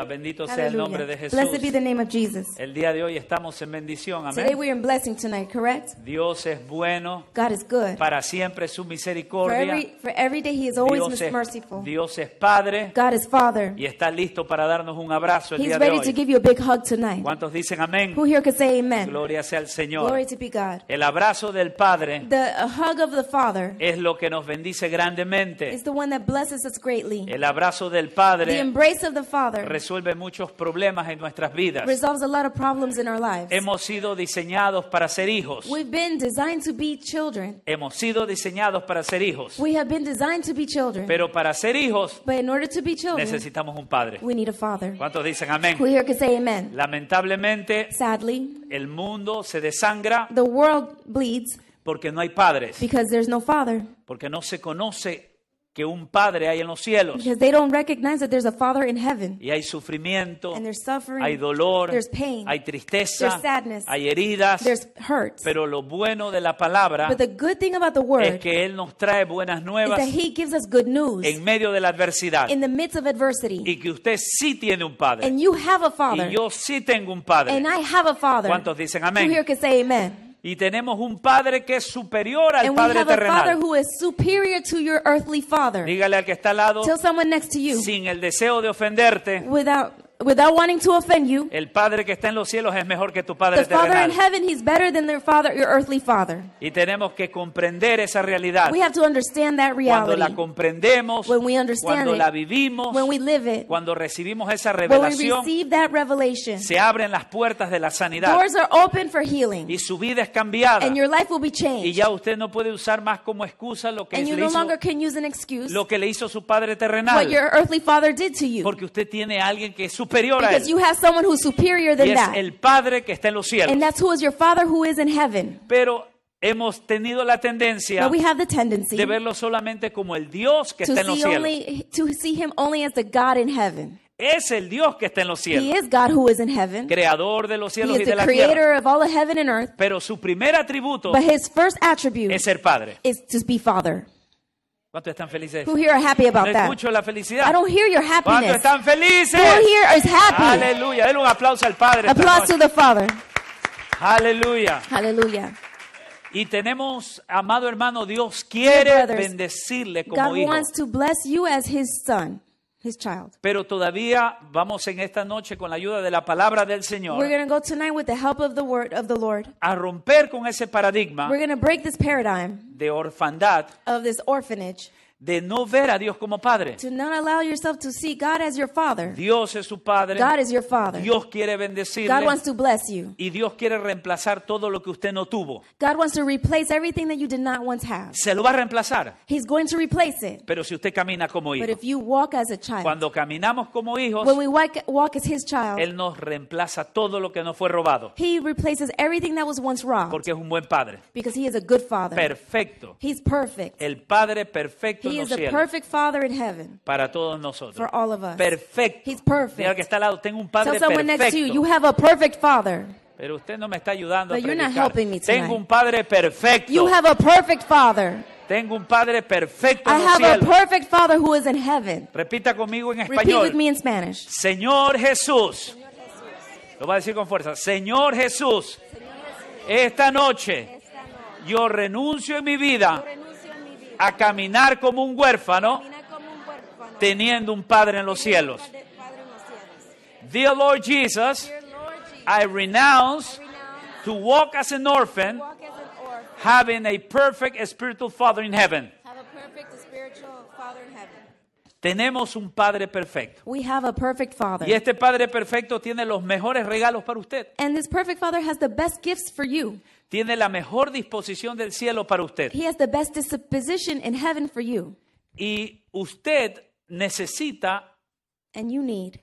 bendito sea el nombre de Hallelujah. Jesús. Blessed be the name of Jesus. El día de hoy estamos en bendición, Today amén. we are in blessing tonight, correct? Dios es bueno, God is good. para siempre su For misericordia. every day He is always merciful. Dios es Padre God is Father. y está listo para darnos un abrazo el He's día de ready to hoy. give you a big hug tonight. ¿Cuántos dicen amén? Who here could say amen? Gloria sea al Señor. Glory to be God. El abrazo del Padre The hug of the Father es lo que nos bendice grandemente. is the one that blesses us greatly. El abrazo del The Padre embrace of the Father resuelve muchos problemas en nuestras vidas. resolves a lot of problems in our lives. Hemos sido diseñados para ser hijos. We've been designed to be children. Hemos sido diseñados para ser hijos. We have been designed to be children. Pero para ser hijos But in order to be children, necesitamos un padre. we need a father. ¿Cuántos dicen amén? Who here could say amen? Lamentablemente, Sadly, el mundo se desangra the world bleeds porque no hay padres, because there's no father. porque no se conoce que un padre hay en los cielos. Because they don't recognize that there's a father in heaven. Y hay sufrimiento, And there's suffering, hay dolor, there's pain, hay tristeza, there's sadness, hay heridas. there's hurt. Pero lo bueno de la palabra But the good thing about the es word que Él nos trae buenas is nuevas that He gives us good news en medio de la adversidad. in the midst of adversity. Y que usted sí tiene un padre. And you have a father. Y yo sí tengo un padre. And I have a father. ¿Cuántos dicen Who amén? here could say amen? Y tenemos un padre que es superior al And we padre have a father terrenal. who is superior to your earthly father. Dígale al que está al lado, Tell someone next to you, sin el deseo de ofenderte, without wanting to offend you, el padre que está en los cielos es mejor que tu padre the father in terrenal. heaven, He's better than your earthly father. Y tenemos que comprender esa realidad. We have to understand that Cuando la reality. comprendemos, When we understand cuando it, la vivimos, when we live it, cuando recibimos esa when we revelación, receive that revelation, se abren las puertas de la sanidad doors are open for healing, y su vida es cambiada. and your life will be Y changed. ya usted no puede usar más como excusa lo que, And you le no hizo, longer can use an excuse lo que le hizo su padre what terrenal. your earthly father did to you. Porque usted tiene a alguien que es superior a Because él. you have someone who's superior Y than es that. el Padre que está en los cielos. And that's who is your father who is in heaven. Pero hemos tenido la tendencia But we have the tendency de verlo solamente como el Dios que to está en los see him only as the God in heaven. Es el Dios que está en los He cielos, is God who is in heaven. creador de los He cielos y is de the la tierra. creator of all of heaven and earth. Pero su primer atributo But his first attribute es ser Padre. is to be father. ¿Cuántos están felices? Who here are happy about No that? escucho la I felicidad. don't hear your ¿Cuántos happiness. están felices? Who here is happy? Aleluya. Denle un aplauso al Padre. esta Applause to noche. the Father. Aleluya. Hallelujah. Y tenemos, amado hermano, Dios quiere Dear brothers, bendecirle como God hijo. wants to bless you as his son, his child. Pero todavía vamos en esta noche con la ayuda de la palabra del We're Señor going to go tonight with the help of the word of the Lord. a romper con ese paradigma We're going to break this paradigm de orfandad, of this orphanage, de no ver a Dios como Padre. to not allow yourself to see God as your father. Dios es su Padre. God is your father. Dios quiere God bendecirle wants to bless you. y Dios quiere reemplazar todo lo que usted no tuvo. God wants to replace everything that you did not once have. Se lo va a reemplazar, He's going to replace it. pero si usted camina como hijo. But if you walk as a child, Cuando caminamos como hijos, when we walk as his child, Él nos reemplaza todo lo que nos fue robado, he replaces everything that was once robbed porque es un buen Padre. because he is a good father. Perfecto. He's perfect. El Padre perfecto en He los is a cielos perfect father in heaven para todos nosotros. for all of us. Perfecto. He's perfect. Diga al que está al lado, tengo un Padre Tell someone next to you, you perfecto. have a perfect father. Pero usted no me está ayudando a But you're not predicar. helping me tonight. Tengo un Padre perfecto. You have a perfect father. Tengo un Padre perfecto I en los have a cielos. perfect father who is in heaven. Repita conmigo en Repeat with español. me in Spanish. Señor Jesús. Lo va a decir con fuerza. Señor Jesús, esta noche yo renuncio en mi vida a caminar como un huérfano teniendo un Padre en los cielos. Dear Lord Jesus, I renounce to walk as an orphan, having a perfect spiritual Father in heaven. Have a perfect spiritual father in heaven. Tenemos un Padre perfecto. We have a perfect father. Y este Padre perfecto tiene los mejores regalos para usted. And this perfect father has the best gifts for you. Tiene la mejor disposición del cielo para usted. He has the best disposition in heaven for you. Y usted necesita And you need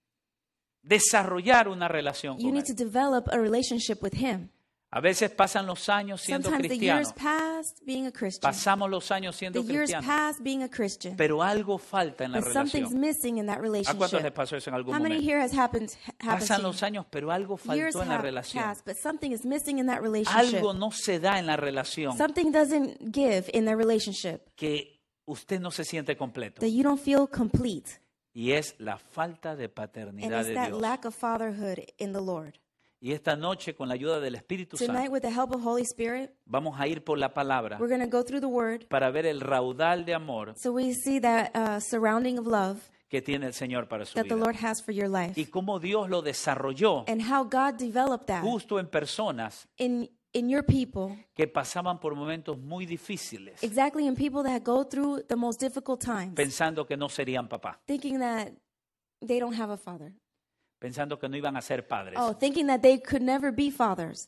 desarrollar una relación You con need to Él. develop a relationship with him. A veces pasan los años siendo Sometimes the years cristianos. pass being a Christian. Pasamos los años The siendo years cristianos. pass being a Christian. Pero algo falta en la But something's relación. missing in that ¿A cuántos les relationship. pasó eso en algún How many momento? here has happened Pasan to los años, pero algo you? Years faltó en la have relación. passed, but something is missing in that relationship. Algo no se da en la relación Something doesn't give in the relationship que usted no se siente completo. that you don't feel complete. Y es la falta de And paternidad it's de that Dios. lack of fatherhood in the Lord. Y esta noche, con la ayuda del Espíritu Tonight, Santo, with the help of Holy Spirit, vamos a ir por la palabra we're going to go through the Word para ver el raudal de amor so we see that surrounding of love que tiene el Señor para su that the vida. Lord has for your life. Y cómo Dios lo desarrolló And how God developed that justo en personas in your people, que pasaban por momentos muy difíciles, exactly in people that go through the most difficult times, pensando que no serían papá, thinking that they don't have a father. pensando que no iban a ser padres. Oh, thinking that they could never be fathers.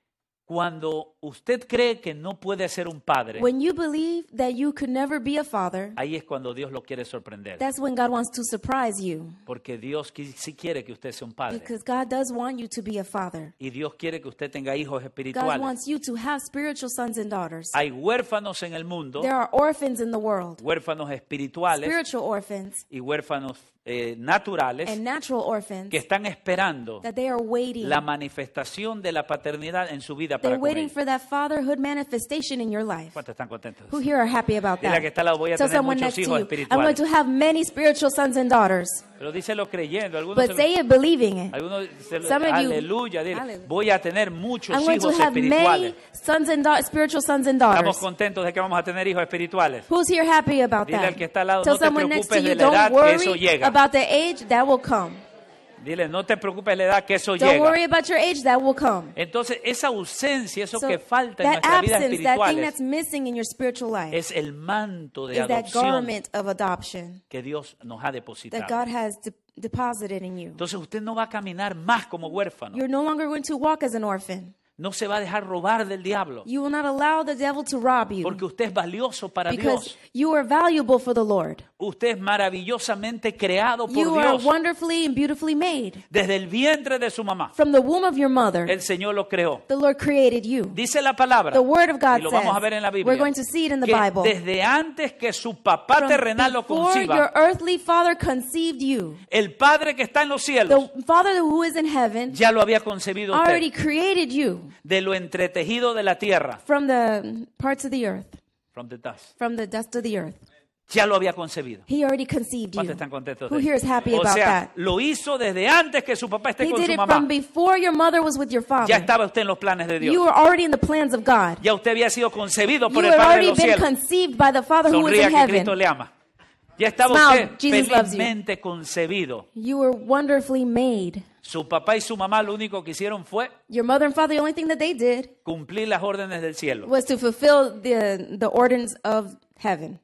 Cuando usted cree que no puede ser un padre, When you believe that you could never be a father, ahí es cuando Dios lo quiere sorprender. that's when God wants to surprise you. Porque Dios sí quiere que usted sea un padre. Because God does want you to be a father. Y Dios quiere que usted tenga hijos God espirituales. wants you to have spiritual sons and daughters. Hay huérfanos en el mundo, There are orphans in the world, huérfanos espirituales spiritual orphans y huérfanos naturales and natural orphans que están esperando that they are waiting. la manifestación de la paternidad en su vida They're para con waiting ellos. for that fatherhood manifestation in your life. ¿Cuántos están contentos? Who here are happy about Dile al que that? está al lado, voy a Tell tener someone muchos next to hijos you, I'm going espirituales. to have many spiritual sons and daughters. Pero díselo creyendo. Algunos, But say it believing it. Some of you- aleluya, dile, Hallelujah. voy a tener muchos I'm going to hijos have espirituales. many sons and spiritual sons and Estamos daughters. contentos de que vamos a tener hijos espirituales. Who's here happy about Dile that? al que está al lado, Tell no te someone next to preocupes you, de la edad, don't que eso worry llega. about the age, that will come. Dile, no te preocupes de la edad, que eso Don't llega. worry about your age, that will come. Entonces, esa ausencia, eso So que falta en that nuestra vida absence, that thing espiritual that's missing in your spiritual life, es el manto de is that adopción garment of adoption que Dios nos ha that depositado. God has deposited in you. Entonces, usted no va a caminar más como huérfano. You're no longer going to walk as an orphan. No se va a dejar robar del diablo. You will not allow the devil to rob you Porque usted es valioso para because Dios. you are valuable for the Lord. Usted es maravillosamente creado por You are Dios. wonderfully and beautifully made. Desde el vientre de su mamá, From the womb of your mother, el Señor lo creó. the Lord created you. Dice la palabra, The Word of God y lo vamos a ver en la says, Biblia, we're going to see it in the que Bible, desde antes que su papá from terrenal lo before your conciba, earthly father conceived you, el Padre que está en los cielos the Father who is in heaven ya lo había concebido already usted. created you De lo entretejido de la tierra, from the parts of the earth, from the dust, from the dust of the earth. ya lo había concebido. He already conceived you. ¿Cuántos están contentos Who de here eso? is happy O about sea, that? lo hizo desde antes que su papá esté He con did su it mamá. from before your mother was with your Ya father. estaba usted en los planes de You Dios. were already in the plans of God. Ya usted había sido concebido You por el had Padre de already los been cielos. conceived by the Father who is Sonría in que Cristo heaven. le ama. Ya estaba Smile, usted Jesus loves you. felizmente concebido. You were wonderfully made. Su papá y su mamá lo único que hicieron fue Your mother and father, the only thing that they did cumplir las órdenes del cielo. was to fulfill the ordinance of heaven.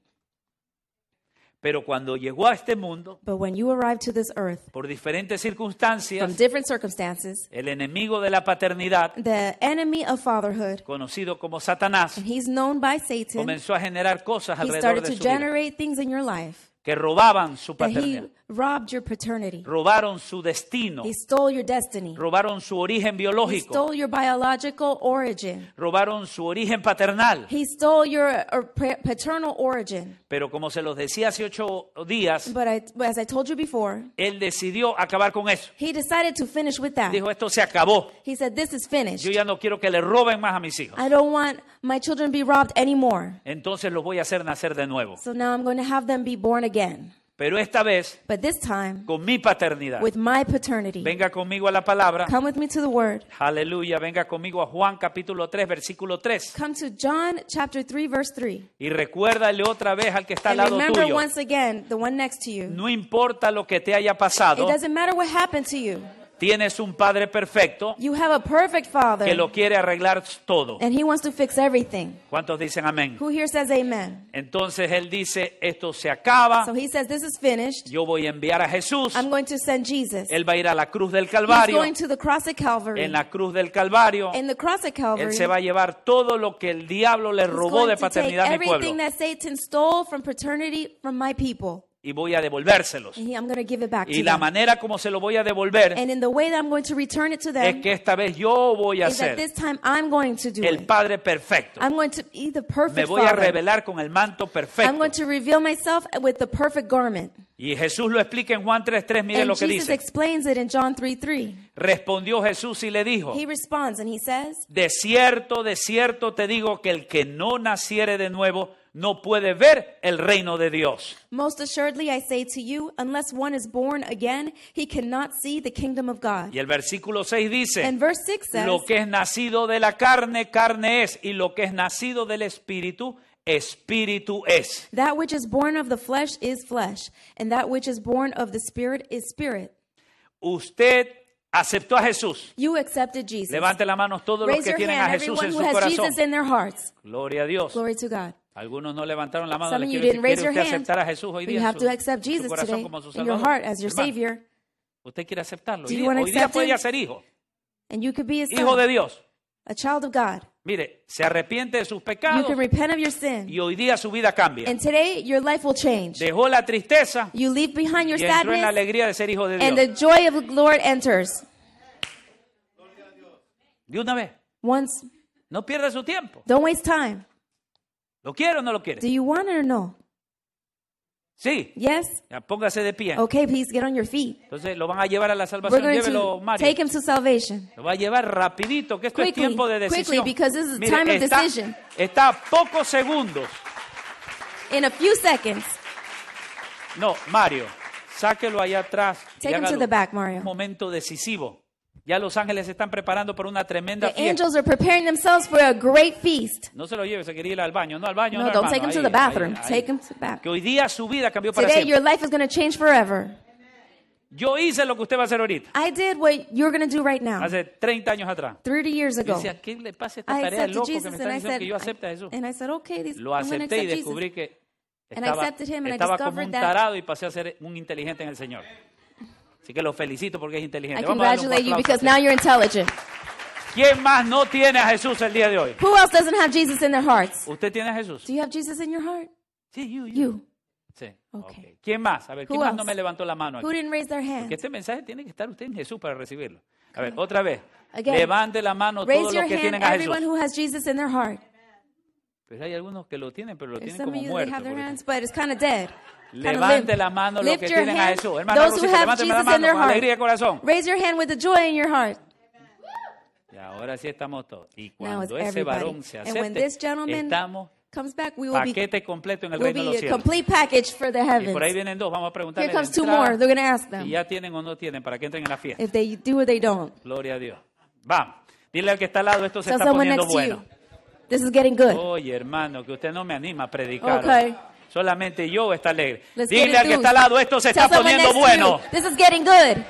Pero cuando llegó a este mundo, But when you arrived to this earth, por diferentes from circunstancias, different circumstances, el enemigo de la paternidad, the enemy of fatherhood, conocido como Satanás, and he's known by Satan, comenzó a generar cosas he alrededor started de to su vida generate things in your life que robaban su that paternidad, he robbed your paternity. robaron su destino, He stole your destiny. robaron su origen He biológico, stole your biological origin. robaron su origen paternal. He stole your paternal origin. Pero como se los decía hace 8 días, But as I told you before, él decidió acabar con eso. he decided to finish with that. Dijo, esto se acabó. He said, this is finished. Yo ya no quiero que le roben más a mis hijos. I don't want my children to be robbed anymore. Entonces los voy a hacer nacer de nuevo. So now I'm going to have them be born again. Pero esta vez, But this time, con mi paternidad. with my paternity. Venga conmigo a la palabra. Come with me to the Word. Aleluya. Venga conmigo a Juan capítulo 3, versículo 3. Come to John chapter 3, verse 3. Y recuérdale otra vez al que está al And lado remember tuyo. once again, the one next to you. No importa lo que te haya It pasado, doesn't matter what happened to you. tienes un Padre perfecto You have a perfect Father, que lo quiere arreglar todo. and He wants to fix everything. ¿Cuántos dicen amén? Who here says amen? Entonces él dice, esto se acaba, So He says, this is finished. yo voy a enviar a Jesús, I'm going to send Jesus. él va a ir a la cruz del He's Calvario, going to the cross at Calvary. en la cruz del Calvario, In the cross at él Calvary, se va a llevar todo lo que el diablo le He's robó going de to take paternidad a mi pueblo everything that Satan stole from paternity from my people. y voy a devolvérselos. And I'm going to give it back to Y la them. manera como se lo voy a devolver And in the way that I'm going to return it to es them que esta vez yo voy a is that ser this time I'm going to do el it. Padre perfecto. I'm going to be the Me perfect voy a Father. revelar con el manto I'm perfecto. going to reveal myself with the perfect garment. Y Jesús lo explica en Juan 3:3, mire And lo que Jesus dice. explains it in John 3:3. Respondió Jesús y le dijo, He responds and he says, de cierto te digo que el que no naciere de nuevo no puede ver el reino de Dios. Most assuredly, I say to you, unless one is born again, he cannot see the kingdom of God. Y el versículo 6 dice, And verse 6 says, lo que es nacido de la carne, carne es, y lo que es nacido del espíritu, espíritu es. that which is born of the flesh is flesh, and that which is born of the spirit is spirit. Usted aceptó a Jesús. You accepted Jesus. Levante la mano todos los Raise que your tienen a hand, Jesús everyone en who su has corazón. Jesus in their hearts. Gloria a Dios. Glory to God. Algunos no levantaron la mano. Some Le of you quiero didn't decir, raise ¿quiere your usted hand, aceptar a Jesús hoy but día you en have to accept su Jesus corazón today como su in your Salvador? heart as your Hermano, Savior. usted quiere aceptarlo. Do Hoy you want to hoy día accept podía him? ser hijo. And you could be a Hijo de son, Dios. a child of God. Mire, se arrepiente de sus You pecados can repent of your sin. y hoy día su vida cambia. And today, your life will change. Dejó la tristeza You leave behind your y entró en la sadness, alegría de ser hijo de and the Dios. joy of the Lord enters. De una vez. Once, No pierda su tiempo. don't waste time. ¿Lo quiere o no lo quiere? Do you want it or no? Sí. Yes? Ya, póngase de pie. Okay, please get on your feet. Entonces lo van a llevar a la We're salvación. going Llévelo, to Mario. take him to salvation. Lo va a llevar rapidito, que esto es Quickly, tiempo de decisión. quickly, because this is a Mire, time of está, decision. está a pocos segundos. In a few seconds, No, Mario, sáquelo allá atrás. y Take him to hágalo the back, Mario. Un momento decisivo. Ya los ángeles se están preparando para una tremenda the fiesta. angels are preparing themselves for a great feast. No se lo lleve, se quería ir al baño. No, al baño, No, no, don't hermano, take him to ahí, the bathroom. ahí, ahí. Take him to the back. Que hoy día su vida cambió para Today, siempre. your life is going to change forever. Yo hice lo que usted va a hacer ahorita. I did what you're going to do right now. Hace 30 años atrás. 30 years Y ago, decía, ¿qué le pasa a esta I tarea de accepted loco que me Jesus, está and I diciendo said, que yo acepte a Jesús? and I said, okay, Lo I'm going to acepté y accept descubrí Jesus. que And I accepted him, and I estaba como discovered un that- tarado y pasé a ser un inteligente en el Señor. Así que lo felicito porque es inteligente. I Vamos a darle un congratulate you aplauso. because now you're intelligent. ¿Quién más no tiene a Jesús el día de hoy? Who else doesn't have Jesus in their hearts? ¿Usted tiene a Jesús? Do you have Jesus in your heart? Sí, You. Sí. Okay. Ok. ¿Quién más? A ver, ¿quién Who más else? no me levantó la mano Who aquí? didn't raise their Porque hand? este mensaje tiene que estar usted en Jesús para recibirlo. A ver, otra vez. Again. Levante la mano Raise todos your los que hand, tienen a everyone Jesús. who has Jesus in their heart. Pero hay algunos que lo tienen, pero lo There's tienen some of como you that muerto. have their porque- hands, but it's kind of dead. Kinda Levante limp. la mano los Lift que your tienen a hand, Jesús. Hermana those who Rosita, have levánteme la Jesus in mano their con heart. alegría de corazón. Raise your hand with the joy in your heart. Y ahora sí estamos todos. Y Now it's cuando ese everybody. varón se And when this acepte, gentleman estamos comes back, we will be, paquete completo en el we'll reino de los be a cielos. complete package for the Y por ahí heavens. vienen dos. Vamos a preguntarle Here de comes two entrada more. They're going to ask si them ya tienen o no tienen para que entren en la fiesta. if they do or they don't. Gloria a Dios. Vamos. Dile al que está al lado, esto se Tell está someone poniendo next to bueno. you. This is getting good. Oye, hermano, que usted no me anima a predicar. Okay. Solamente yo está alegre. Let's get Dile al que enthused. está al lado, esto se Tell está someone poniendo next to bueno. you. This is getting good.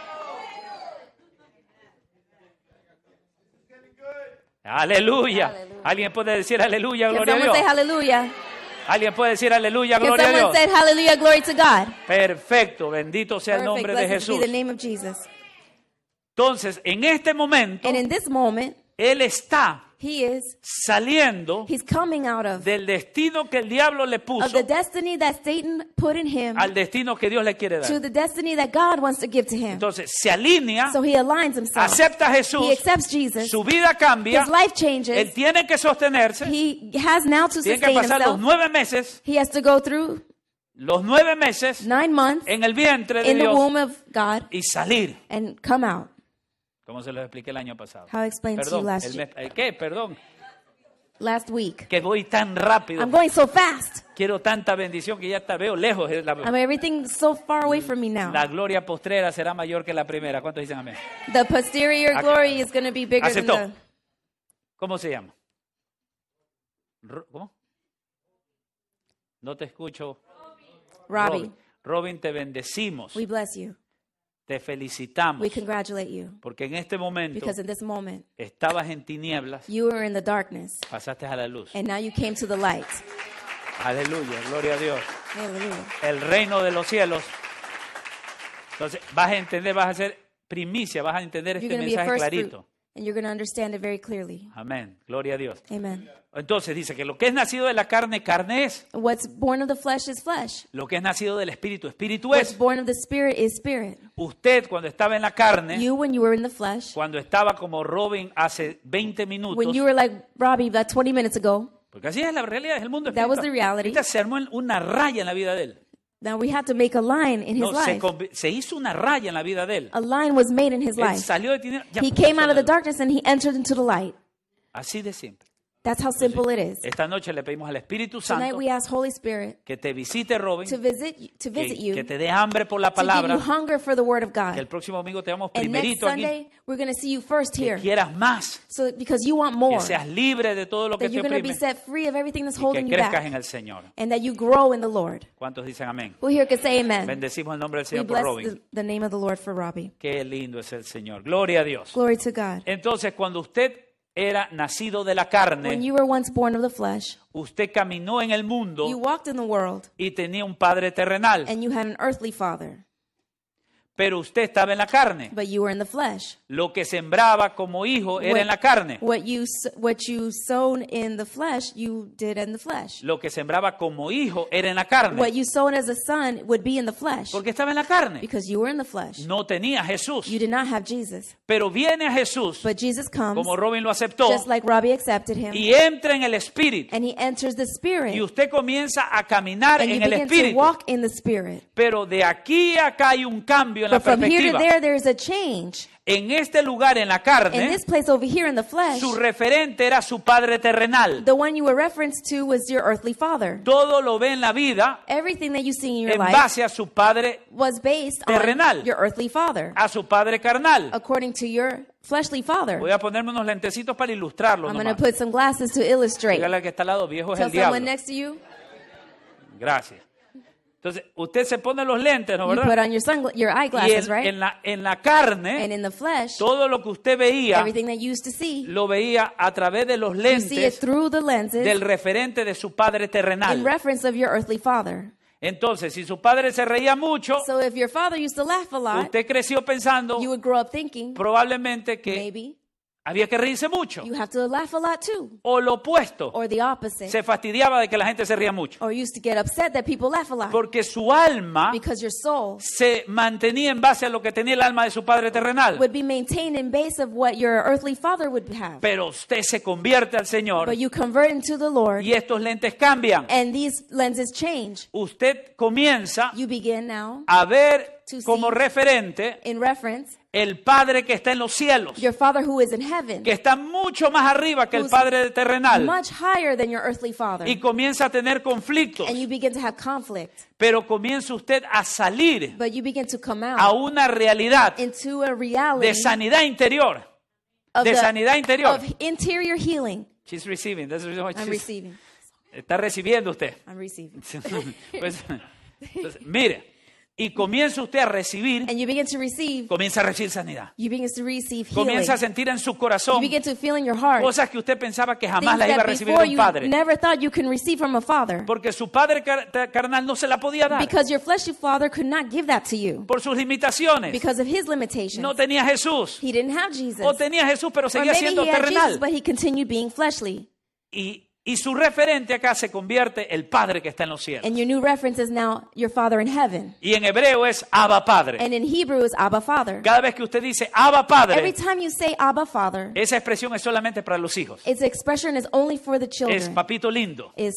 Aleluya. Aleluya. Alguien puede decir aleluya, Can gloria a someone say Dios. hallelujah? Alguien puede decir aleluya, Can gloria a someone Dios. say hallelujah, glory to God? Perfecto, bendito sea el Perfect. nombre de Blessed Jesús. be the name of Jesus. Entonces, en este momento, And in this moment, Él está he is, saliendo he's coming out of del destino que el diablo le the puso destiny that Satan put in him al destino que Dios le quiere to dar. the destiny that God wants to give to him. Entonces, se alinea, So he aligns himself. acepta a He Jesús, accepts Jesus. su vida cambia, His life él changes. tiene que sostenerse, He has now to tiene que sustain pasar los himself. 9 meses, He has to go through los 9 meses 9 months en el vientre de in the Dios womb of God y salir. and come out. Como se lo expliqué el año pasado. How I explained to you Perdón, last year. ¿qué? Perdón, Last week. que voy tan rápido. I'm going so fast. Quiero tanta bendición que ya está, veo lejos. I mean, everything's so far away from me now. La gloria postrera será mayor que la primera. ¿Cuántos dicen amén? The posterior Ac- glory is going to be bigger than Aceptó. the... ¿Cómo se llama? ¿Cómo? No te escucho. Robbie, Robin, te bendecimos. we bless you. Te felicitamos. We congratulate you. Porque en este momento Because in this moment, estabas en tinieblas, you were in the darkness, pasaste a la luz. and now you came to the light. Aleluya, gloria a Dios. Hallelujah. El reino de los cielos. Entonces, vas a entender, vas a ser primicia, vas a entender You're este going to be a mensaje first fruit, clarito. and you're going to understand it very clearly. Amén, gloria a Dios. Amen. Entonces dice que lo que es nacido de la carne, carne es. What's born of the flesh is flesh. Lo que es nacido del espíritu, espíritu What's es. born of the spirit is spirit. Usted cuando estaba en la carne, You, when you were in the flesh, cuando estaba como Robin hace 20 minutos, when you were like Robbie about 20 minutes ago, porque así es la realidad, es el mundo That was espiritual. the reality. Ahorita se armó una raya en la vida de él. now we had to make a line in his No, life. se hizo una raya en la vida de él. A line was made in his Él life. salió de tinieblas. ya He puso came out of la the luz. darkness and he entered into the light. Así de simple. That's how simple it is. Esta noche le pedimos al Espíritu Tonight Santo we ask Holy Spirit que te visite, Robin, to visit you, que te dé hambre por la to give palabra, you hunger for the Word of que God. el próximo domingo te vamos And next primerito aquí, Sunday, we're going to see you first que here. quieras más, So because you want que more, seas libre de todo lo que that te you're going to be oprime set free of everything that's y que holding you crezcas back, en el Señor. and that you grow in the Lord. ¿Cuántos dicen amén? Who here could say amen? Bendecimos el nombre del We Señor por bless Robin. the name of the Lord for Robbie. Qué lindo es el Señor. Gloria a Dios. Glory to God. Entonces, cuando usted era nacido de la When carne, you were once born of the flesh, usted caminó en el you mundo walked in the world, y tenía un padre terrenal, and you had an earthly father, pero usted estaba en la carne. but you were in the flesh. Lo que sembraba como hijo era en la carne. What you sown in the flesh, you did in the flesh. Lo que sembraba como hijo era en la carne, What you sown as a son would be in the flesh, porque estaba en la carne. because you were in the flesh. No tenía a Jesús, You did not have Jesus, pero viene a Jesús, but Jesus comes, como Robin lo aceptó, just like Robbie accepted him, y entra en el Espíritu. and he enters the Spirit, Y usted comienza a caminar and you en el begin to Espíritu. walk in the Spirit. Pero de aquí a acá hay un cambio en la But from here to perspectiva. there is a change. En este lugar, en la In carne, this place over here in the flesh, su referente era su padre terrenal. the one you were referenced to was your earthly father. Todo lo ve en la vida Everything that you see in your en life base a su padre, was based terrenal. on your earthly father, a su padre carnal. according to your fleshly father. Voy a ponerme unos lentecitos para ilustrarlo I'm going to nomás. put some glasses to illustrate. Dígale al que está al lado, viejo es Tell el someone diablo. next to you, Gracias. Entonces, usted se pone los lentes, ¿no you put verdad? on your Y eyeglasses, en right? la And carne, in the flesh, todo lo que usted veía, everything that you used to see, lo veía a través de los you see it lentes through the lenses del referente de su padre in terrenal. reference of your earthly father. Entonces, si su padre se reía mucho, So if your father used to laugh a lot, usted creció pensando you would grow up thinking, probablemente que maybe había que reírse mucho. you have to laugh a lot too. O lo opuesto, Or the opposite. se fastidiaba de que la gente se ría mucho. Or used to get upset that people laugh a lot. Porque su alma Because your soul se mantenía en base a lo que tenía el alma de su padre terrenal. would be maintained in base of what your earthly father would have. Pero usted se convierte al Señor But you convert into the Lord, y estos lentes cambian. and these lenses change. Usted comienza You begin now, a ver To como see. referente in reference, el Padre que está en los cielos, your Father who is in heaven, que está mucho más arriba que el Who's Padre terrenal, much higher than your earthly father. y comienza a tener conflictos. And you begin to have conflict. Pero comienza usted a salir But you begin to come a out una realidad into a reality de sanidad interior. of, de sanidad interior. of interior healing. She's receiving. That's what I'm she's- receiving. Está recibiendo usted. I'm receiving. Pues, entonces, mire, y comienza usted a recibir, And you begin to receive. comienza a recibir sanidad. You begin to receive healing. Comienza a sentir en su You corazón begin to feel in your heart cosas que usted pensaba que jamás things las iba a that recibir de before un you padre. never thought you can receive from a father. Porque su padre carnal no se la podía dar. Because your fleshly father could not give that to you. Por sus limitaciones. Because of his limitations. No tenía Jesús. He didn't have Jesus. O tenía Jesús, pero Or seguía maybe siendo he had Jesus, terrenal. but he continued being fleshly. Y su referente acá se convierte el Padre que está en los cielos. And your new reference is now your Father in heaven. Y en hebreo es Abba Padre. And in Hebrew is Abba Father. Cada vez que usted dice Abba Every Padre, time you say Abba Father, esa expresión es solamente para los hijos. its expression is only for the Es children. papito lindo. Is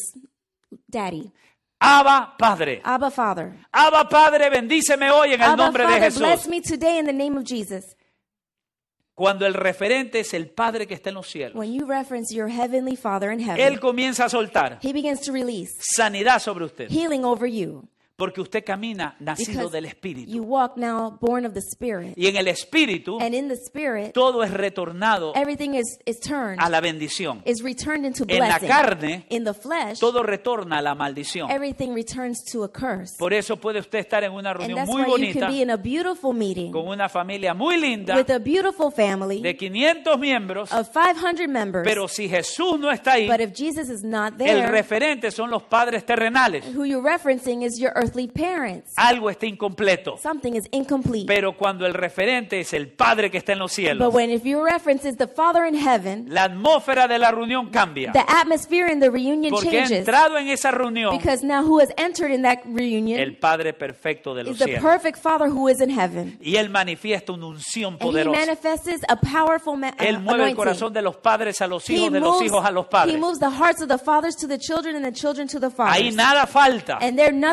Daddy. Abba Padre. Abba Father. Abba Padre, bendíceme hoy en el Abba nombre de Father, bless Jesús. me today in the name of Jesus. Cuando el referente es el Padre que está en los cielos, When you reference your heavenly Father in Él heaven, comienza a soltar he begins to release sanidad sobre usted. healing over you. Porque usted camina nacido Because del Espíritu. you walk now born of the Spirit. Y en el Espíritu And in the Spirit, todo es retornado everything is turned, a la bendición. is returned into En la blessing. carne, In the flesh, todo retorna a la maldición. everything returns to a curse. Por eso puede usted estar en una And reunión that's muy why you bonita can be in a beautiful meeting con una familia muy linda with a beautiful family de 500 miembros, of 500 members. pero si Jesús no está ahí, But if Jesus is not el there, referente son los padres terrenales. who you're referencing is your earthly parents. Algo está incompleto. Something is incomplete. Pero cuando el referente es el Padre que está en los But cielos, when if your reference is the Father in heaven, la atmósfera de la reunión cambia. the atmosphere in the reunion Porque ha changes. entrado en esa reunión Because now who has entered in that reunion el Padre perfecto de los is the cielos. perfect Father who is in heaven. Y Él manifiesta una unción And he poderosa. manifests a powerful Él mueve el anointing. corazón de los padres a los He hijos, de los hijos a los he padres. moves the hearts of the fathers to the children and the children to the Ahí fathers. nada falta. And there nothing is Ahí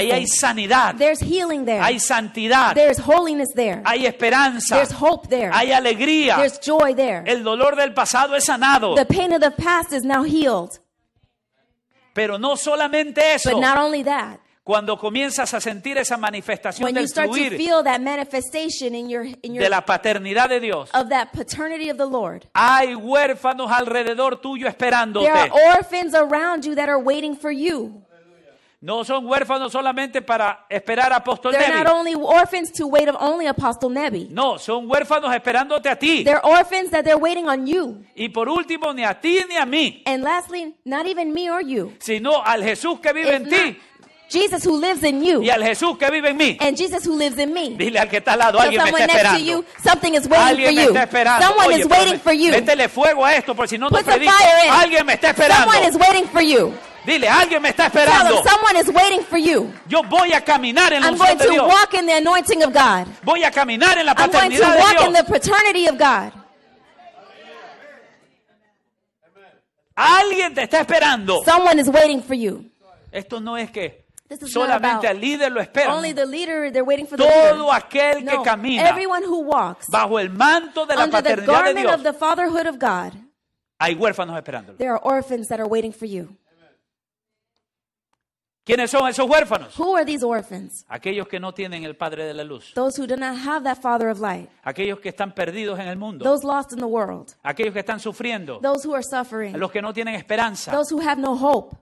Ahí hay sanidad, There's healing there. hay santidad, There's holiness there. hay esperanza, There's hope there. hay alegría. There's joy there. El dolor del pasado es sanado. The pain of the past is now healed. Pero no solamente eso. But not only that, Cuando comienzas a sentir esa manifestación when you del start to fluir feel that manifestation in your de la paternidad de Dios, of that paternity of the Lord, hay huérfanos alrededor tuyo esperándote. there are orphans around you that are waiting for you. No son huérfanos solamente para esperar a Apóstol They're Nevi. not only orphans to wait of only Apostle Nebi. No, son huérfanos esperándote a ti. They're orphans that they're waiting on you. Y por último, ni a ti ni a mí, And lastly, not even me or you. sino al Jesús que vive en If ti not, Jesus who lives in you y al Jesús que vive en mí. and Jesus who lives in me. Dile al que está al lado, So alguien me someone está next to esperando. you, something is waiting for Alguien me you. está esperando. Someone Oye, is pero waiting for you. métele fuego a esto, porque si no, no Put some predico. fire in. Alguien me está esperando. Someone is waiting for you. Dile, alguien me está Tell esperando. them someone is waiting for you. Yo voy a caminar en la I'm unción going de to Dios. walk in the anointing of God. Voy a caminar en la I'm going to paternidad de walk in the Dios. paternity of God. Alguien te está esperando. Someone is waiting for you. Esto no es que This is not solamente about al líder lo esperan. only the leader, they're waiting for the Todo leader. aquel que No, camina everyone who walks bajo el manto de la under the paternidad de garment Dios, of the fatherhood of God, hay huérfanos esperándolo. there are orphans that are waiting for you. ¿Quiénes son esos huérfanos? Who are these orphans? Aquellos que no tienen el Padre de la Luz. Those who do not have that father of light. Aquellos que están perdidos en el mundo. Those lost in the world. Aquellos que están sufriendo. Those who are suffering. Los que no tienen esperanza. Those who have no hope.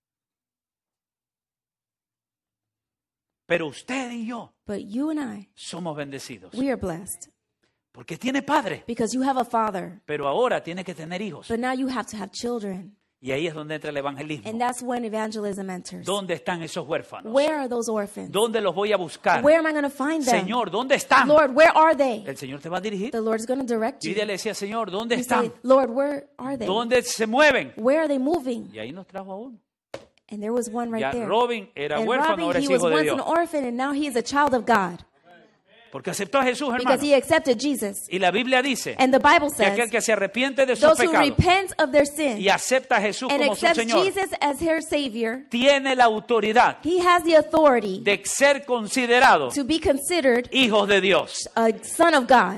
Pero usted y yo But you and I, somos bendecidos. we are blessed Porque tiene padre. because you have a father. Pero ahora tiene que tener hijos. But now you have to have children. Y ahí es donde entra el evangelismo. And that's when evangelism enters. ¿Dónde están esos huérfanos? Where are those orphans? ¿Dónde los voy a buscar? Where am I going to find them? Señor, ¿dónde están? Lord, where are they? El Señor te va a dirigir. The Lord's going to direct Yo you. ya le decía, Señor, ¿dónde You say, están? Lord, where are they? ¿Dónde se mueven? Where are they moving? Y ahí nos trajo a uno. And there was one right Ya there. Robin era And huérfano, ahora Robbie, es he was hijo de once an Dios. orphan, and now he is a child of God Porque aceptó a Jesús, because hermano. he accepted Jesus. Y la Biblia dice And the Bible que aquel says, que se arrepiente de sus those who pecados repent of their sin y acepta a Jesús and como su accepts Señor, Jesus as their Savior, tiene la autoridad he has the authority de ser considerado to be considered hijos de Dios. a son of God.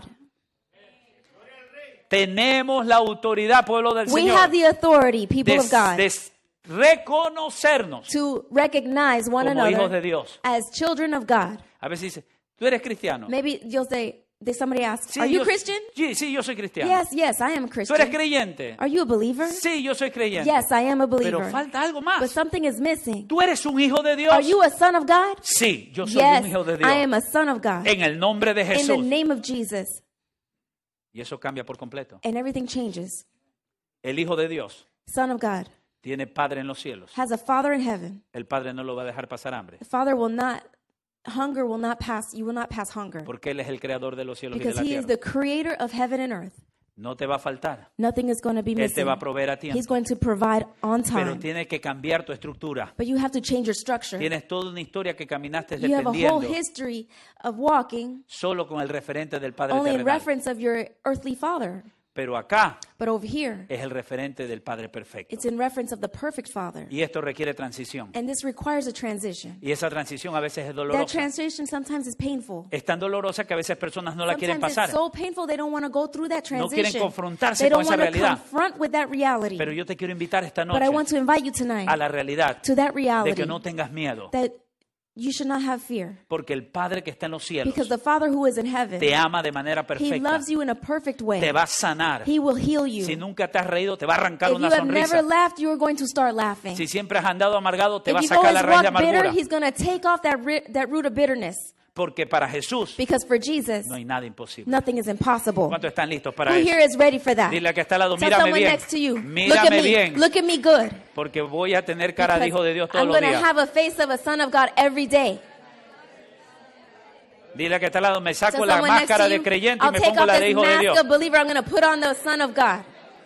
Tenemos la autoridad, pueblo del We Señor, have the authority, people de, of God, de reconocernos to recognize one como hijos de another Dios. as children of God. A veces dice, ¿tú eres cristiano? Maybe you'll say, did somebody ask, Sí, are you yo- Christian? Sí, yo soy cristiano. Yes, yes, I am a ¿Tú eres Christian. creyente? Are you a believer? Sí, yo soy creyente. Yes, I am a Pero believer. falta algo más. But something is missing. ¿Tú eres un hijo de Dios? Are you a son of God? Sí, yo soy Yes, un hijo de Dios. I am a son of God. En el nombre de In the Jesús. name of Jesus. Y eso cambia por completo. And everything changes. El hijo de Dios Son of God tiene Padre en los cielos. has a father in heaven. El Padre no lo va a dejar pasar hambre. The father will not, hunger will not pass, you will not pass hunger. Porque Él es el creador de los cielos y de Because la he is tierra. the creator of heaven and earth. No te va a faltar. Nothing is going to be Él te missing. va a proveer a tiempo. He's going to provide on Pero time. tiene que cambiar tu estructura. But you have to change your structure. Tienes toda una historia que caminaste You have a whole dependiendo history of walking solo con el referente del Padre only in terrenal. reference of your earthly father. Pero acá But over here, es el referente del Padre perfecto. it's in reference of the perfect father. Y esto requiere transición. And this requires a transition. Y esa transición a veces es That dolorosa. transition sometimes is painful. Es tan dolorosa que a veces personas no la quieren Sometimes pasar. it's so painful they don't want to go through that No quieren transition. confrontarse They con don't esa want to realidad. confront with that reality. Pero yo te quiero invitar esta But I want noche to invite you tonight a la realidad to that de reality que no tengas miedo. that you should not have fear. Porque el Padre que está en los cielos Because the Father who is in heaven, te ama de manera He perfecta. loves you in a perfect way. Te va a sanar. He will heal you. Si nunca te has reído, te va a arrancar If una you have never sonrisa. laughed, you are going to start laughing. Si siempre has andado amargado, te va a If you've sacar la always raíz de walked bitter, amargura. He's going to take off that root of bitterness. Porque para Jesús Because for Jesus, no hay nada imposible. nothing is impossible. ¿Cuántos están listos para Who eso? here is ready for that? Dile al que está al lado, Tell mírame someone bien. next to you, look at Mírame me, bien. look at me good. Porque voy a tener cara de hijo de Dios todos I'm los going to días. have a face of a son of God every day. Dile al que está al lado, me Tell saco la someone next máscara to de you, creyente y I'll me take pongo off la de this hijo de Dios. mask of believer. I'm going to put on the son of God.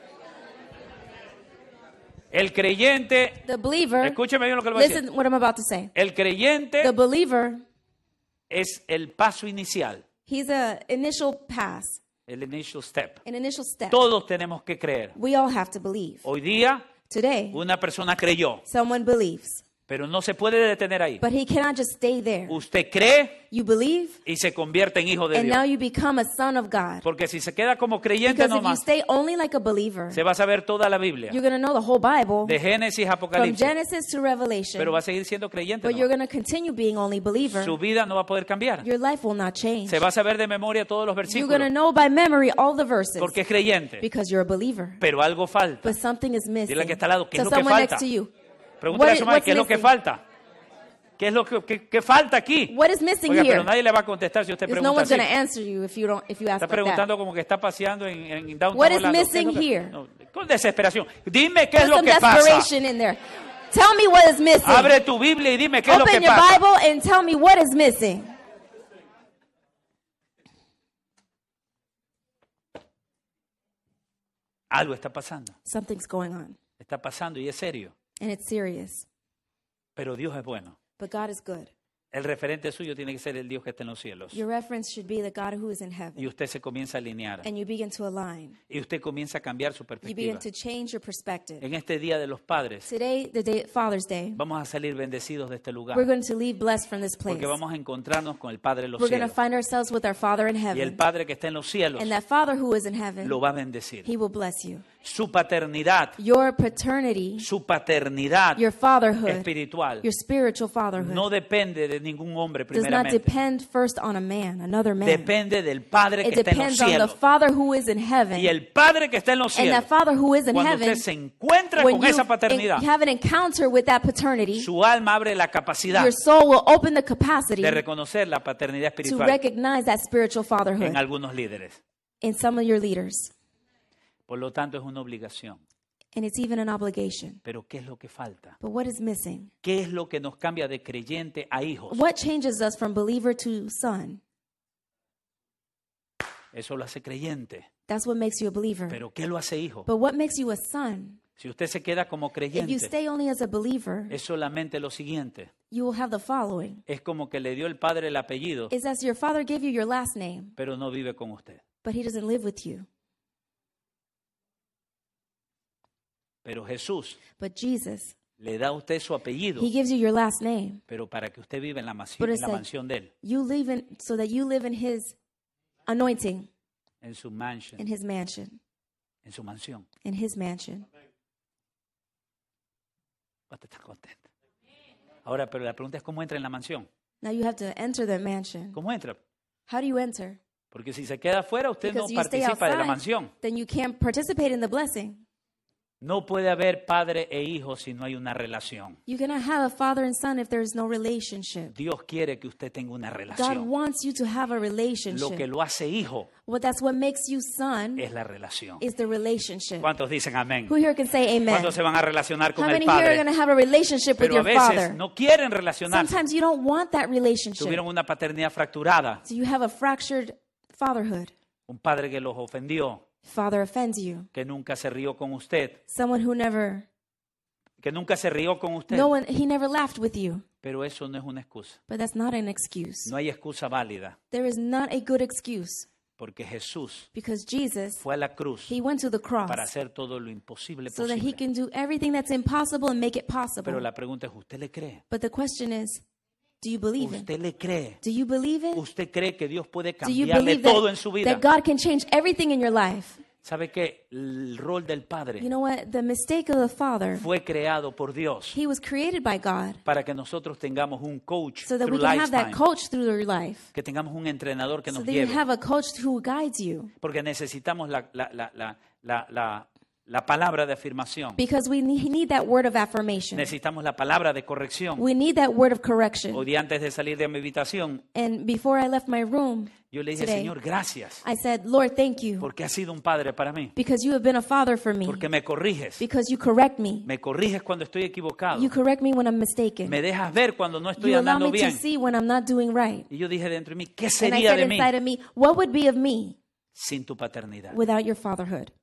El creyente, The believer, escúcheme bien lo que le voy a decir. listen what I'm about to say. El creyente The believer, es el paso inicial, he's a initial pass, el initial step. an initial step. Todos tenemos que creer. We all have to believe. Hoy día Today, una persona creyó, someone believes. Pero no se puede detener ahí. But he cannot just stay there. Usted cree You believe, y se convierte en hijo de and Dios. now you become a son of God. Porque si se queda como creyente Because if you nomás, stay only like a believer, se va a saber toda la Biblia. you're going to know the whole Bible De Génesis a from Apocalipsis. Genesis to Revelation. Pero va a seguir siendo creyente But you're nomás. going to continue being only believer. Su vida no va a poder cambiar. Your life will not change. Se va a saber de memoria todos los You're going to versículos. know by memory all the verses Porque es creyente. because you're a believer. Pero algo falta. But something is missing. Dile al que está al lado, ¿qué es So lo que someone falta? next to you. Pregúntale a su madre, what's ¿qué es lo que missing? falta? ¿Qué es lo que falta aquí? What is missing Oiga, here? pero nadie le va a contestar si usted Because no pregunta one's así. going to answer you if you Está ask like that. preguntando como que está paseando en Downtown What is Orlando. ¿Qué es missing lo que- here? No, con desesperación. Dime qué es Put lo some que pasa. desperation in there. Tell me what is missing. Abre tu Biblia y dime qué es lo Open que your pasa. Bible and tell me what is missing. Algo está pasando. Something's going on, Está pasando y es serio. and it's serious. Pero Dios es bueno. But God is good. El referente suyo tiene que ser el Dios que está en los cielos. Your reference should be the God who is in Y heaven. usted se comienza a alinear. And you begin to align. Y usted comienza a cambiar su You begin perspectiva. to change your perspective. En este Día de los Padres, Today, the day, Father's Day, vamos a salir bendecidos de este lugar. we're going to leave blessed from this place. Porque vamos a encontrarnos con el Padre de los We're going to cielos. find ourselves with our Father in Y el heaven. Padre que está en los cielos And that Father who is in heaven, lo va a bendecir. He will bless you. Su paternidad, Your paternity, su paternidad your fatherhood, espiritual your spiritual fatherhood no depende de ningún hombre does not primeramente. depend first on a man, another man. Depende del Padre It que está en los depends on the cielos. Father who is in heaven. Y el Padre que está en los And cielos, that Father who is in cuando heaven, usted se encuentra when con you esa paternidad, have an encounter with that paternity, su alma abre la capacidad your soul will open the capacity de reconocer la paternidad to espiritual recognize that spiritual en fatherhood algunos líderes. in some of your leaders. Por lo tanto, es una obligación. And it's even an obligation. Pero ¿qué es lo que falta? But what is missing? ¿Qué es lo que nos cambia de creyente a hijos? What changes us from believer to son? Eso lo hace creyente. That's what makes you a believer. Pero ¿qué lo hace hijo? But what makes you a son? Si usted se queda como If you creyente, stay only as a believer, es solamente lo siguiente. you will have the following. Es como que le dio el padre el apellido, Is as your father gave you your last name, pero no vive con usted. but he doesn't live with you. Pero Jesús But Jesus, le da a usted su apellido, he gives you your last name. pero para que usted viva en la But en it's la like mansión de él, you live in, so that you live in his anointing, en su mansion, in his mansion, en su mansión. in his mansion. ¿Cuánto está contento? Ahora, pero la pregunta es ¿cómo entra en la mansión? Now you have to enter the mansion. ¿Cómo entra? How do you enter? Porque si se queda afuera, usted no Because you stay participa de la outside, mansión. then you can't participate in the blessing. No puede haber padre e hijo si no hay una relación. You cannot have a father and son if there is no relationship. Dios quiere que usted tenga una God relación. wants you to have a Lo que relationship. lo hace hijo Well, that's what makes you son, es la relación. is the relationship. ¿Cuántos dicen amén? Who here can say amen? ¿Cuántos se van a relacionar con How el many here are Padre? going to have a relationship with Pero a your veces father? no quieren relacionarse. Sometimes you don't want that relationship. Tuvieron una paternidad fracturada. So you have a fractured fatherhood. Un padre que los ofendió, Father offends you. que nunca se rió con usted, Someone who never, que nunca se rió con usted. he never laughed with you. Pero eso no es una excusa. But that's not an excuse. No hay excusa válida, There is not a good excuse porque Jesús because Jesus, fue a la cruz he went to the cross para hacer todo lo imposible so that he posible. can do everything that's impossible and make it Pero possible. la pregunta es, ¿usted le cree? But the question is, do you believe it? ¿Usted le cree? Do you believe it? ¿Usted cree que Dios puede Do you cambiarle believe todo en su vida? that God can change everything in your life? ¿Sabe qué? El rol del Padre You know what? The mistake of the father, fue creado por Dios he was created by God para que nosotros tengamos un coach so that we through can have that lifetime, coach through your life. que tengamos un entrenador que So nos that you lleve, have a coach who guides you. porque necesitamos la palabra de afirmación, Because we need that word of affirmation. necesitamos la palabra de corrección. We need that word of correction. Hoy día antes de salir de mi habitación, And before I left my room yo le dije, today, Señor, gracias, I said, Lord, thank you. porque has sido un padre para mí, Because you have been a father for me. porque me corriges Because you correct me. cuando estoy equivocado, You correct me when I'm mistaken. me dejas ver cuando no estoy You allow andando me to bien. see when I'm not doing right. Y yo dije dentro de mí, ¿qué And I sería said de mí inside of me, what would be of me sin tu paternidad? without your fatherhood?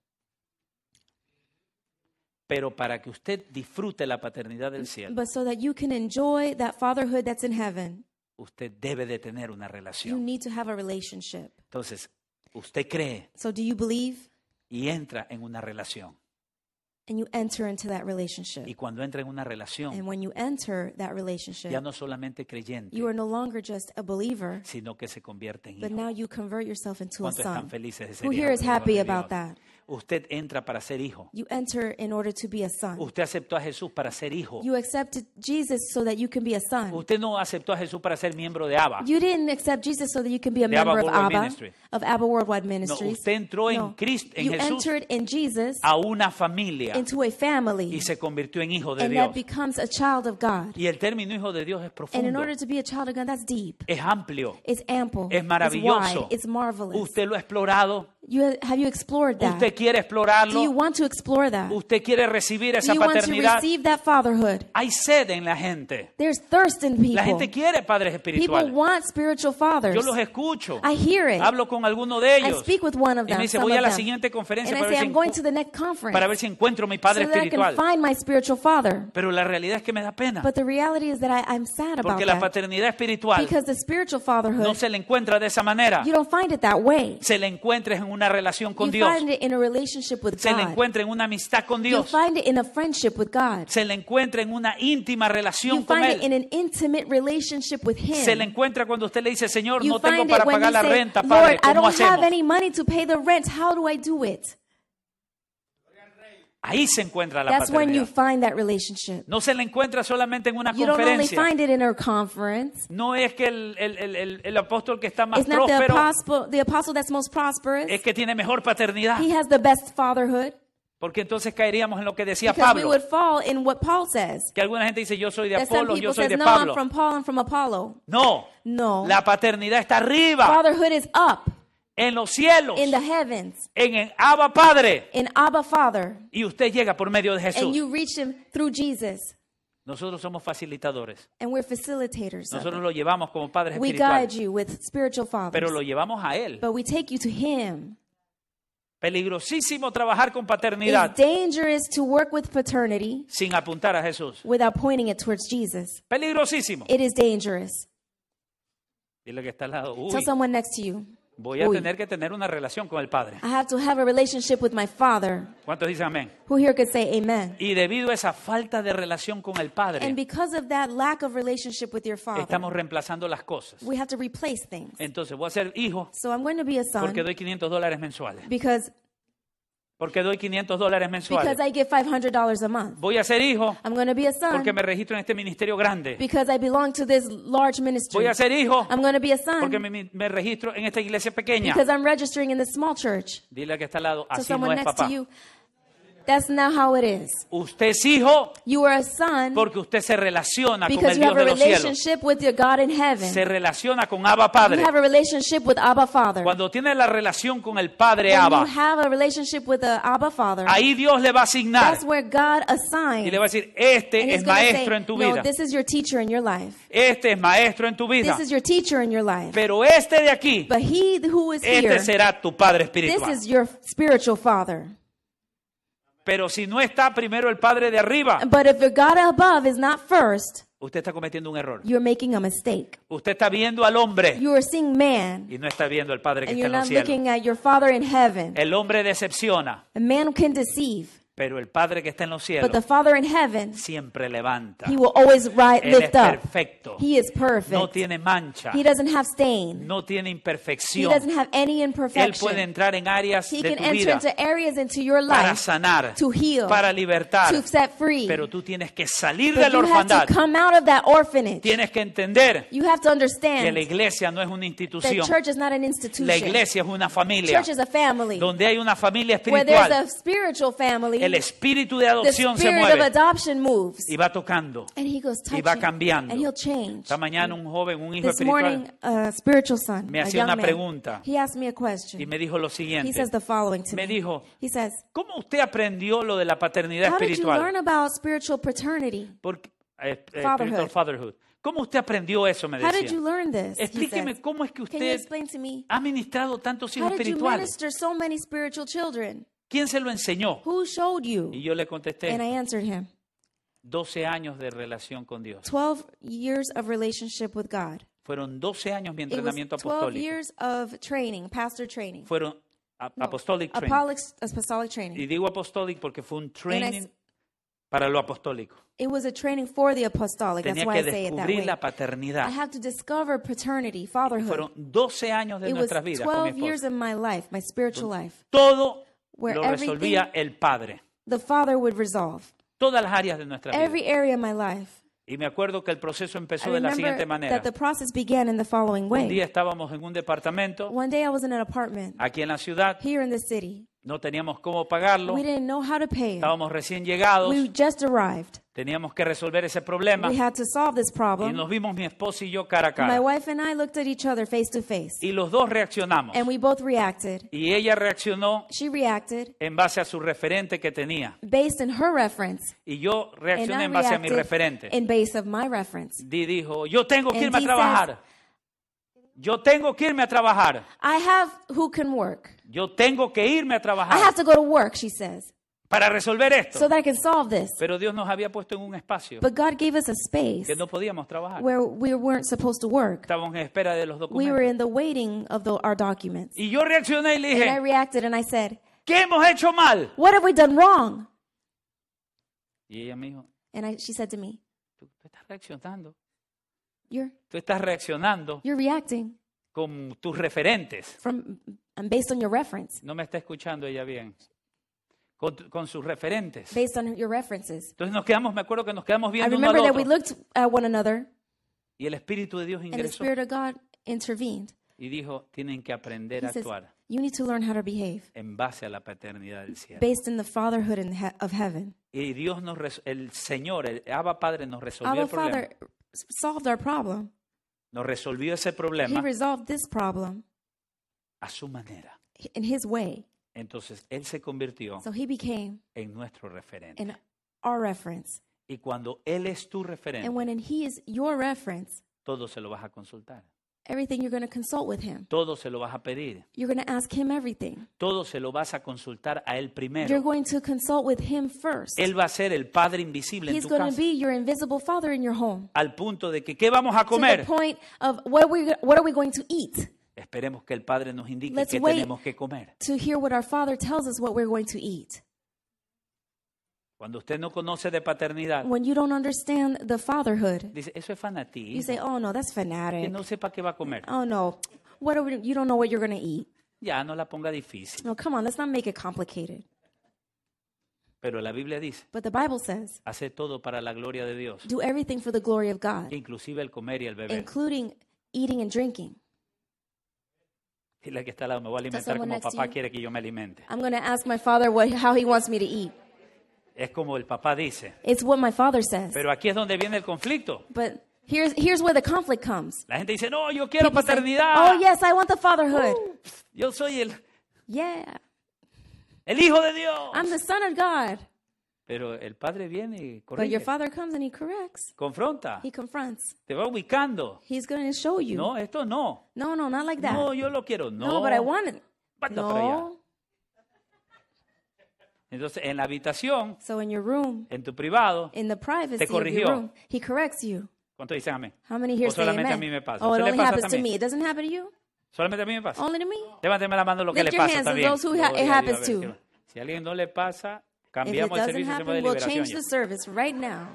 Pero para que usted disfrute la paternidad del cielo, But so that you can enjoy that fatherhood that's in heaven, usted debe de tener una you relación. need to have a relationship. Entonces, usted cree So do you believe? y entra en una relación. And you enter into that relationship. Y cuando entra en una relación, And when you enter that relationship, ya no solamente creyente, you are no longer just a believer, sino que se convierte en but hijo. now you convert yourself into a ¿Cuántos están son. felices de ser Who hijos here is de Dios, happy de about Dios? that? Usted entra para ser hijo. You enter in order to be a son. Usted aceptó a Jesús para ser hijo. You accepted Jesus so that you can be a son. Usted no aceptó a Jesús para ser miembro de ABBA. You didn't accept Jesus so that you can be a De ABBA member of Worldwide ABBA, Ministry. of ABBA Worldwide No, Ministries. usted entró en No. Cristo, en You Jesús, entered in Jesus a una familia into a family, y se convirtió en hijo de and Dios. that becomes a child of God. Y el término hijo de Dios es And in profundo, order to be a child of God, that's deep. es amplio, It's ample. es It's maravilloso. wide. It's marvelous. Usted lo ha explorado, Have you explored that? usted quiere Do you explorarlo, want to explore that? usted quiere recibir Do esa you want to paternidad. receive that fatherhood? Hay sed en la gente. There's thirst in La people. gente quiere padres People espirituales. want spiritual fathers. Yo los escucho. I hear it. Hablo con alguno de I ellos. speak with one of Y them. me dice, some voy a of la them. siguiente conferencia And I para say, ver, I'm going to the next conference para ver si encuentro a mi so padre that I can espiritual. find my spiritual father. Pero la realidad es que me da pena. But the reality is that I'm sad about Porque la that. paternidad espiritual Because the spiritual no fatherhood, se le encuentra de esa manera. you don't find it that way. Se le encuentra en una relación con You Dios. find it in a relationship with Se le God. encuentra en una amistad con You Dios. find it in a friendship with God. Se le encuentra en una íntima relación You con find it in Él. an intimate relationship with Se le Him. encuentra cuando usted le dice, Señor, You no tengo find para it when pagar you la say, renta, Lord, Padre, I ¿cómo don't have hacemos? any money to pay the rent. How do I do it? Ahí se encuentra la That's when you paternidad. find that relationship. No se le encuentra solamente en una You don't only conferencia. find it in a conference. No es que el apóstol que está más It's not próspero the apostle that's most prosperous. es que tiene mejor paternidad. He has the best fatherhood. Porque entonces caeríamos en lo que decía Because we Pablo. would fall in what Paul says. Que alguna gente dice, yo soy de That some Apolo, people yo soy says, de no, I'm Pablo. from Paul, I'm from Apollo. No, No. la paternidad está arriba, Fatherhood is up en los cielos, in the heavens, en el Abba Padre. in Abba Father. Y usted llega por medio de And Jesús. you reach Him through Jesus. Nosotros somos facilitadores. And we're facilitators of Nosotros it. lo llevamos como padres We guide espirituales. you with spiritual fathers. Pero lo llevamos a Él. But we take you to Him. Peligrosísimo trabajar con It's paternidad dangerous to work with paternity sin apuntar a Jesús. without pointing it towards Jesus. Peligrosísimo. It is dangerous. Dile que está al lado. Tell Uy, someone next to you, voy a Uy. tener que tener una relación con el Padre. I have to have a relationship with my Father. ¿Cuántos dicen amén? Who here could say amen? Y debido a esa falta de relación con el Padre, And because of that lack of relationship with your Father, estamos reemplazando las cosas. we have to replace things. Entonces voy a ser hijo So I'm going to be a son porque doy $500 mensuales. because Porque doy $500 mensuales. because I get $500 a month. Voy a ser hijo I'm going to be a son porque me registro en este ministerio grande. because I belong to this large ministry. Voy a ser hijo I'm going to be a son porque me registro en esta iglesia pequeña. because I'm registering in the small church. Dile al que está al lado, So así no someone es next papá. to you, that's not how it is. Usted es hijo You are a son porque usted se relaciona con because el you Dios have a de los cielos. relationship with your God in heaven. Se relaciona con Abba You Padre. have a relationship with Abba Father. Cuando tiene la relación con el Padre When you Abba, have a relationship with the Abba Father, ahí Dios le va a asignar that's where God y assigns. le va a decir, este And es He's going to maestro say, en tu no, vida. this is your teacher in your life. Este es maestro en tu vida. This is your teacher in your life. Pero este de aquí, But he who is este here, será tu Padre this espiritual. is your spiritual father. Pero si no está primero el Padre de arriba, But if your God above is not first, usted está cometiendo un error. you're making a mistake. Usted está viendo al hombre You are seeing man, y no está viendo al Padre que and está you're en los not cielos. looking at your Father in heaven. El hombre decepciona, A man can deceive, pero el Padre que está en los but the cielos Father in heaven, siempre levanta. he will always Él es lift up. perfecto. He is No perfect. tiene mancha. He doesn't have stain. No tiene He imperfección. doesn't have any Él puede imperfection. entrar en áreas He de can tu enter vida into areas into your para life sanar, to heal, para libertar. to set free. Pero tú tienes que salir But de la you have orfandad. to come out of that orphanage. Tienes que entender You have to que understand la iglesia no es una that institución. church is not an La institution. iglesia es una familia. Church is a family. Donde hay una familia Where there's espiritual, a spiritual family, el espíritu de the adopción se spirit of mueve adoption moves. y va tocando. And he goes Y va touching. cambiando. And he'll change. Esta mañana un joven, un hijo This morning, espiritual, a spiritual son, me a hacía young una man, pregunta he asked me a y question. me dijo lo He siguiente. says the following to Me me. dijo, He says, ¿cómo usted aprendió lo de la paternidad how did you learn espiritual? about spiritual paternity? Porque, Fatherhood. spiritual fatherhood. ¿Cómo usted aprendió eso? Me How did decía. you learn this? He Explíqueme says. cómo es que Can you usted explain to me? ha ministrado tantos How hijos did you espirituales. minister so many spiritual children? ¿Quién se lo enseñó? Who showed you? Y yo le contesté, And I answered him, 12 años de relación con Dios. 12 years of relationship with God. Fueron 12 años mi It was entrenamiento 12 apostólico. years of training, pastor training. Fueron apostolic training. Apostolic training. Y digo apostolic porque fue un And training para lo apostólico. it was a training for the apostolic. That's Tenía why I que say it that descubrir way. la I paternidad. have to discover paternity, fatherhood. Fueron 12 años de It was nuestras vidas con mi 12 years esposa. of my life, my spiritual life. Todo Where lo resolvía el padre. The father would resolve Todas las áreas de nuestra vida. every area of my life. Y me acuerdo que el proceso I empezó de la siguiente remember manera. that the process began in the following Un way. día estábamos en un departamento One day I was in an apartment aquí en la ciudad. here in the city. No teníamos cómo pagarlo. We didn't know how to pay it. Estábamos recién llegados. We just arrived. Teníamos que resolver ese problema. We had to solve this Y problem. nos vimos mi esposa y yo cara a My cara. wife and I looked at each other face to face. Y los dos reaccionamos. And we both reacted. Y ella reaccionó She reacted en base a su referente que tenía. based on her reference. Y yo And reaccioné I en base a mi reacted referente. in base of my reference. Dijo, yo tengo que And irme a he trabajar. Yo tengo que irme a trabajar. I have who can work. Yo tengo que irme a I trabajar have to go to work, she says, para resolver esto. so that I can solve this. Pero Dios nos había puesto en un espacio But God gave us a space que no podíamos trabajar. where we weren't supposed to work. Estábamos en espera de los We were documentos. in the waiting of our documents. Y yo reaccioné y le And I dije, reacted and I said, ¿qué hemos hecho mal? what have we done wrong? Y ella me dijo, And she said to me, tú estás reaccionando. you're Tú estás reaccionando reacting con tus referentes. and based on your reference, No me está escuchando ella bien. Con sus referentes. based on your references. Entonces me acuerdo que nos quedamos I viendo uno al remember that we otro. looked at one another Y el Espíritu de Dios and the ingresó Spirit of God intervened. y dijo, tienen que aprender He a says, actuar you need to learn how to behave en base a la paternidad del cielo. based in the fatherhood of heaven. Y Dios el Señor, el Abba Padre nos resolvió Our el problema. Father solved our problem. Nos resolvió ese He problema resolved this problem a su manera. in His way. Entonces Él se convirtió So He became en nuestro referente. in our reference. Y cuando Él es tu referente, And when He is your reference, todo se lo vas a consultar. everything you're going to consult with Him. Todo se lo vas a pedir. You're going to ask Him everything. Todo se lo vas a consultar a Él You're primero. going to consult with Him first. Él va a ser el Padre invisible en He's tu going to casa. be your invisible Father in your home. Al punto de que, ¿qué vamos a To the comer? point of what are we going to eat? Esperemos que el Padre nos indique Let's qué wait. tenemos que comer. To hear what our Father tells us what we're going to eat. Cuando usted no conoce de paternidad, When you don't understand the fatherhood, dice, eso es you fanatismo. say, oh no, that's Que fanatic. no sepa qué va a comer. Oh no, you don't know what you're going to eat. Ya, no la ponga difícil. No, come on, let's not make it complicated. Pero la Biblia dice, But the Bible says, hace todo para la gloria de Dios, do everything for the glory of God, inclusive el comer y el beber. including eating and drinking. Dile que está al lado, me voy a alimentar someone como next to papá you? quiere que yo me alimente. I'm going to ask my Father how He wants me to eat. Es como el papá dice. It's what my Father says. Pero aquí es donde viene el conflicto. But here's where the conflict comes. La gente dice, no, yo quiero People say, paternidad. oh yes, I want the fatherhood. Yo soy Yeah, el hijo de Dios. I'm the son of God. Pero el padre viene y But your corrige, Father comes and He corrects. confronta, He confronts. te va ubicando. He's going to show you. No, esto no. No, not like that. No, yo lo quiero. No, but I want it. Manda para allá. No. Entonces, en la habitación, So in your room, en tu privado, in the privacy Te of corrigió. your room, He corrects you. ¿cuántos dicen amén? How many here O say solamente a amen? mí me pasa. Oh, it ¿Se le only pasa happens to también? me. It doesn't happen to you? Solamente a mí me pasa. Only to me? Levánteme la mano lo que Lift le your pasa hands and también. those who Gloria a it Dios, happens a ver, to. si a alguien no le pasa, If it cambiamos el doesn't servicio, hacemos de happen, we'll liberación. change ya. the service right now.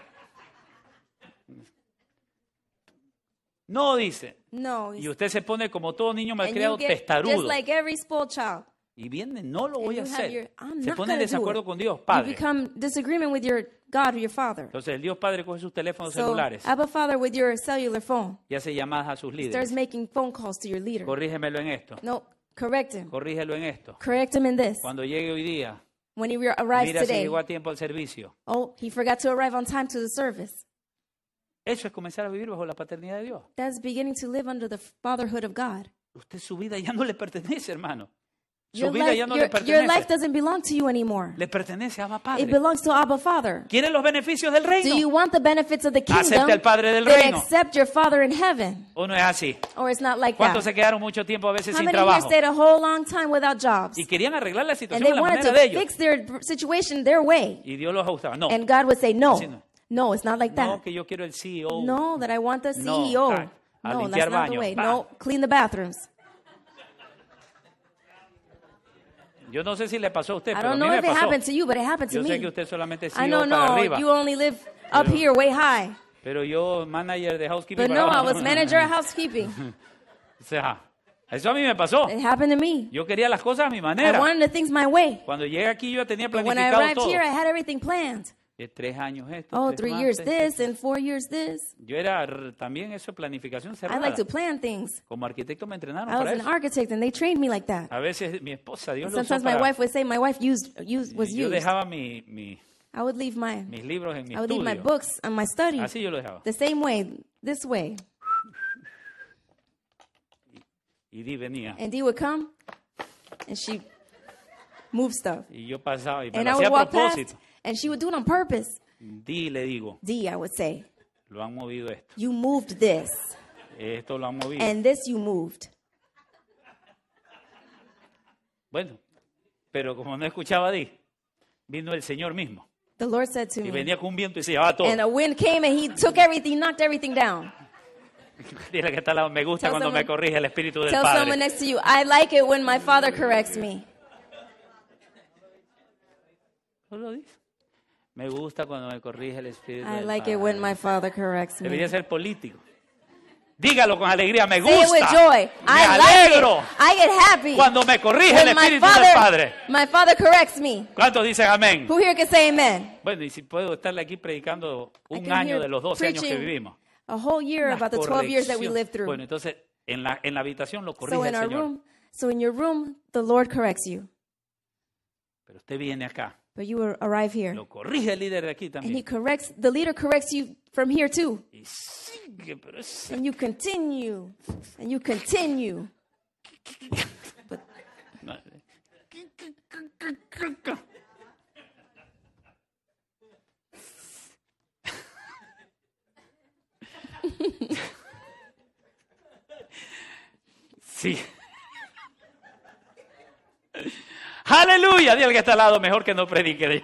No, dice. No. Y usted se pone como todo niño And malcriado you get just testarudo. like every spoiled child. Y viene, no lo voy a And you have hacer. I'm Se not pone en gonna do desacuerdo it. con Dios, You Padre. become disagreement with your God or your Father. Entonces el Dios Padre coge sus teléfonos So, celulares Abba Father with your cellular phone y hace llamadas a sus starts líderes. making phone calls to your leader. Corrígemelo en esto. No, correct him. Corrígelo en esto. Correct him in this. Cuando llegue hoy día, When he arrives mira si today, llegó a tiempo al servicio. oh, he forgot to arrive on time to the service. Eso es comenzar a vivir bajo la paternidad de Dios. That's beginning to live under the fatherhood of God. Usted su vida ya no le pertenece, hermano. Su Your vida life, ya no le your life pertenece. doesn't belong to you anymore. Le pertenece a Abba It Padre. belongs to Abba Father. ¿Quiere los beneficios del Do reino? you want the benefits of the kingdom? Acepte al Padre del Then reino. accept your Father in heaven. ¿O no es así? Or it's not like ¿Cuántos that. se quedaron mucho tiempo a veces How sin many here trabajo? stayed a whole long time without jobs? Y querían arreglar la And situación they a la wanted manera to de ellos. fix their situation their way. Y Dios los ajustaba. No, And God would say, no, Así no. no, it's not like no, that. que yo quiero el CEO. No, that I want the No, CEO. a No, limpiar that's not the baños. way. Va. No, clean the bathrooms. Yo no sé si le pasó a usted, I pero a don't mí know me if it pasó. happened to you, but it happened to Yo sé que me. usted solamente I sigue know, para no, arriba. you only live up Pero- here, way high. Pero yo, manager de housekeeping. But no, para I abajo. was manager of housekeeping. O sea, eso a mí me pasó. It happened to me. Yo quería las cosas a mi I manera. wanted the things my way. Cuando llegué aquí yo ya tenía But when I planificado arrived todo. here, I had everything planned. 3 años esto. Oh, 3 3 más, years 3. this and 4 years this. Yo era también eso, planificación I cerrada. like to plan things. Como arquitecto me entrenaron I was para an eso. architect and they trained me like that. A veces mi esposa, Dios lo usó Sometimes my para... wife would say my wife was Yo used. dejaba I would leave mis libros en mi I would leave my estudio. books and my study Así yo lo dejaba. the same way, this way. Y Di venía. And Dee would come and she moved stuff. Y yo pasaba y me And lo I hacía would a walk past propósito. and she would do it on purpose. Di, le digo, Dee, I would say, lo han movido esto. you moved this Esto lo han movido. and this you moved. Bueno, pero como no escuchaba a Di, vino el Señor mismo. The Lord said to Y me, venía con un viento y se llevaba todo. and a wind came and he took everything, knocked everything down. Dile que está al lado, me gusta Tell cuando me someone- corrige el Espíritu del Tell someone Padre. next to you, I like it when my father corrects me. ¿No lo dice? Me gusta cuando me corrige el Espíritu I del like Padre. it when my father corrects me. Debería ser político. Dígalo con alegría, me Say it with gusta. joy. Me I like alegro it. I get happy cuando me corrige el when Espíritu del Padre. my father corrects me. ¿Cuántos dicen amén? Who here can say amen? Bueno, y si puedo estarle aquí predicando I un can año hear de los 12 años que preaching vivimos. A whole year Una about the 12 years that we corrección. lived through. Bueno, entonces en la habitación lo corrige So el in our Señor. so in your room, the Lord corrects you. Pero usted viene acá, But you will arrive here. lo corrige el líder de aquí And he también. the leader corrects you from here too. Y sigue, pero es... And you continue. And you continue. Sí. Aleluya, dile al que está al lado, mejor que no predique.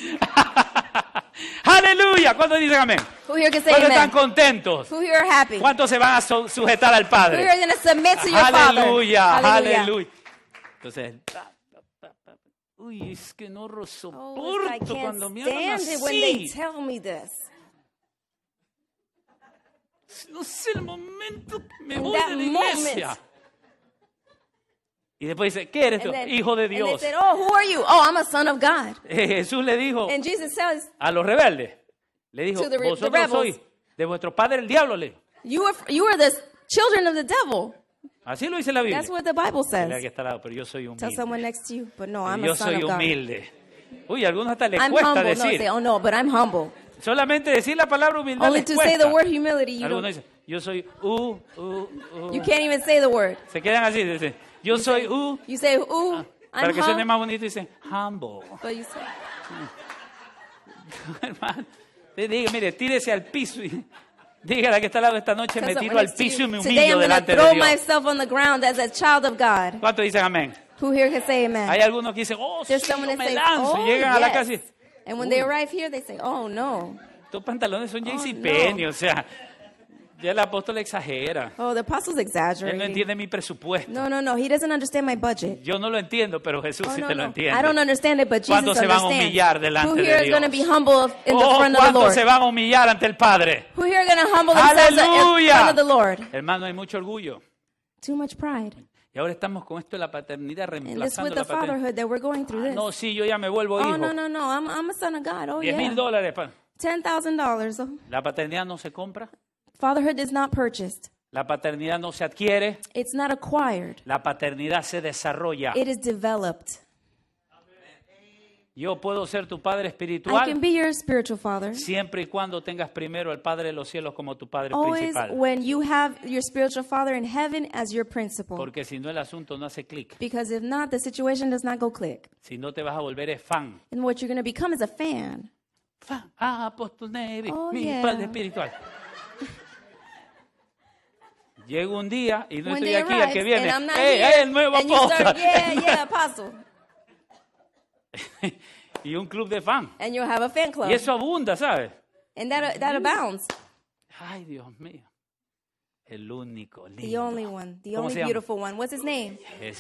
Aleluya, ¿cuántos dicen amén? Who here can say ¿Cuántos están amen? contentos? Who here are happy? Who ¿Cuántos se van a sujetar al here Padre? are going to submit to your Aleluya, Father? aleluya. Entonces, uy, es que no lo Oh, soporto I can't cuando me hablan stand it when they así. tell me this. No sé el momento que me In voy that de la iglesia. moment. Y después dice, ¿qué eres tú? And then- Hijo de And they Dios. said, oh, who are you? Oh, I'm a son of God. Jesús le dijo And Jesus says, a los rebeldes, le dijo, To the vosotros rebels. sois de vuestro padre el diablo, le dijo. you are the children of the devil. Así lo dice la Biblia. That's what the Bible Dile al que says. está al lado, pero yo soy Tell someone humilde. next to you, but no, I'm Yo a son soy of God. humilde. Uy, a algunos hasta les I'm cuesta humble. No, decir. say, oh no, but I'm humble. Solamente decir la palabra humildad Only les to say cuesta. the word humility, you Algunos don't. dicen, yo soy You can't even say the word. Se quedan así, dicen, yo soy You say, ooh, para I'm que suene humble. más bonito dicen, humble. But you say, Hermano, usted diga, mire, tírese al piso y dígale que está al lado esta noche, me tiro al piso y me today humillo I'm going delante to de throw Dios. myself on the ground as a child of God. ¿Cuántos dicen amén? Who here can say amen? Hay algunos que dicen, oh, sí, There's yo someone that me says, lanzo. oh, Y llegan a la yes. casa y And when they arrive here, they say, oh no. estos pantalones son Oh, JCPenney, no. o sea, ya el apóstol exagera. Oh, the apostle's Él no exaggerating. entiende mi presupuesto. No. He doesn't understand my budget. Yo no lo entiendo, pero Jesús Oh, sí no, te lo no. entiende. I don't understand it, but Jesus ¿Cuántos se van a understands. humillar delante Who de here is going to Dios? be humble in the Oh, front of the ¿cuántos Lord? se van a humillar ante el Padre? Who here are going to humble themselves in ¡Aleluya! front of the Lord? Hermano, hay mucho orgullo. Too much pride. Y ahora estamos con esto de la paternidad, And this reemplazando with la the paternidad. fatherhood that we're going through this. No, sí, yo ya me vuelvo Oh, hijo. no. I'm a son of God. Oh, yeah. $10,000. $10,000. Oh. La paternidad no se compra. Fatherhood is not purchased. La paternidad no se adquiere. It's not acquired. La paternidad se desarrolla. It is developed. Yo puedo ser tu padre I can espiritual be your spiritual father. siempre y cuando tengas primero al Padre de los cielos como tu Padre Always principal. when you have your spiritual father in heaven as your principal. Porque si no el asunto no hace clic. Because if not, the situation does not go click. Si no te vas a volver es fan. And what you're going to become is a fan. Fan. Ah, apóstol Navy, Oh, mi yeah. Padre espiritual. Llega un día y no When estoy they aquí, el arrive, que viene. and I'm not ¡Ey, here, el nuevo and you apóstol! start, yeah, apostle. Y un club de fan. And you'll have a fan club. Y eso abunda, ¿sabes? And that abounds. Ay, Dios mío. El único, lindo. The only one, the ¿Cómo only se llama? beautiful one. What's his name? Es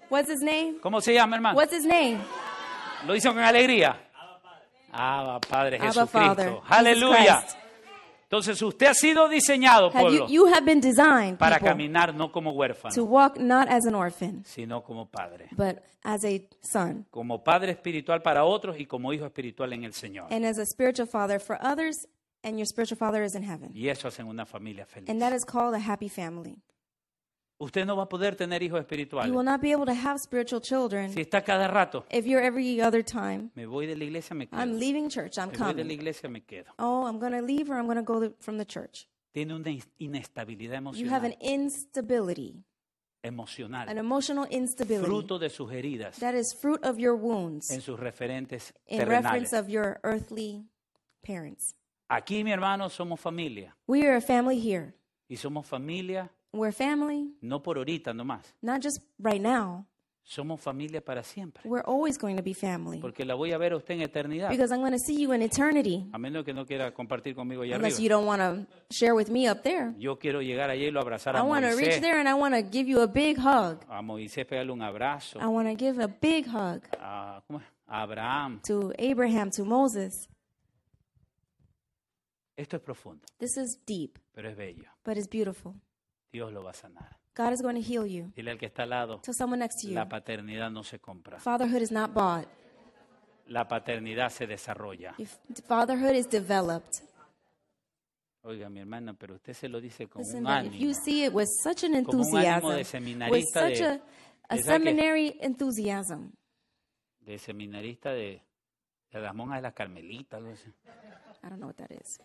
What's his name? ¿Cómo se llama, hermano? What's his name? Lo hizo con alegría. Abba, Padre Abba, Father. Jesucristo. Aleluya. Jesus Christ. Entonces usted ha sido diseñado, pueblo, You have been designed, para people, caminar no como to huérfano, walk not as an orphan, sino como padre. but as a son, Como padre espiritual para otros y como hijo espiritual en el Señor. and as a spiritual father for others, and your spiritual father is in heaven. Y eso hace una familia feliz. And that is called a happy family. Usted no va a poder tener hijos You will espirituales not be able to have spiritual children si está cada rato. if you're every other time, Me voy de la iglesia, me quedo. I'm leaving church, I'm Me voy de la coming. iglesia, me quedo. Oh, I'm going to leave or I'm going to go from the church. Tiene una inestabilidad You have an emocional. instability, an Emocional. emotional instability. Fruto de sus heridas That is fruit of your wounds en sus referentes in terrenales. reference of your earthly parents. Aquí, mi hermano, somos familia. We are a family here. Y somos familia We're family, no por ahorita nomás. not just right now. Somos familia para siempre. We're always going to be family. Porque la voy a ver a usted en eternidad. Because I'm going to see you in eternity. A menos que no quiera compartir conmigo allá Unless you arriba. don't want to share with me up there. Yo quiero llegar allí y lo abrazar I a want to reach Moisés. there and I want to give you a big hug. A Moisés pegarle un abrazo. I want to give a big hug ¿Cómo es? A Abraham. to Abraham, to Moses. Esto es profundo, This is deep, pero es bello. but it's beautiful. Dios lo va a sanar. God is going to heal you. Dile al que está al lado, Tell someone next to you. la paternidad no se compra. Fatherhood is not bought. La paternidad se desarrolla. Fatherhood is developed. Oiga, mi hermana, pero usted se lo dice con Listen, un but if you ánimo. see it with such an Como un ánimo enthusiasm, de with seminarista such de, a ¿sabe qué? seminary enthusiasm. De seminarista de las monjas de las Carmelitas. Algo así. I don't know what that is.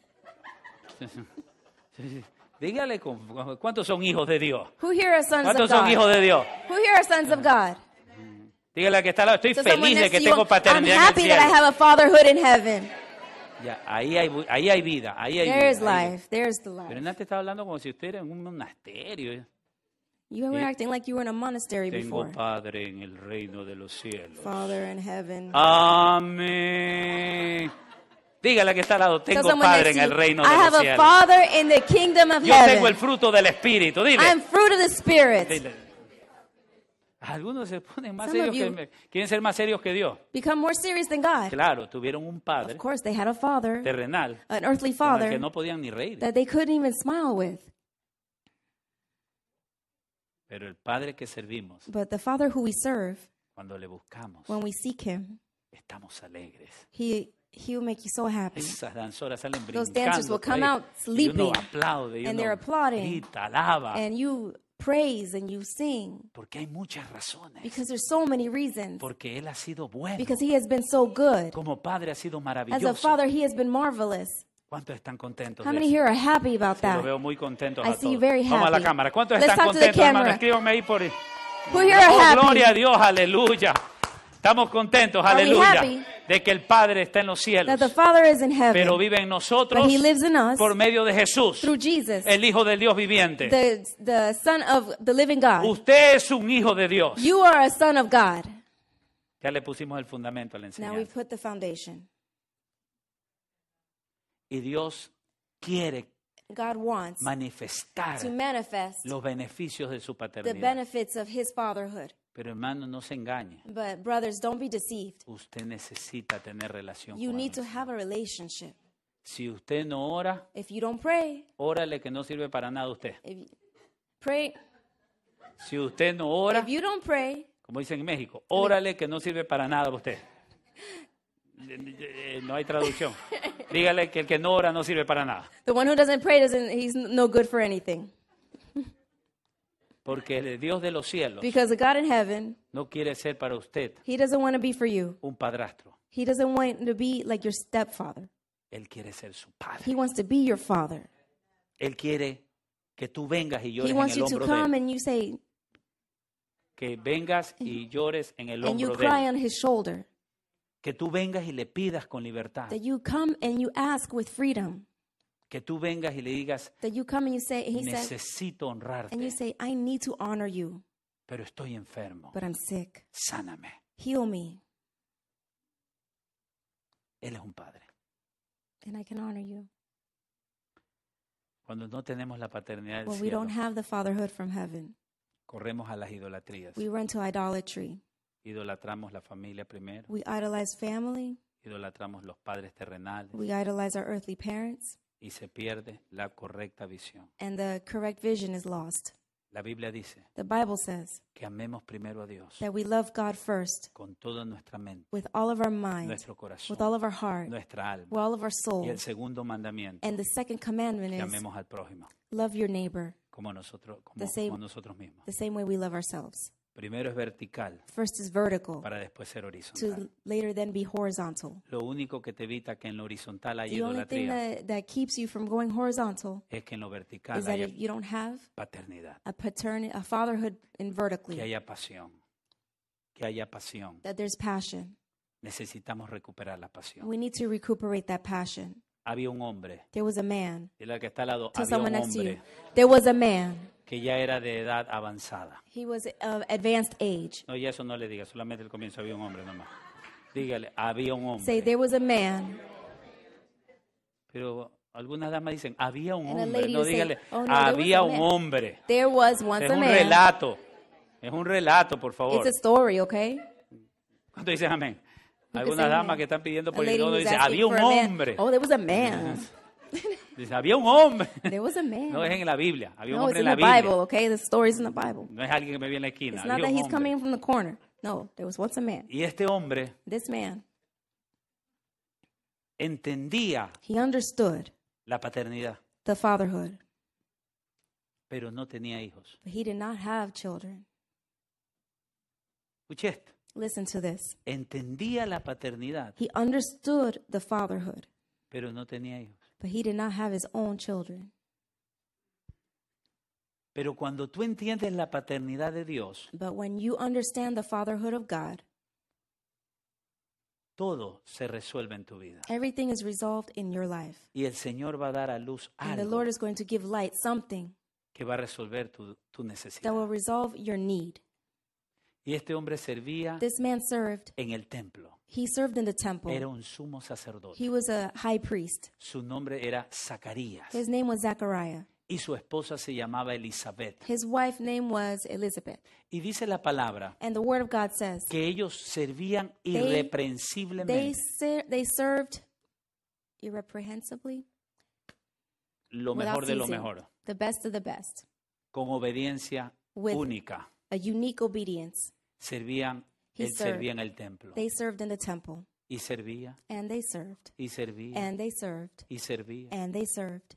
Dígale, ¿cuántos son hijos de Dios? Who here are sons ¿Cuántos of son hijos God? de Dios? Who here are sons of God? Dígale al que está al lado, estoy So someone feliz de next que to you, tengo I'm paternidad en el happy that I cielo. have a fatherhood in heaven. Ya, ahí hay vida, ahí hay There is vida. ahí hay vida. life. There's the Pero life. no te estaba hablando como si usted era en un monasterio. You were acting like you were in a monastery Tengo before. Padre en el reino de los cielos. Father in heaven. Amén. Dígale al que está al lado, Tell tengo someone Padre next en to el you, reino I de have los a cielos. father in the kingdom of Yo tengo el heaven. fruto del Espíritu. Dile. I am fruit of the Spirit. Dile. Algunos se ponen más Some of serios quieren ser más serios que Dios. Become more serious than God. Claro, tuvieron un padre Of course, they had a father, terrenal an earthly con el que father, no podían ni reír. that they couldn't even smile with. Pero el Padre que servimos, But the Father who we serve, cuando le buscamos, when we seek Him, estamos alegres. He will make you so happy. Esas danzoras salen Those brincando dancers will por ahí, come out y uno sleeping, aplaude y and uno they're applauding, grita, alaba, And you praise and you sing porque hay muchas razones. because there's so many reasons. Porque Él ha sido bueno. Because He has been so good. Como Padre ha sido As a maravilloso. Father, He has been marvelous. ¿Cuántos están contentos How de many eso? here are happy about Sí, lo that? veo muy contentos I a see you todos. very Vamos a la happy. cámara. ¿Cuántos Let's están talk to the contentos, hermano? camera. Escríbanme ahí por... Who here are Oh, happy? gloria a Dios, aleluya. Estamos contentos, Are we aleluya, happy? de que el Padre está en los cielos, That the Father is in pero heaven, vive en nosotros but He lives in us por medio de Jesús, through Jesus, el Hijo del Dios viviente. the Son of the living God. Usted es un hijo de Dios. You are a son of God. Ya le pusimos el fundamento a la Now we've enseñanza. put the foundation. Y Dios quiere God wants manifestar to manifest los beneficios de su the paternidad. benefits of His fatherhood. Pero hermano, no se engañe. But brothers, don't be deceived. Usted necesita tener relación You con need to Él. have a relationship. Si usted no ora, If you don't pray, órale que no sirve para nada usted. if you pray, Si usted no ora, if you don't pray, como dicen en México, órale que no sirve para nada usted. No hay traducción. Dígale que el que no ora no sirve para nada. the one who doesn't pray he's no good for anything. Porque el Dios de los cielos Because the God in heaven, no quiere ser para usted He doesn't want to be for you. un padrastro. He doesn't want to be like your stepfather. Él quiere ser su padre. He wants to be your father. Él quiere que tú vengas y He llores en wants el you to hombro de come él. and you say, Que vengas y llores en el and you hombro de cry él. on His shoulder. Que tú vengas y le pidas con libertad. That you come and you ask with freedom. Que tú vengas y le digas, That you come and you say, and He says, necesito honrarte, and you say, I need to honor you, pero estoy enfermo. but I'm sick. Sáname. Heal me, Él es un padre. and I can honor you. Cuando no tenemos la paternidad del When we cielo, don't have the fatherhood from heaven, Corremos a las idolatrías. We run to idolatry. Idolatramos la familia primero. We idolize family. Idolatramos los padres terrenales. We idolize our earthly parents. Y se pierde la correcta visión. And the correct vision is lost. La Biblia dice The Bible says que amemos primero a Dios that we love God first con toda nuestra mente, with all of our mind, nuestro corazón, with all of our heart, nuestra alma. with all of our soul. Y el segundo mandamiento, And the second commandment que is amemos al prójimo love your neighbor como nosotros mismos. the same way we love ourselves. Primero es vertical First is vertical para después ser to horizontal. later then be horizontal. Lo único que te evita que en lo horizontal haya The only thing idolatría that keeps you from going horizontal es que en lo vertical is that haya if you don't have paternidad, a fatherhood in que vertically, haya pasión, que haya pasión. that there's passion. Necesitamos recuperar la pasión. We need to recuperate that passion. Había un hombre, There was a man. dile al que está al lado, Tell había someone un next to you. hombre There was a man. que ya era de edad avanzada. He was of advanced age. No, ya eso no le diga, solamente el comienzo, había un hombre nomás. Dígale, había un Say, hombre. there was a man. Pero algunas damas dicen, había un And a hombre. lady No, will say, dígale, "Oh, no, there was había a un man." hombre. There was once Es a un man. relato. Es un relato, por favor. It's a story, okay? ¿Cuánto dicen amén? can Algunas say damas amen. que están pidiendo A por el lady nodo who's dicen, asking había un for a man. hombre. Oh, there was a man. Dice, había un hombre. There was a man. No es en la Biblia, había un No, hombre it's en in la the Biblia. Bible, okay? The story's in the Bible. No es alguien que me viene en la esquina, It's not había that un he's coming hombre. from the corner. No, there was once a man. Y este hombre This man, entendía he understood la paternidad, the fatherhood, pero no tenía hijos. but he did not have children. Escuche esto. Listen to this. Entendía la paternidad, He understood the fatherhood, pero no tenía hijos. but he did not have his own children. Pero cuando tú entiendes la paternidad de Dios, But when you understand the fatherhood of God, todo se resuelve en tu vida. everything is resolved in your life. Y el Señor va a dar a luz And the algo Lord is going to give light, something que va a resolver tu that necesidad. will resolve your need. Y este hombre servía This man served. en el templo. He served in the temple. Era un sumo sacerdote. He was a high priest. Su nombre era Zacarías. His name was Zechariah. Y su esposa se llamaba Elizabeth. His wife's name was Elizabeth. Y dice la palabra And the word of God says que ellos servían they irreprensiblemente. they served irreprehensibly, Lo without mejor de lo ceasing, mejor. the best of the best, Con obediencia with única. a unique obedience. Servían, He él served. servía en el templo. They served in the temple, Y servía, and they served, y servía, and they served, y servía. and they served.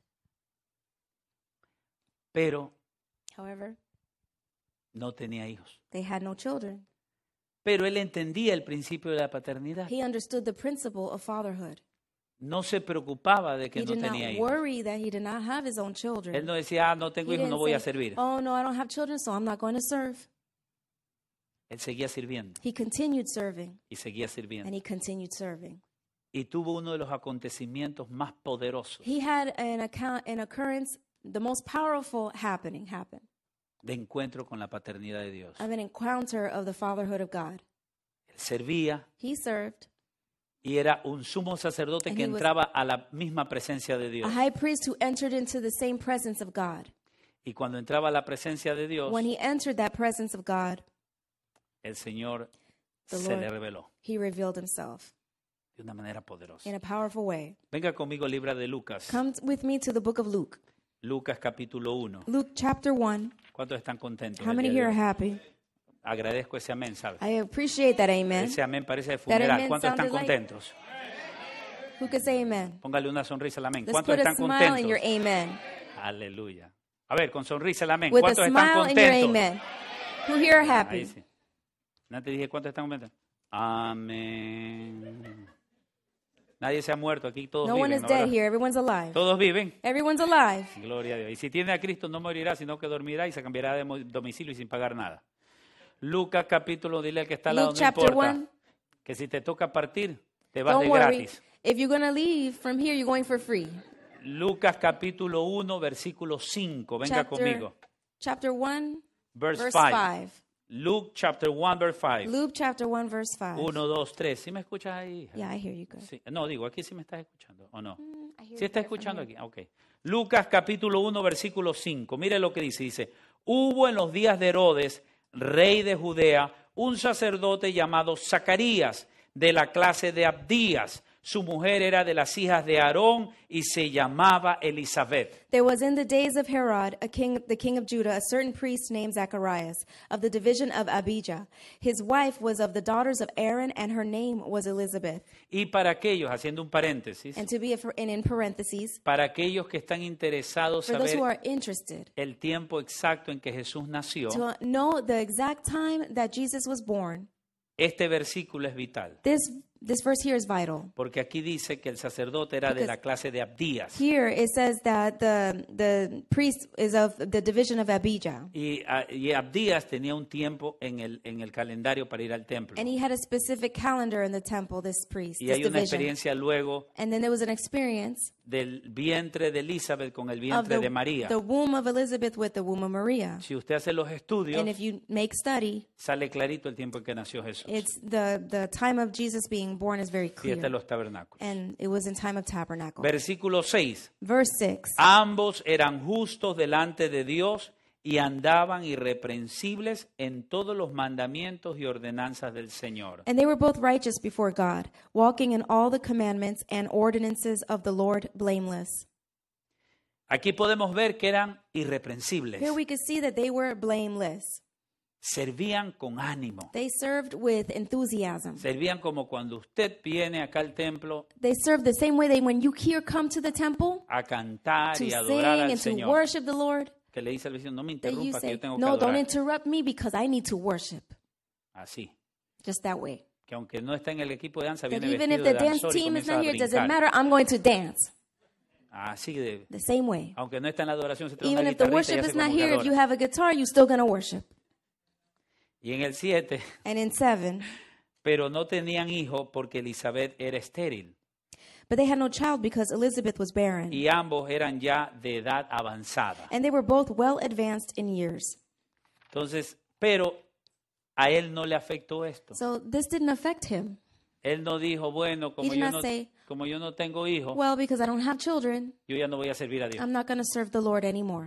Pero However, no tenía hijos. they had no children. Pero él entendía el principio de la paternidad. He understood the principle of fatherhood. No se preocupaba de que He no did not tenía hijos. worry that he did not have his own children. Él no decía, no tengo He hijos, no didn't voy a say, servir. oh, no, I don't have children, so I'm not going to serve. Él seguía sirviendo He continued serving, y seguía sirviendo. and he continued serving. Y tuvo uno de los acontecimientos más poderosos He had an occurrence, the most powerful happened de encuentro con la paternidad de Dios. of an encounter of the fatherhood of God. Él servía He served, y era un sumo sacerdote And que he was entraba a la misma presencia de a Dios. high priest who entered into the same presence of God. Y cuando entraba a la presencia de Dios, When he entered that presence of God, el Señor The se Lord- le reveló he revealed himself de una manera poderosa. in a powerful way. Venga conmigo, libro de Lucas. Come with me to the book of Luke. Lucas capítulo 1. Luke chapter 1. ¿Cuántos están contentos? How el many día de here are hoy? happy? Agradezco ese amén, ¿sabes? I appreciate that amen. Ese amén parece de That funeral. amen ¿Cuántos están sounded like- contentos? Who could say amen? Póngale una sonrisa al amén. Let's ¿Cuántos put a están smile in your contentos? amen. Aleluya. A ver, con sonrisa el amén. With a ¿Cuántos están smile in your contentos? amen. Who here are Ahí happy? sí. Antes dije, ¿cuántos están contentos? Amén. Nadie se ha muerto aquí, todos No one viven, is ¿no, dead verdad? here. Everyone's alive. Todos viven. Everyone's alive. Gloria a Dios. Y si tiene a Cristo no morirá, sino que dormirá y se cambiará de domicilio y sin pagar nada. Lucas capítulo, dile al que está al lado, Luke no chapter importa, 1. que si te toca partir, te vas Don't de worry. gratis. If you're going to leave from here, you're going for free. Lucas capítulo 1, versículo 5. Venga conmigo. Chapter 1, Verse verse 5. 5. Luke chapter 1, verse 5. Luke chapter 1, verse 5. 1, 2, 3. ¿Sí me escuchas ahí, hija? Yeah, I hear you good. Sí. No, digo, aquí sí me estás escuchando, ¿o no? I hear ¿Sí you está better from escuchando here. aquí? Ok. Lucas capítulo 1, versículo 5. Mire lo que dice. Dice, Hubo en los días de Herodes, rey de Judea, un sacerdote llamado Zacarías, de la clase de Abdías. Su mujer era de las hijas de Aarón y se llamaba Elizabeth. There was in the days of Herod, the king of Judah, a certain priest named Zacharias, of the division of Abijah. His wife was of the daughters of Aaron, and her name was Elizabeth. Y para aquellos, haciendo un paréntesis, And to be in parentheses, para aquellos que están interesados for those who saber are interested el tiempo exacto en que Jesús nació, to know the exact time that Jesus was born, este versículo es vital. this verse here is vital. Porque aquí dice que el sacerdote era de la clase de Abdías. Here it says that the priest is of the division of Abijah. Y Abdías tenía un tiempo en el calendario para ir al templo. And he had a specific calendar in the temple, this priest, Y this hay una division. experiencia luego And then there was an experience del vientre de Elizabeth con el of vientre de María. the womb of Elizabeth with the womb of Maria. Si usted hace los estudios, And if you make study, sale clarito el tiempo en que nació Jesús. it's the time of Jesus being born is very Fiesta de clear. los tabernáculos. And it was in time of tabernacle. Versículo 6. Verse 6. Ambos eran justos delante de Dios y andaban irreprensibles en todos los mandamientos y ordenanzas del Señor. And they were both righteous before God, walking in all the commandments and ordinances of the Lord blameless. Aquí podemos ver que eran irreprensibles. Here we could see that they were blameless. Servían con ánimo. They served with enthusiasm. Servían como cuando usted viene acá al templo They served the same way that when you here come to the temple a cantar to y sing adorar al and to Señor. worship the Lord, Que le dice al vecino, no me that you interrumpa que say, yo tengo que no, don't adorar. interrupt me because I need to worship. Así. Just that way. Que aunque no está en el equipo de danza, That viene even if vestido the de dance danzor y team is comienza a not here, it doesn't brincar. matter, I'm going to dance. Así de, The same way. aunque no está en la adoración, se trae Even una if the guitarrita y worship hace is not como que here, if you adora. have a guitar, you're still going to worship. Y en el 7, And in 7, pero no tenían hijo porque Elizabeth era estéril. but they had no child because Elizabeth was barren. Y ambos eran ya de edad avanzada. And they were both well advanced in years. Entonces, pero a él no le afectó esto. So this didn't affect him. Él no dijo, bueno, He did not say, como yo no tengo hijos, well, because I don't have children, yo ya no voy a servir a Dios. I'm not going to serve the Lord anymore.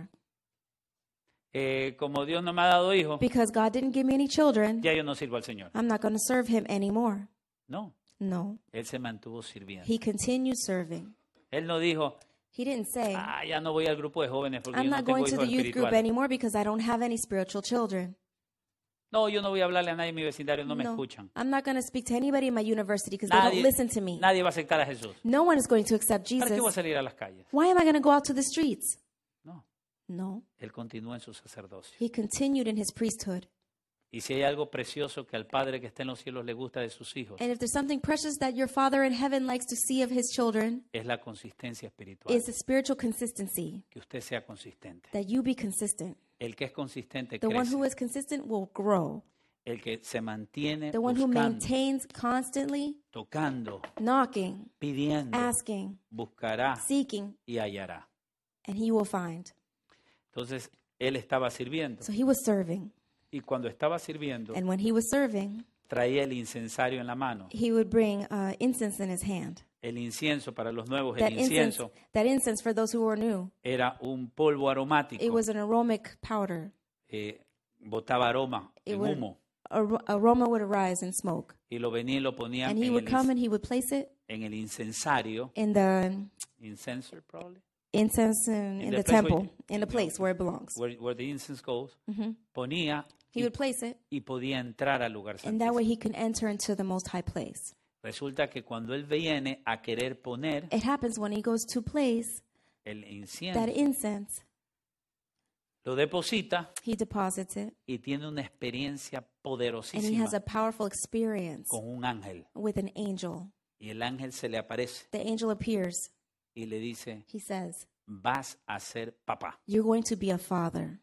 Como Dios no me ha dado hijos, Because God didn't give me any children, ya yo no sirvo al Señor. I'm not going to serve him anymore. No, No. él se mantuvo sirviendo. He continued serving. Él no dijo, He didn't say, ya no voy al grupo de jóvenes porque I'm yo no not tengo going to hijos the youth group espirituales. anymore because I don't have any spiritual children. No, yo no voy a hablarle a nadie en mi vecindario, no me No, escuchan. I'm not going to speak to anybody in my university because they don't listen to me. Nadie va a aceptar a Jesús. No one is going to accept ¿Para qué voy a Jesus. salir a las calles? Why am I going to go out to the streets? No, No. él continúa en su sacerdocio. He continued in his priesthood. Y si hay algo precioso que al Padre que está en los cielos le gusta de sus hijos, And if there's something precious that your Father in heaven likes to see of his children, es la consistencia espiritual. it's a spiritual consistency, Que usted sea consistente. that you be consistent. El que es consistente The one crece. who is consistent will grow. El que se mantiene The one who buscando, maintains constantly tocando, knocking, pidiendo, asking, buscará seeking, y hallará. and he will find. Entonces, él estaba sirviendo. So he was serving. Y cuando estaba sirviendo, And when he was serving, traía el incensario en la mano. he would bring incense in his hand. El incienso para los nuevos, That el incense, incienso that incense for those who were new, era un polvo it aromático. was an aromatic powder. Botaba aroma It en would, humo. aroma would arise in smoke. Y lo venía y lo ponía And he en would come and he would place it en el incensario. in the Incenser, probably. incense in the the place where temple, you- in the place where it belongs. Where the incense goes. Mhm. Ponía He would place it, y podía entrar al lugar and that way santísimo. he can enter into the most high place. Resulta que cuando él viene a querer poner It happens when he goes to place el that incienso, incense, lo deposita he deposits it, y tiene una experiencia and he poderosísima has a powerful experience con un ángel. with an angel. Y el ángel se le aparece The angel appears. y le dice, He says, vas a ser papá. you're going to be a father.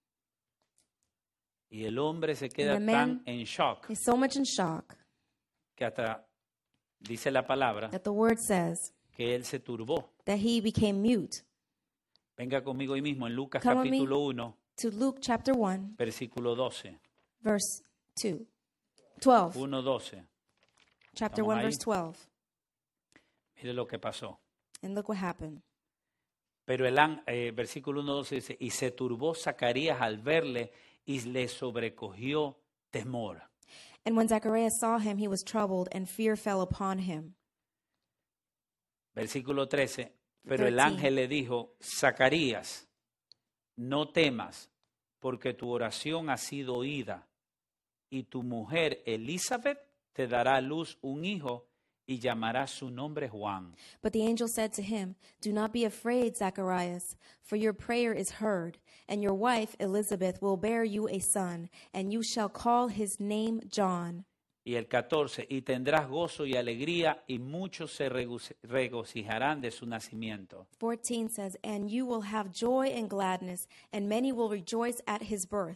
Y el hombre se queda And the man- tan en shock He's so much in shock que hasta dice la palabra that the word says que él se turbó. that he became mute. Venga conmigo hoy mismo en Lucas Come with me. capítulo 1, To Luke chapter 1, versículo 12. verse 2. 12. 1:12. Chapter Estamos 1, ahí. verse 12. Mire lo que pasó. And look what happened. Pero versículo 1:12 dice, y se turbó Zacarías al verle y le sobrecogió temor. And when Zacharias saw him, he was troubled, and fear fell upon him. Versículo 13, pero el 13. ángel le dijo, Zacarías, no temas, porque tu oración ha sido oída, y tu mujer Elizabeth te dará a luz un hijo, y llamará su nombre Juan. But the angel said to him, "Do not be afraid, Zacharias, for your prayer is heard, and your wife Elizabeth will bear you a son, and you shall call his name John." Y el 14, y tendrás gozo y alegría, y muchos se regocijarán de su nacimiento. 14 says, "And you will have joy and gladness, and many will rejoice at his birth."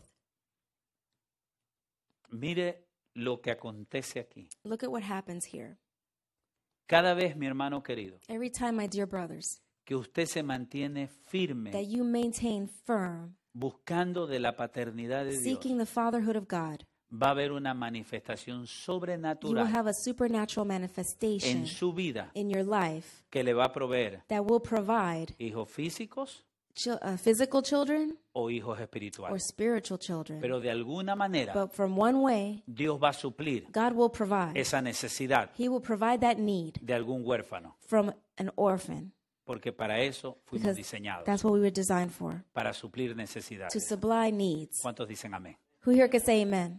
Mire lo que acontece aquí. Look at what happens here. Cada vez, mi hermano querido, Every time, my dear brothers, que usted se mantiene firme, that you maintain firm, buscando de la paternidad de Dios, seeking the fatherhood of God, va a haber una manifestación you will sobrenatural have a supernatural manifestation en su vida in your life que le va a proveer that will provide hijos físicos physical children o hijos or espirituales. spiritual children. Pero de alguna manera But from one way, Dios va a suplir God will provide. esa necesidad He will provide that need de algún huérfano, from an orphan, porque para eso fuimos because diseñados, that's what we were designed for, para suplir to necesidades. supply needs. ¿Cuántos dicen amén? Who here can say amen?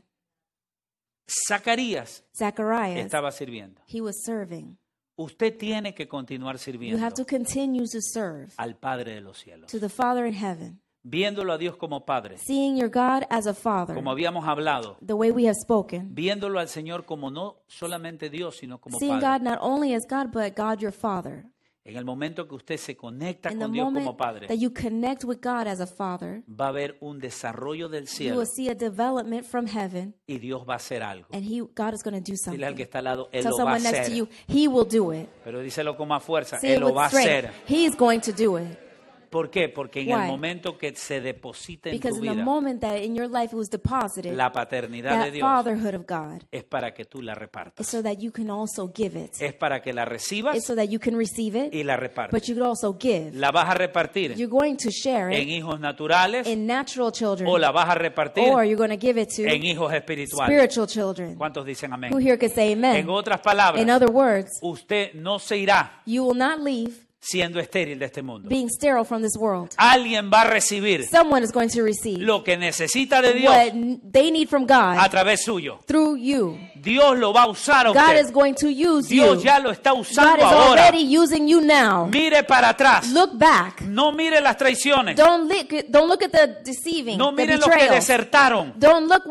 Zacarías Zacharias, estaba sirviendo. he was serving. Usted tiene que continuar You sirviendo have to continue to serve al Padre de los cielos, to the Father in heaven, viéndolo a Dios como Padre, seeing your God as a Father, como habíamos hablado, the way we have spoken, viéndolo al Señor como no solamente Dios, sino como seeing Padre. God not only as God, but God your Father. En el momento que usted se conecta In the con Dios como moment Padre, that you connect with God as a Father, va a haber un desarrollo del you cielo will see a development from heaven, y Dios va a hacer algo. and God is going to do Dile al que something. está al lado, Él Tell lo va a someone next to hacer. you, He will do it. Pero díselo con más fuerza, Say Él it lo with va a strength. hacer. He's going to do it. ¿Por qué? Porque en Why? el momento que se deposita en Because tu in the vida moment that in your life it was deposited, la paternidad de that Dios, fatherhood of God, es para que tú la is repartas. so that you can also give it. Es para que la recibas It's so that you can receive it, y la but repartas. you could also give. La vas a repartir You're going to share en it hijos naturales in natural children, o la vas a repartir or you're going to give it to en hijos espirituales. spiritual children. ¿Cuántos dicen amén? Who here could say En amen? otras In palabras, other words, usted no se irá you will not leave siendo estéril de este mundo. being sterile from this world. Alguien va a recibir Someone is going to receive lo que necesita de Dios what they need from a God través suyo. through you. Dios lo va a usar a God is usted. going to use Dios you. ya lo está God usando is ahora. already using you now. Mire para atrás. Look back. No mire las traiciones. Don't look at the deceiving, No the mire los que betrayal. desertaron. Don't look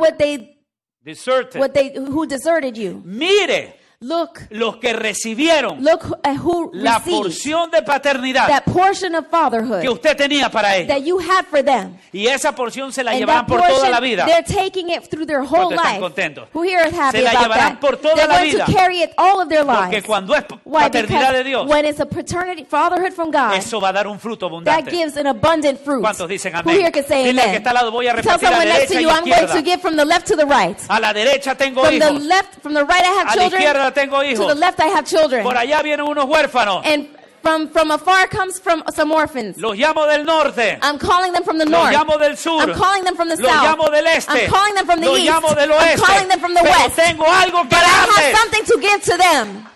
Deserted. who deserted you. Mire Look los que recibieron at who la received porción de paternidad that portion of fatherhood que usted tenía para ellos. that you had for them. Y esa porción se la And llevarán that por toda la portion, vida. they're taking it through their whole Porque están life. contentos. Who here is happy Se la about llevarán that? por toda They're la going vida. to carry it all of their Porque lives. cuando es Why? paternidad de Dios, When it's a paternity, fatherhood from God, eso va a dar un fruto that abundante. gives an abundant fruit. ¿Cuántos dicen Who amén? here can say Dile al que amen? está al lado, voy a Tell repartir a someone next derecha to y you, I'm going to izquierda. give from the left to the right. A la derecha tengo From the hijos. left, from the right I have A la children. izquierda tengo To the hijos. left I have children. Por allá vienen unos huérfanos. And from afar comes from some orphans. Los llamo del norte. I'm calling them from the Los north. llamo del sur. I'm calling them from the Los south. llamo del este. I'm calling them from the Los east. llamo del I'm oeste. calling them from the Pero west. tengo algo que But I have darles. something to give to them.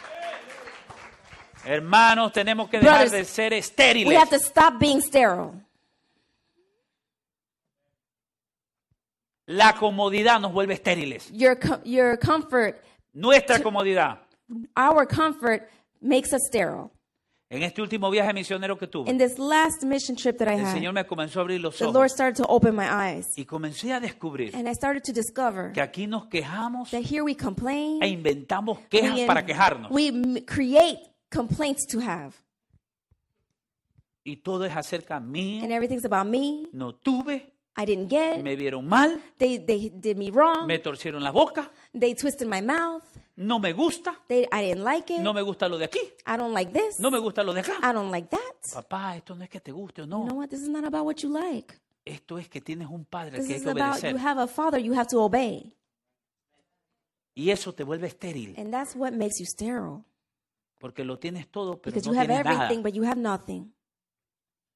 Hermanos, tenemos que dejar Brothers, de ser We estériles. have to stop being sterile. La comodidad nos vuelve estériles. Your comfort, Nuestra comodidad. our comfort makes us sterile. En este último viaje misionero que tuve, In this last mission trip that I el had, Señor me comenzó a abrir los the Lord ojos started to open my eyes. y comencé a descubrir And I started to discover que aquí nos quejamos that here we complain. e inventamos quejas we, para quejarnos. create complaints to have. Y todo es acerca And mío. everything's about me. No tuve, I didn't get. me vieron mal, They did me wrong. me torcieron la boca, They twisted my mouth. no me gusta, I didn't like it. no me gusta lo de aquí, I don't like this. no me gusta lo de acá. I don't like that. Papá, esto no es que te guste o You know no. what? This is not about what you like. Esto es que tienes un padre This que hay is que about obedecer. you have a father you have to obey. Y eso te vuelve estéril. And that's what makes you sterile. Porque lo tienes todo, pero Because no you have tienes nada. everything, but you have nothing.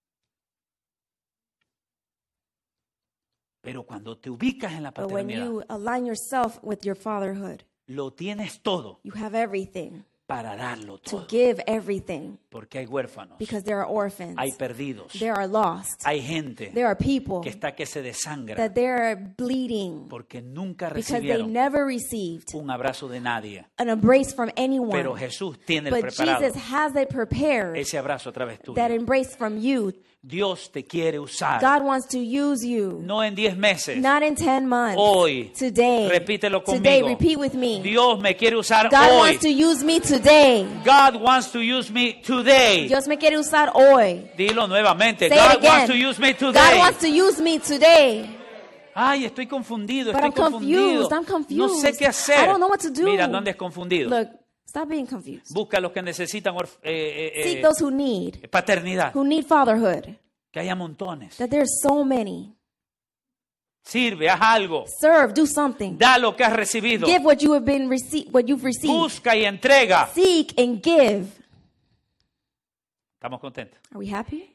Pero cuando te ubicas en la But when paternidad, you align yourself with your fatherhood, lo tienes todo you have everything para darlo to todo. give everything Porque hay huérfanos, because there are orphans, hay perdidos, there are lost, hay gente there are people que está que se desangra that they're bleeding porque nunca because they recibieron never received un abrazo de nadie. an embrace from Pero anyone. Jesús tiene el But preparado Jesus has it prepared, ese abrazo a través tuyo. that embrace from you. Dios te quiere usar. God wants to use you. No en 10 meses. Not in 10 months. Hoy. Today. Repítelo Today, conmigo. repeat with me. Dios me quiere usar God hoy. wants to use me today. God wants to use me today. Dios me quiere usar hoy. Dilo nuevamente. Say it God again. wants to use me God today. wants to use me today. Ay, estoy confundido, But estoy I'm confused. confundido. I'm confused. No sé qué hacer. I don't know what to do. Mira, no andes confundido. Look, stop being confused. Busca a los que necesitan Seek those who need paternidad. fatherhood. Que haya montones. That there's so many. Sirve, haz algo. Serve, do something. Da lo que has recibido. Give what you have been what you've received. Busca y entrega. Seek and give. ¿Estamos contentos? Are we happy?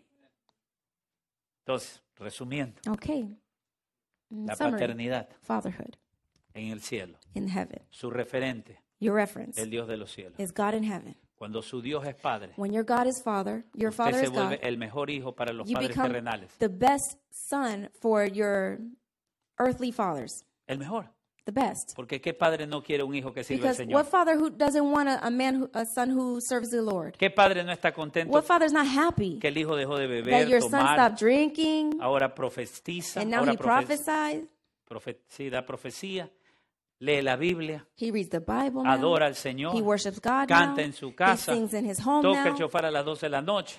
Entonces, resumiendo, Okay. In la summary, paternidad fatherhood en el cielo. in heaven. Su referente, Your reference el Dios de los cielos. is God in heaven. Cuando su Dios es Padre, When your God is Father, your usted Father se is vuelve God, el mejor hijo para los you padres become terrenales. the best son for your earthly fathers. El mejor. The best. Porque ¿qué padre no quiere un hijo que sirva al Because Señor? what father who doesn't want a son who serves the Lord? ¿Qué padre no está contento What father's not happy que el hijo dejó de that beber, your son tomar, stopped drinking ahora profetiza, and now ahora he prophesies? sí, da profecía, lee la Biblia, He reads the Bible now. adora al Señor, He worships God canta now. en su He casa, sings in his home toca el now. shofar a las 12 de la noche?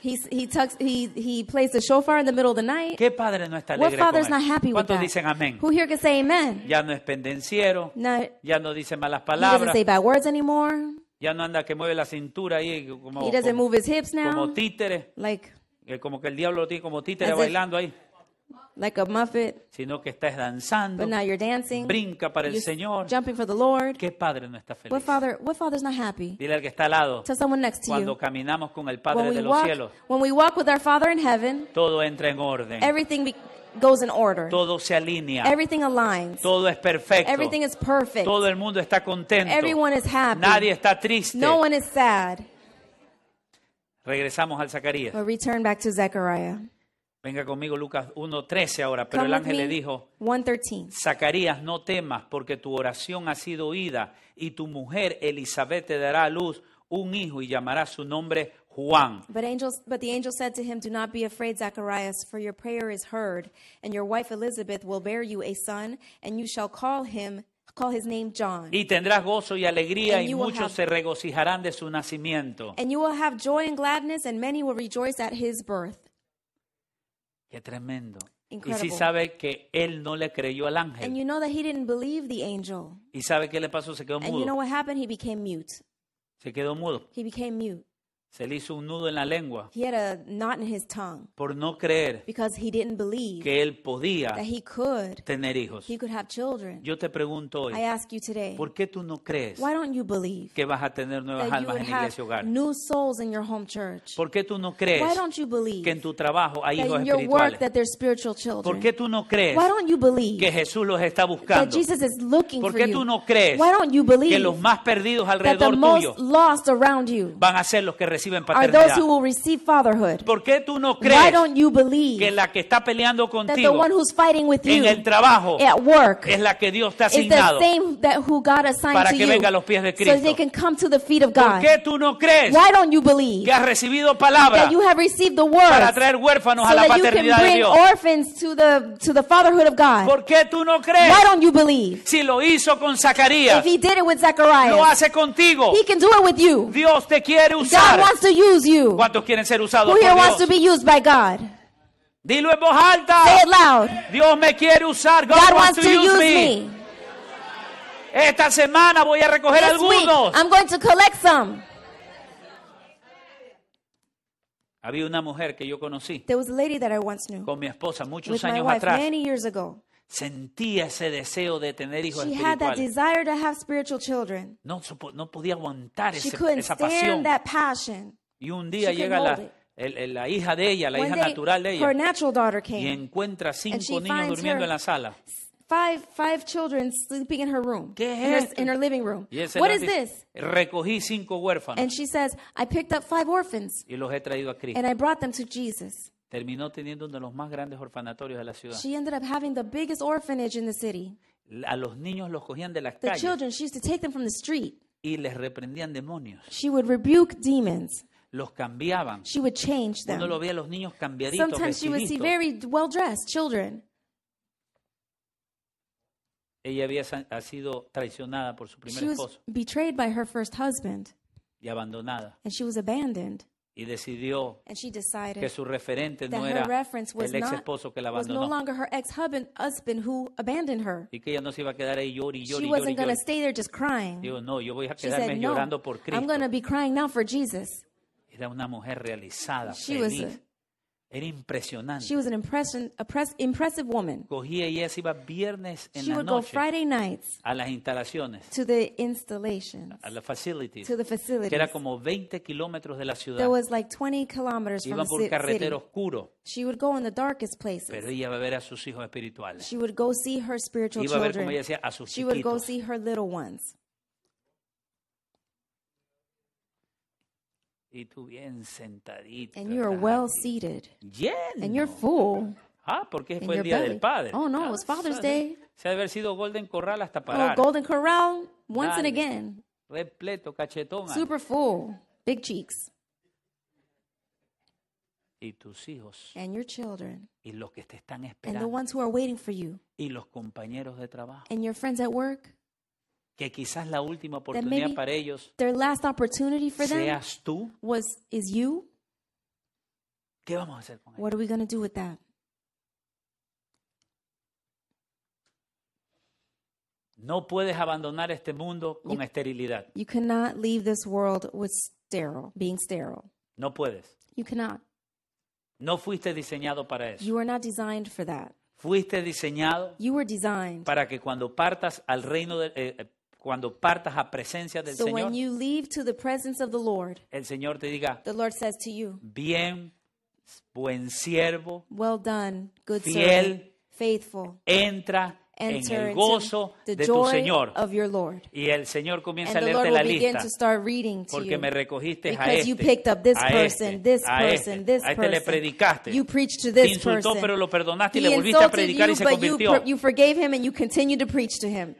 He plays the shofar in the middle of the night. ¿Qué padre no está What alegre con father's not eso? happy with ¿Cuántos that? dicen amén? Who here can say amen? Ya no es pendenciero, No, ya no dice malas he doesn't palabras, say bad words anymore. ya no anda que mueve la cintura ahí como, He doesn't como, move his hips now. como títere, Like como que el diablo lo tiene como títere As if- bailando ahí, a muffet, sino que estás danzando, but now you're dancing. brinca para el You're Señor. jumping for the Lord. ¿Qué padre no está feliz? What father's not happy? Dile al que está al lado, Tell someone next to cuando you. caminamos con el Padre de los cielos, When we walk with our Father in heaven, todo entra en orden, everything goes in order. todo se alinea, Everything aligns. todo es perfecto, Everything is perfect. todo el mundo está contento, Everyone is happy. nadie está triste. No one is sad. Regresamos al Zacarías. But return back to Zechariah. Venga conmigo Lucas 1:13 ahora, pero Come el with ángel le me. dijo, 1:13. Zacarías, no temas, porque tu oración ha sido oída, y tu mujer Elizabeth te dará a luz un hijo y llamará su nombre Juan. But the angel said to him, "Do not be afraid, Zacharias, for your prayer is heard, and your wife Elizabeth will bear you a son, and you shall call his name John. Y tendrás gozo y alegría, And y you will muchos have- se regocijarán de su nacimiento. And you will have joy and gladness, and many will rejoice at his birth." Qué tremendo. Y Incredible. si sabe que él no le creyó al And ángel. you know that he didn't believe the angel. Y sabe qué le pasó, se quedó And you know mudo. what happened? He became mute. Se quedó mudo. He became mute. Se le hizo un nudo en la lengua He had a knot in his tongue por no creer because he didn't believe que él podía that he could tener hijos. have children. Yo te pregunto hoy, I ask you today, ¿por qué tú no crees why don't you believe que vas a tener nuevas that you almas would en have Iglesia Hogar? new souls in your home church? ¿Por qué tú no crees Why don't you believe que en tu trabajo hay that hijos in your work espirituales? that there's spiritual ¿Por children? qué tú no crees Why don't you believe que Jesús los está that buscando? Jesus is looking ¿Por for qué you? tú no crees Why don't you que believe los más perdidos that the alrededor tuyo most lost around you van a ser los que reciben are those paternidad? who will receive fatherhood? ¿Por qué tú no Why crees don't you believe que la que está peleando that the contigo one who's fighting with you en el trabajo at work es la que Dios te ha is the asignado? same who God assigned para to que you venga a los pies de so Cristo? they can come to the feet of ¿Por God? qué tú no crees Why don't you believe que has recibido palabra that you have received the para word traer huérfanos so a la that you can paternidad de bring Dios? orphans to the fatherhood of God? ¿Por qué tú no crees? Why don't you believe? Si lo hizo con If Zacarías, he did it with lo Zacharias, hace contigo. he can do it with you. Dios te quiere God usar. wants to use you. ¿Cuántos quieren ser usados Who por here wants to Dios? be used by God? Dilo en voz alta. Say it loud. Dios me quiere usar. God, God wants wants to use me. me. Esta semana voy a recoger This week, algunos. I'm going to collect some. Había una mujer que yo conocí There was a lady that I once knew con mi esposa muchos with my años wife atrás. many years ago. Sentía ese deseo de tener hijos She had that espirituales. desire to have spiritual children. No podía aguantar She couldn't esa pasión. stand that passion. Y un día She llega couldn't hold it. la hija de ella, la One hija day, natural de her ella, natural daughter y came. encuentra And she 5 niños finds durmiendo her en la sala. Five children sleeping in her room, ¿Qué in es esto? her living room. Y él se What la is dice, this? recogí 5 huérfanos And she says, I picked up 5 orphans y los he traído a Cristo. and I brought them to Jesus. Terminó teniendo uno de los más grandes orfanatorios de la ciudad. She ended up having the biggest orphanage in the city. A los niños los cogían de las The calles children, she used to take them from the street. y les reprendían demonios. She would rebuke demons. Los cambiaban. She would change Uno lo them. veía a los niños cambiaditos, Sometimes she would see vestiditos. very well-dressed children. Ella ha sido traicionada por su primer She was esposo betrayed by her first husband, y abandonada. and she was abandoned. Y decidió And she que decided su referente that no her era reference was el ex not esposo que la was no abandonó. longer her ex-husband who abandoned her. Y que ella no se iba a quedar ahí llori, She llori, wasn't llori, going to llori. stay there just crying. Digo, no, yo voy a She quedarme said, no, llorando por Cristo. I'm going to be crying now for Jesus. Era una mujer realizada, She was feliz. Era impresionante. She was an impressive woman. Cogía y ella se iba viernes en She la would go noche Friday nights a las instalaciones, to the installations, a las facilities, to the que facilities. era como 20 kilómetros de la ciudad. That was like 20 kilometers from Iban the por city. carretera oscuro, She would go in the darkest pero places. ella iba a ver a sus hijos espirituales. She would go see her spiritual Iba a ver, como ella children. decía, a sus She would go chiquitos. see her little ones. Y tú bien sentadito. And you are acá, well así, seated. lleno. And you're full. Ah, porque in fue el your Día belly. del Padre. Oh, no, it was Father's Day. Se ha de haber sido Golden Corral hasta Oh, parar. Golden Corral, once and Dale. again. Repleto, cachetón. ahí. Super full. Big cheeks. Y tus hijos, And your children. y los que te están And the esperando, ones who are waiting for you. y los compañeros de trabajo, And your friends at work. que quizás la última That oportunidad maybe para ellos their last opportunity for them seas tú. is you. ¿Qué vamos a hacer con ellos? What are we going to do with that? No puedes abandonar este mundo con esterilidad. You cannot leave this world with being sterile. No puedes. You cannot. No fuiste diseñado para eso. You are not designed for that. Fuiste diseñado You were designed para que cuando partas al reino cuando partas a presencia del so Señor, when you leave to the presence of the Lord, el Señor te diga, the Lord says to you, bien, buen siervo, well done, good Fiel. servant, faithful. entra en Enter el gozo into the de tu joy Señor. of your Lord. Y el Señor comienza And a the Lord leerte will la begin lista. to start reading to Porque you. me recogiste a Because este, you picked up this a person, este, this a person, este. this A este le person. predicaste. You preached to Te this insultó, person. pero lo perdonaste y He le volviste a insulted predicar y you, se but convirtió. you forgave him and you continued to preach to him.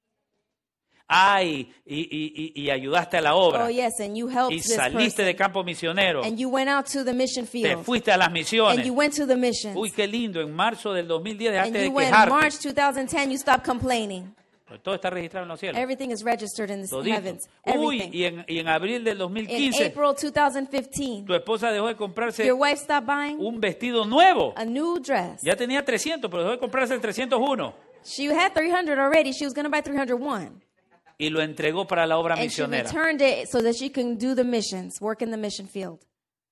Ay, y ayudaste a la obra. Oh yes, and you helped Y this saliste de person. campo misionero. And you went out to the mission Te field. fuiste a las misiones. And you went to the missions. Uy, qué lindo. En marzo del 2010 And dejaste you de went quejarte. March 2010, you stopped complaining. Pero todo está registrado en los cielos. Everything is registered in the Todito. heavens. Uy, Everything. y en abril del In 2015, April 2015, tu esposa dejó de comprarse your wife stopped buying un vestido nuevo. a new dress. Ya tenía 300, pero dejó de comprarse el 301. She had 300 already. She was going to buy 301. Y lo entregó para la obra And she misionera. returned it so that she can do the missions, work in the mission field.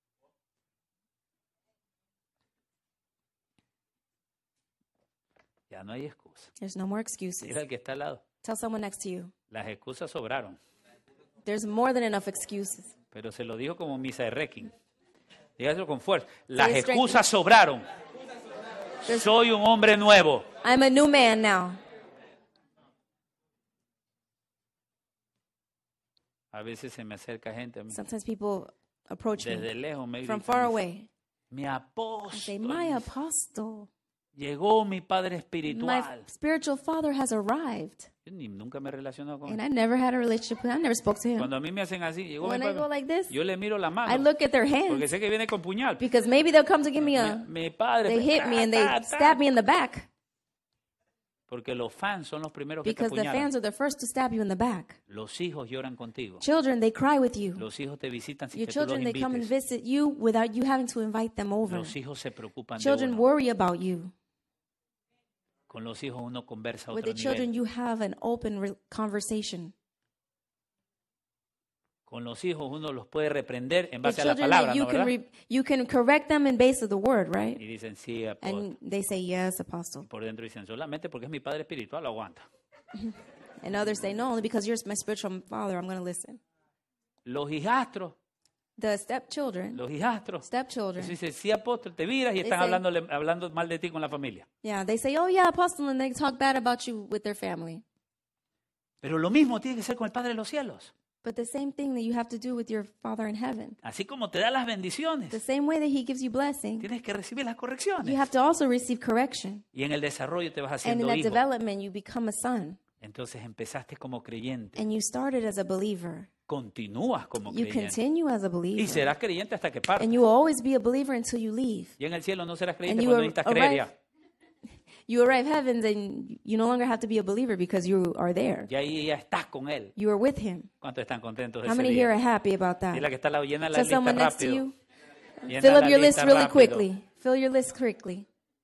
Ya no hay excusa. There's no more excuses. Mira el que está al lado. Tell someone next to you. Las excusas sobraron. There's more than enough excuses. Pero se lo dijo como misa de Requiem. Dígaselo con fuerza. Las Say it excusas sobraron. Soy un hombre nuevo. I'm a new man now. A veces se me acerca gente a mí. Sometimes people approach Desde me lejos me from gritan, far dice, away. mi They say, my apóstol. apostle, Llegó mi padre my espiritual. spiritual father has arrived. Yo nunca me he relacionado con And él. I never had a relationship with him. I never spoke to him. Cuando a mí me hacen así, llegó When mi I go padre. like this, Yo le miro la mano. I look at their Porque hands sé que viene con puñal. because maybe they'll come to give me a. Mi padre. They hit me and they stab me in the back Porque los fans son los primeros que te because the apuñalan. fans are the first to stab you in the back. Los hijos lloran contigo. Children, they cry with you. Los hijos te visitan sin Your que tú los children, they come and invites. visit you without you having to invite them over. Los hijos se preocupan de Children uno. worry about you. Con los hijos uno conversa a With otro the children, nivel. you have an open conversation. Con los hijos uno los puede reprender en The base a la children, palabra, you ¿no, can verdad? you can correct them in base of the word, right? Y dicen, sí, apóstol. And they say, yes, apostle. Por dentro dicen, solamente porque es mi padre espiritual, lo aguanta. And others say, no, only because you're my spiritual father, I'm going to listen. Los hijastros The stepchildren, los hijastros. stepchildren, Entonces dice, sí, apóstol, te miras y They están say- hablando mal de ti con la familia. yeah, they say, oh yeah, apostle, and they talk bad about you with their family. Pero lo mismo tiene que ser con el Padre de los cielos. But the same thing that you have to do with your Father in heaven. Así como te da las The bendiciones, same way that he gives you blessing, tienes que recibir las you correcciones. have to also receive correction. Y en el desarrollo te vas And in haciendo that hijo. development, you become a son. Entonces empezaste como creyente. And you started as a believer. Continúas como You creyente. continue as a Y believer. serás creyente hasta que partas. And you will always be a believer until you leave. Y en el cielo no serás And creyente you cuando necesitas creer arrive, ya. you arrive heaven, and you no longer have to be a believer because you are there. Y ahí ya estás con Él. You are with him. ¿Cuántos están contentos de How ese many here are día? happy about Y la that? que está al lado, llena la Tell lista someone next to rápido. you, Llena fill up la your list lista really rápido. quickly. Fill your list quickly.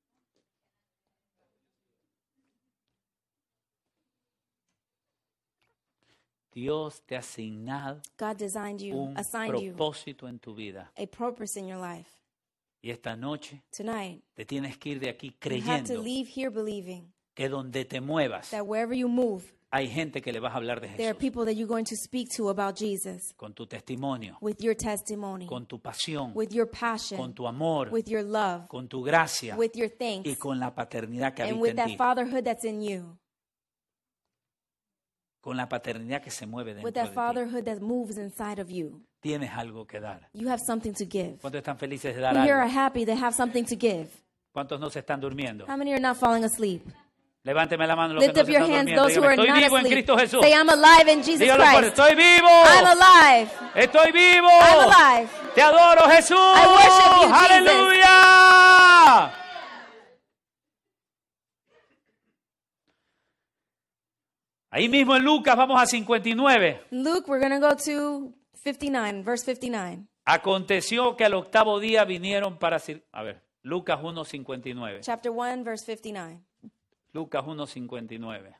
Dios te ha asignado God designed you, un assigned you propósito en tu vida. a purpose in your life. Y esta noche Tonight, te tienes que ir de aquí you have to creyendo leave here believing que donde te muevas that wherever you move, hay gente que le vas a hablar de there are Jesús. people that you're going to speak to about Jesus Con tu testimonio, with your testimony, con tu pasión, with your con passion, tu amor, with your love, con tu gracia with your y thanks, con la paternidad que and habita with en that ti. fatherhood that's in you, Con la paternidad que se mueve with dentro that de ti. fatherhood that moves inside of you. Tienes algo que dar. You have something to give. ¿Cuántos están felices de dar Who here are algo? happy they have something to give? ¿Cuántos no se están durmiendo? How many are not falling asleep? Levánteme la mano los que Lift no up se your están hands, durmiendo. those who are Dígame, not estoy vivo en asleep. Cristo Jesús. Say, I'm alive in Jesus Dígalo fuerte, Christ. estoy vivo. I'm alive. Estoy vivo. I'm alive. Te adoro, Jesús. I worship you, Jesus. Aleluya. Ahí mismo en Lucas vamos a 59. Luke, we're going to go to 59, verse 59. Aconteció que al octavo día vinieron para... A ver, Lucas 1:59. Chapter 1, verse 59. Lucas 1:59.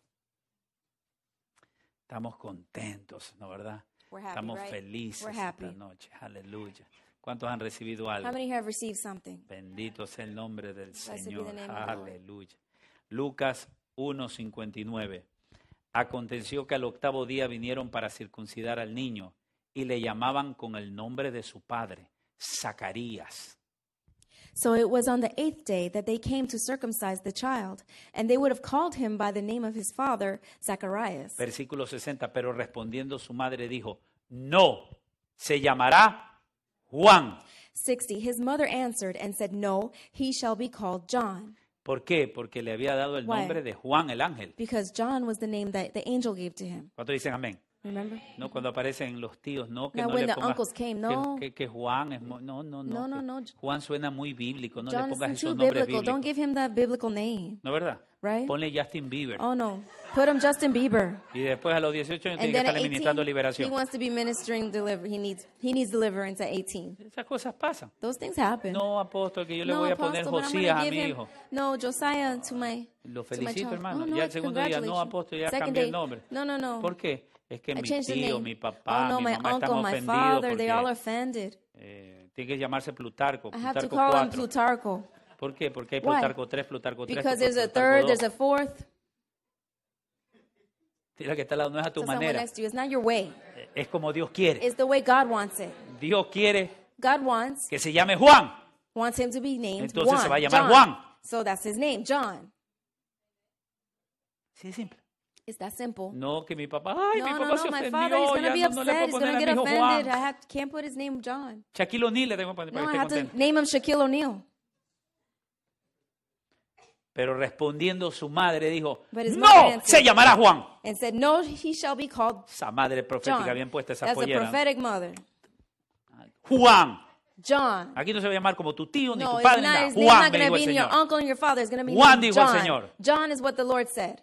Estamos contentos, ¿no verdad? We're happy, Estamos right? felices We're happy. esta noche. Aleluya. ¿Cuántos han recibido algo? How many have received something? Bendito sea el nombre del Blessed be Señor. the name of the Lord. Aleluya. Lucas 1:59. Aconteció que al octavo día vinieron para circuncidar al niño y le llamaban con el nombre de su padre, Zacarías. So it was on the 8th day that they came to circumcise the child, and they would have called him by the name of his father, Zacharias. Versículo 60. Pero respondiendo su madre dijo, no, se llamará Juan. 60. His mother answered and said, no, he shall be called John, ¿Por qué? Porque le había dado el Why? nombre de Juan el ángel. because John was the name that the angel gave to him. ¿Cuántos dicen amén? Remember? No, cuando aparecen los tíos, no, que Now, no when le the pongas uncles came, no. que Juan es no, no, no, No, no, que no. Juan suena muy bíblico, no John le pongas is esos too nombres biblical. Don't bíblicos. give him that biblical name, ¿No verdad? right? Ponle Justin Bieber. Oh, no. Put him Justin Bieber. Y después a los 18 años And tiene que then at estarle ministrando 18, he liberación. wants to be ministering deliver. He needs deliverance at 18. Esas cosas pasan. Those things happen. No, apóstol, que yo le No, voy a poner apostle, but I'm Josías gonna a give mi him, hijo. no, Josiah to my Lo to my felicito, child. hermano. Oh, no, Ya el segundo día, no, congratulations. apóstol, ya Second cambié el day, nombre. no. ¿Por qué? Es que I mi changed the tío, name. mi papá, Oh, no, mi my mamá uncle, están my ofendidos father, they all are porque offended. tiene que llamarse Plutarco, I have to Plutarco call him 4. Plutarco. ¿Por qué? Porque hay Why? Plutarco 3, Plutarco 3, Because there's a Plutarco third, 2. there's a fourth. Dile que está al lado, no es a tu So someone manera. next to you. It's not your way. Es como Dios quiere. It's the way God wants it. Dios quiere God wants que se llame Juan. him to be named Entonces Juan. se va a llamar John. Juan. So that's his name, John. Sí, es simple. It's that simple. No, que mi papá, ay, mi No, papá se my father, ofendió, he's going to ya be no le upset. puedo He's going poner to a get mi hijo offended. Juan. Can't put his name John. Shaquille O'Neal le tengo que poner para No, que I esté have to contento. name him Shaquille O'Neal. Pero respondiendo su madre dijo, But his no, mother answered- se llamará Juan. And said, no, he shall be called Esa madre profética John. bien puesta, esa That's a pollera. prophetic mother. Juan. John. Aquí no se va a llamar como tu tío, ni No, tu it's padre, ni not, nada. his name's Juan, not me going to dijo be el in your Señor. uncle and your father. It's going to be Juan named dijo el John. Señor. John is what the Lord said.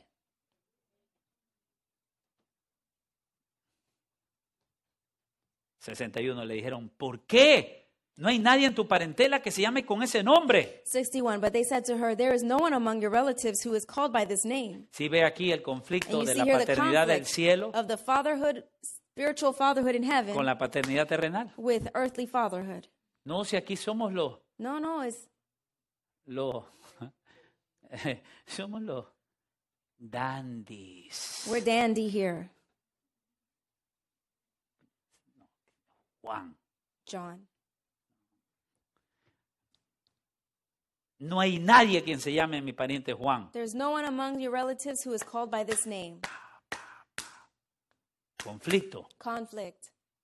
61 le dijeron, ¿por qué? No hay nadie en tu parentela que se llame con ese nombre. 61. But they said to her, there is no one among your relatives who is called by this name. Si ve aquí el And conflicto you de see la here the paternidad del conflict cielo of the fatherhood, spiritual fatherhood in con heaven la paternidad terrenal. with earthly fatherhood. No, si aquí somos No, it's somos los dandies. we're dandy here. Juan. John. No hay nadie quien se llame mi pariente Juan. There's no one among your relatives who is called by this name. Conflicto. Conflict.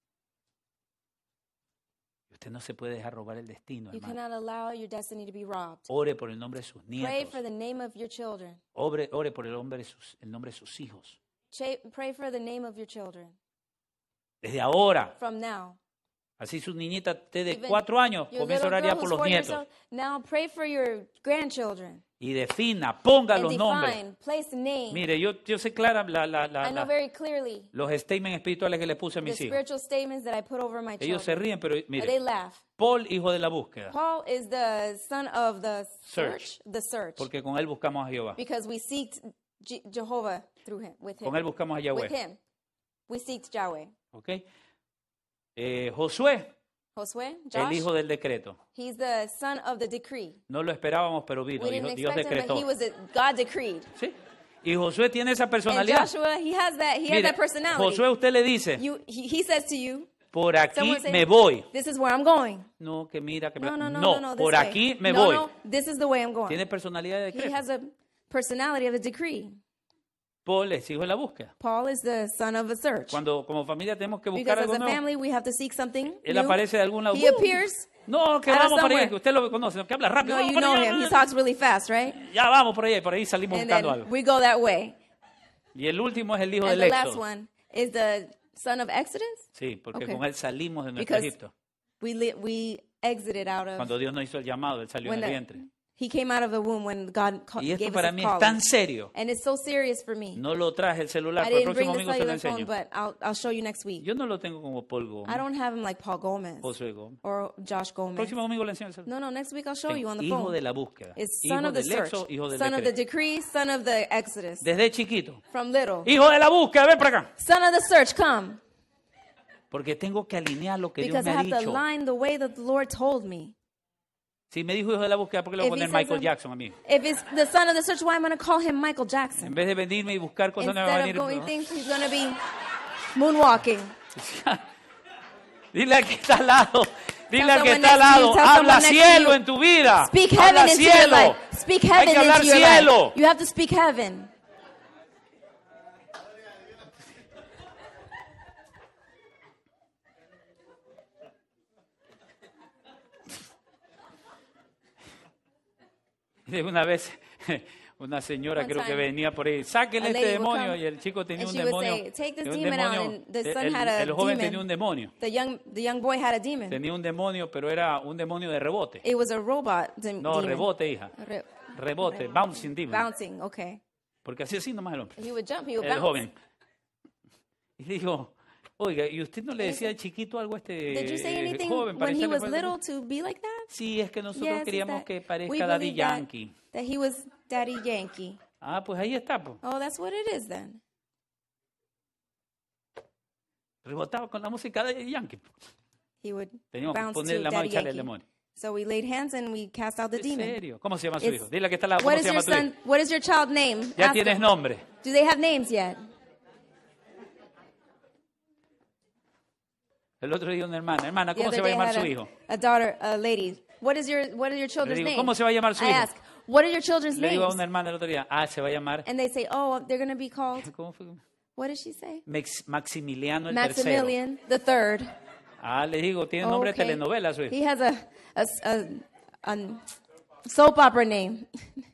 Usted no se puede dejar robar el destino, You hermano. cannot allow your destiny to be robbed. Ore por el nombre de sus Pray nietos. for the name of your children. Ore por el nombre de sus hijos. Pray for the name of your children. Desde ahora, From now. así su niñita esté de Even 4 años, your comienza a little orar girl ya por who's los 4 years nietos. old, now pray for your grandchildren. Y defina, ponga And los nombres. define, place the name. Mire, yo sé clara I know very clearly los statements espirituales que le puse a the mis hijos. spiritual statements that I put over my Ellos se children. ríen, pero They mire, laugh. Paul, hijo de la búsqueda, Paul is the son of the Search. the search. porque con él buscamos a Jehová. Because we seek Jehovah through him, with him. Con él buscamos a With Yahweh. him. We seek Yahweh. ¿Ok? Josué, Josué, el Josh, hijo del decreto. he's the son of the decree. No lo esperábamos, pero vino. We didn't Dios expect him, decretó. but he was God decreed. ¿Sí? Y Josué tiene esa And personalidad. Joshua, he has that Mire, personality. Josué, usted le dice, He says to you, por aquí someone say, me voy. this is where I'm going. No, que mira, que No, this por way. aquí me No, voy. no, this is the way I'm going. Tiene personalidad de He decreto. has a personality of a decree. Paul es hijo de la búsqueda. Paul is the son of a search. Cuando como familia tenemos que buscar Because as algo a nuevo. family, we have to seek something Él new. aparece de algún lado. He appears. No, que out of vamos para allá, somewhere. que usted lo conoce, que habla rápido. No, Vamos you para know allá. him. He talks really fast, right? Ya vamos por ahí salimos And buscando then algo. we go that way. Y el último es el hijo And del the last Éxodo. one is the son of Exodus. Sí, porque Okay. con él salimos de nuestro Because Egipto. we exited out of Cuando Dios nos hizo el llamado, él salió en when el the, vientre. he came out of the womb when God Y esto gave us para his mí es calling. tan serio. And it's so serious for me. No lo traje el celular, I pero el didn't bring próximo the domingo se lo cellular phone, enseño. but I'll show you next week. Yo no lo tengo como Paul Gómez, I don't have him like Paul Gomez Josué Gómez. or Josh El Gomez. próximo domingo le enseño el celular. No, next week I'll show you on the Hijo phone. de la búsqueda. It's Hijo son of the del search, Éxodo, hijo del son of the decreto. decree, son of the Exodus. Desde chiquito. From little. Hijo de la búsqueda, ven para acá. Son of the search, come. Porque tengo que alinear lo que Dios Because me I ha have to dicho. align the way that the Lord told me. Si me dijo hijo de la búsqueda, ¿por qué le voy a If he poner says Michael him- Jackson a mí? If it's the son of the search, why am I going to call him Michael En Jackson? vez de venirme y buscar cosas nuevas, va a Instead of venir. going things, he's going to be moonwalking. Dile al que está al lado. Dile Tell al que someone está al next to you, lado. tell Habla someone next to cielo you. en tu vida. Speak Habla heaven into your cielo. life. Speak Hay heaven que hablar into your cielo. life. You have to speak heaven. Una vez una señora One creo que time, venía por ahí, sáquenle a este lady would demonio, come, y el chico tenía and un she would demonio. say, "Take this tenía un demon out," demonio, and the son had a el joven demon. tenía un demonio. The young boy had a demon. Tenía un demonio, pero era un demonio de rebote. It was a robot No, demon. rebote, hija. Rebote, bouncing demon. Bouncing, okay. Porque así nomás el hombre. He would jump, he would El bounce. joven. Y dijo, oiga, ¿y usted no le decía de chiquito algo a Did you say este anything joven? when he Parecerle was fuera- little to be like that? Sí, es que nosotros Yes, is queríamos that- que we parezca Daddy believe that- Yankee. That he was Daddy Yankee. Ah, pues ahí está, pues. Oh, that's what it is then. Rebotaba con la música de Yankee. He would Teníamos que bounce poner to la mano y Daddy echarle el Yankee. demonio. So we laid hands and we cast out the ¿En demon. serio? ¿Cómo se llama su It's- hijo? Dile que está al lado. What ¿Cómo is se your llama tu hijo? son? What is your child name? Ya Ask tienes them. nombre. Do they have names yet? El otro día una hermana, The ¿cómo other se va a day I llamar had su hijo? a daughter, a lady. What are your Le children's digo, names? ¿cómo se va a llamar su I hijo? ask, what are your children's Le digo a names? una hermana el otro día, se va a llamar, And they say, oh, they're going to be called, ¿cómo fue? what did she say? Maximiliano el tercero. Maximilian the third. Le digo, tiene nombre de Okay. telenovela su hijo. He has a soap opera name.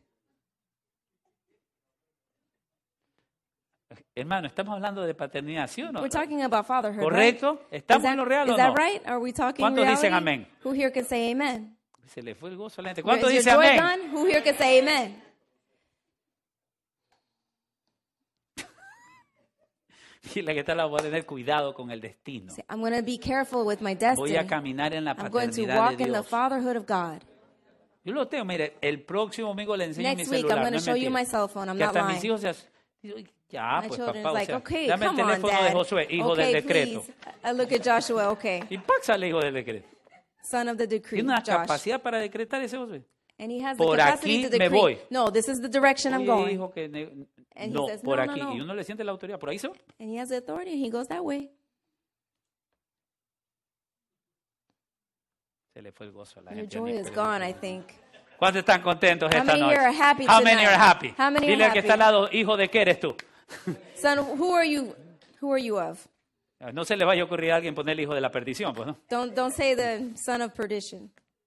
Hermano, estamos hablando de paternidad, ¿sí o no? We're talking about fatherhood, ¿Correcto? right? ¿Estamos en lo real is o that no? right? Are we talking ¿Cuántos reality? dicen amén? Who here can say amen? Se le fue el gozo a la gente. ¿Cuántos Is dicen your joy amén? gone? Who here can say amen? Dile que está la voy a tener cuidado con el destino. Say, I'm going to be careful with my Voy destiny. a caminar en la I'm going to paternidad walk de in the Dios. fatherhood of God. Yo lo tengo, mire, el próximo domingo le enseño mi Next week, celular. I'm No going to es show you mentira. my cell phone. I'm Que not hasta mis lying. hijos ya, My pues children's papá, o like, sea, okay, dame el come on, teléfono de Dad. Josué, hijo Okay, del decreto. please. I look at Joshua, okay. Y ¡pac! Sale hijo del decreto. Son of the decree, Tiene una Josh. capacidad para decretar ese Josué. And he has the Por capacity aquí to me decree. voy. No, this is the direction I'm Oye, going. hijo, que And he no, says, por no, no, aquí. no. Y uno le siente la autoridad. Por ahí se va. And he has the authority and he goes that way. Se le fue el gozo a la Your gente. joy is gone, I think. ¿Cuántos están contentos How esta many noche? here are happy How many tonight? are happy? How many are Dile al que happy? está al lado, hijo de qué eres tú. Son, who are you? Who are you of? No se le vaya a ocurrir a alguien ponerle hijo de la perdición, pues, ¿no? Don't say the son of perdition.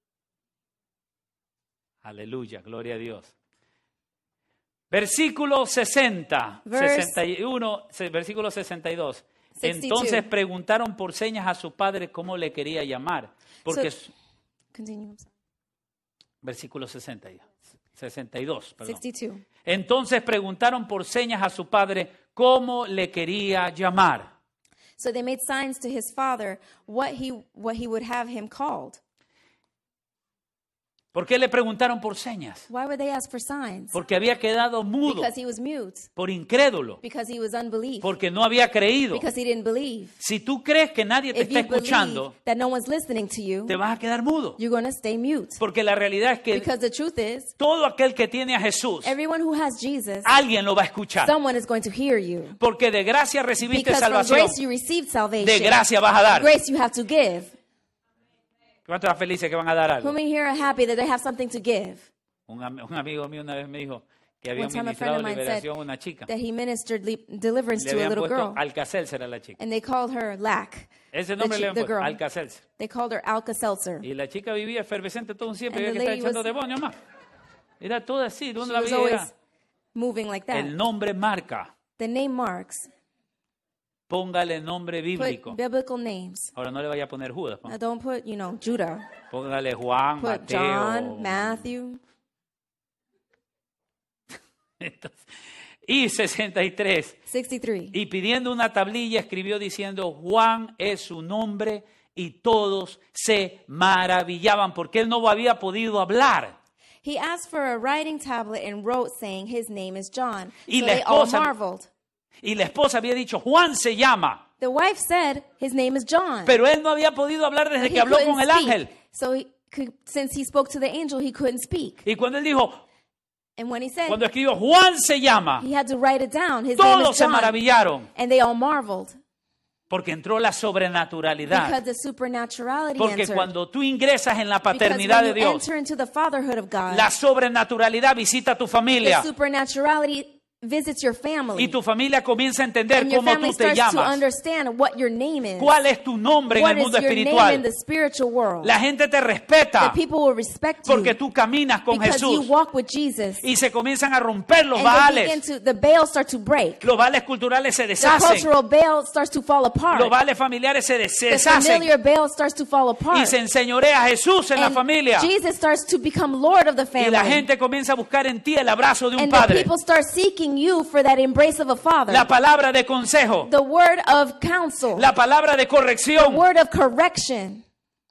Aleluya, gloria a Dios. Versículo 60, Verse 61, versículo 62. 62. Entonces preguntaron por señas a su padre cómo le quería llamar. Porque Continue. I'm sorry. versículo 62, perdón. 62. Entonces preguntaron por señas a su padre cómo le quería llamar. So they made signs to his father what he would have him called. ¿Por qué le preguntaron por señas? Why would they ask for signs? Porque había quedado mudo, Because he was mute. por incrédulo, Because he was unbelief. porque no había creído. Because he didn't believe. Si tú crees que nadie te If está you believe escuchando, that no one's listening to you, te vas a quedar mudo. you're going to stay mute. Porque la realidad es que Because the truth is, todo aquel que tiene a Jesús, everyone who has Jesus, alguien lo va a escuchar. someone is going to hear you. Porque de gracia recibiste Because from salvación, grace you received salvation. de gracia vas a dar. Grace you have to give. ¿Cuántos están felices que van a dar Who algo? many here are happy that they have something to give? Un amigo mío una vez me dijo que había One time a friend ministrado of mine said liberación a una chica. that he ministered deliverance Le to a habían little puesto girl, Alka-Seltzer a la chica. and they called her Lack. Ese nombre le habían the puesto, girl. Alka-Seltzer. They called her Alka-Seltzer. Y la chica vivía efervescente todo un tiempo, And y the que está lady echando was- demonios más. Era todo así, She ¿dónde la was veía? always Era moving like that. el nombre marca. The name marks. Póngale nombre bíblico. Put biblical names. Ahora no le vaya a poner Judas. Now don't put, Judah. Póngale Juan, Put Mateo. John, Matthew. Entonces, y 63. 63. Y pidiendo una tablilla escribió diciendo, Juan es su nombre, y todos se maravillaban porque él no había podido hablar. He asked for a writing tablet and wrote saying his name is John. Y So la they all esposa- marveled. Y la esposa había dicho, Juan se llama, The wife said his name is John. pero él no había podido hablar desde He que habló couldn't con el speak. ángel. So since he spoke to the angel, he couldn't speak. Y cuando él dijo, And when he said cuando escribió Juan se llama, he had to write it down, his name todos is se John. maravillaron And they all marveled porque entró la sobrenaturalidad. because the supernaturality Porque entered. cuando tú ingresas en la Because paternidad when de you Dios, enter into the fatherhood of God, la sobrenaturalidad visita a tu the familia supernaturality visits your family. y tu familia comienza a entender And your cómo family tú te starts to llamas, understand what your name is. cuál es tu nombre en What el is mundo your name in espiritual. the spiritual world? La gente te The respeta people will respect porque you tú caminas con because you Jesús walk with Jesus. y se comienzan a romper los And they begin vales. the veils start to break. Los vales culturales se The deshacen. cultural veil starts to fall apart. Los vales familiares se The deshacen familiar veil starts to fall apart. y se enseñorea a Jesús en la And familia. Jesus starts to become Lord of the Y la family. gente comienza a buscar en ti el abrazo de un And the padre, people start seeking you for that embrace of a father. la palabra de consejo, The word of counsel. la palabra de The corrección. word of correction.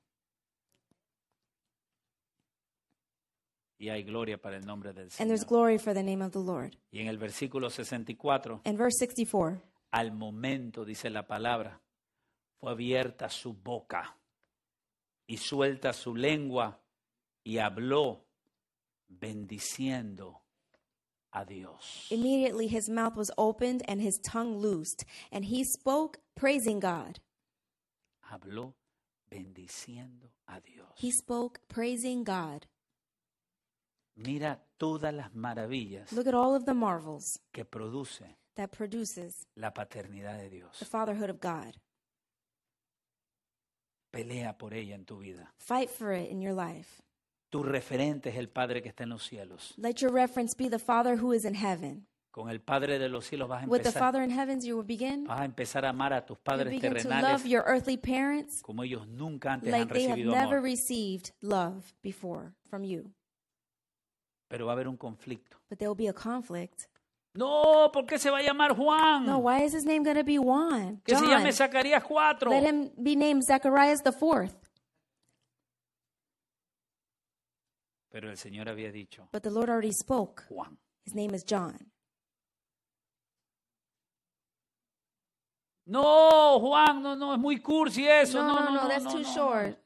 Y hay gloria para el nombre del And there's Señor. glory for the name of the Lord. Y en el versículo 64, In verse 64, al momento, dice la palabra, fue abierta su boca y suelta su lengua y habló bendiciendo a Dios. immediately his mouth was opened and his tongue loosed, and he spoke, praising God. Habló bendiciendo a Dios. He spoke, praising God. Mira todas las maravillas Look at all of the marvels que produce that produces la paternidad de the Dios. fatherhood of God. Pelea por ella en tu vida. Fight for it in your life. Tu referente es el Padre que está en los cielos. Let your reference be the Father who is in heaven. Con el Padre de los cielos vas a With the empezar, Father in heavens, you will begin. vas a empezar a amar a tus You padres begin to terrenales love your earthly parents como ellos nunca antes han like they have recibido never amor. received love before from you. Pero va a haber un conflicto. But there will be a conflict. No, ¿por qué se va a llamar Juan? No, why is his name going to be Juan? Que se John. llame Zacarías 4. Let him be named Zacharias the fourth. Pero el Señor había dicho But the Lord already spoke. Juan. His name is John. No, Juan, no, es muy cursi eso. No, that's too short.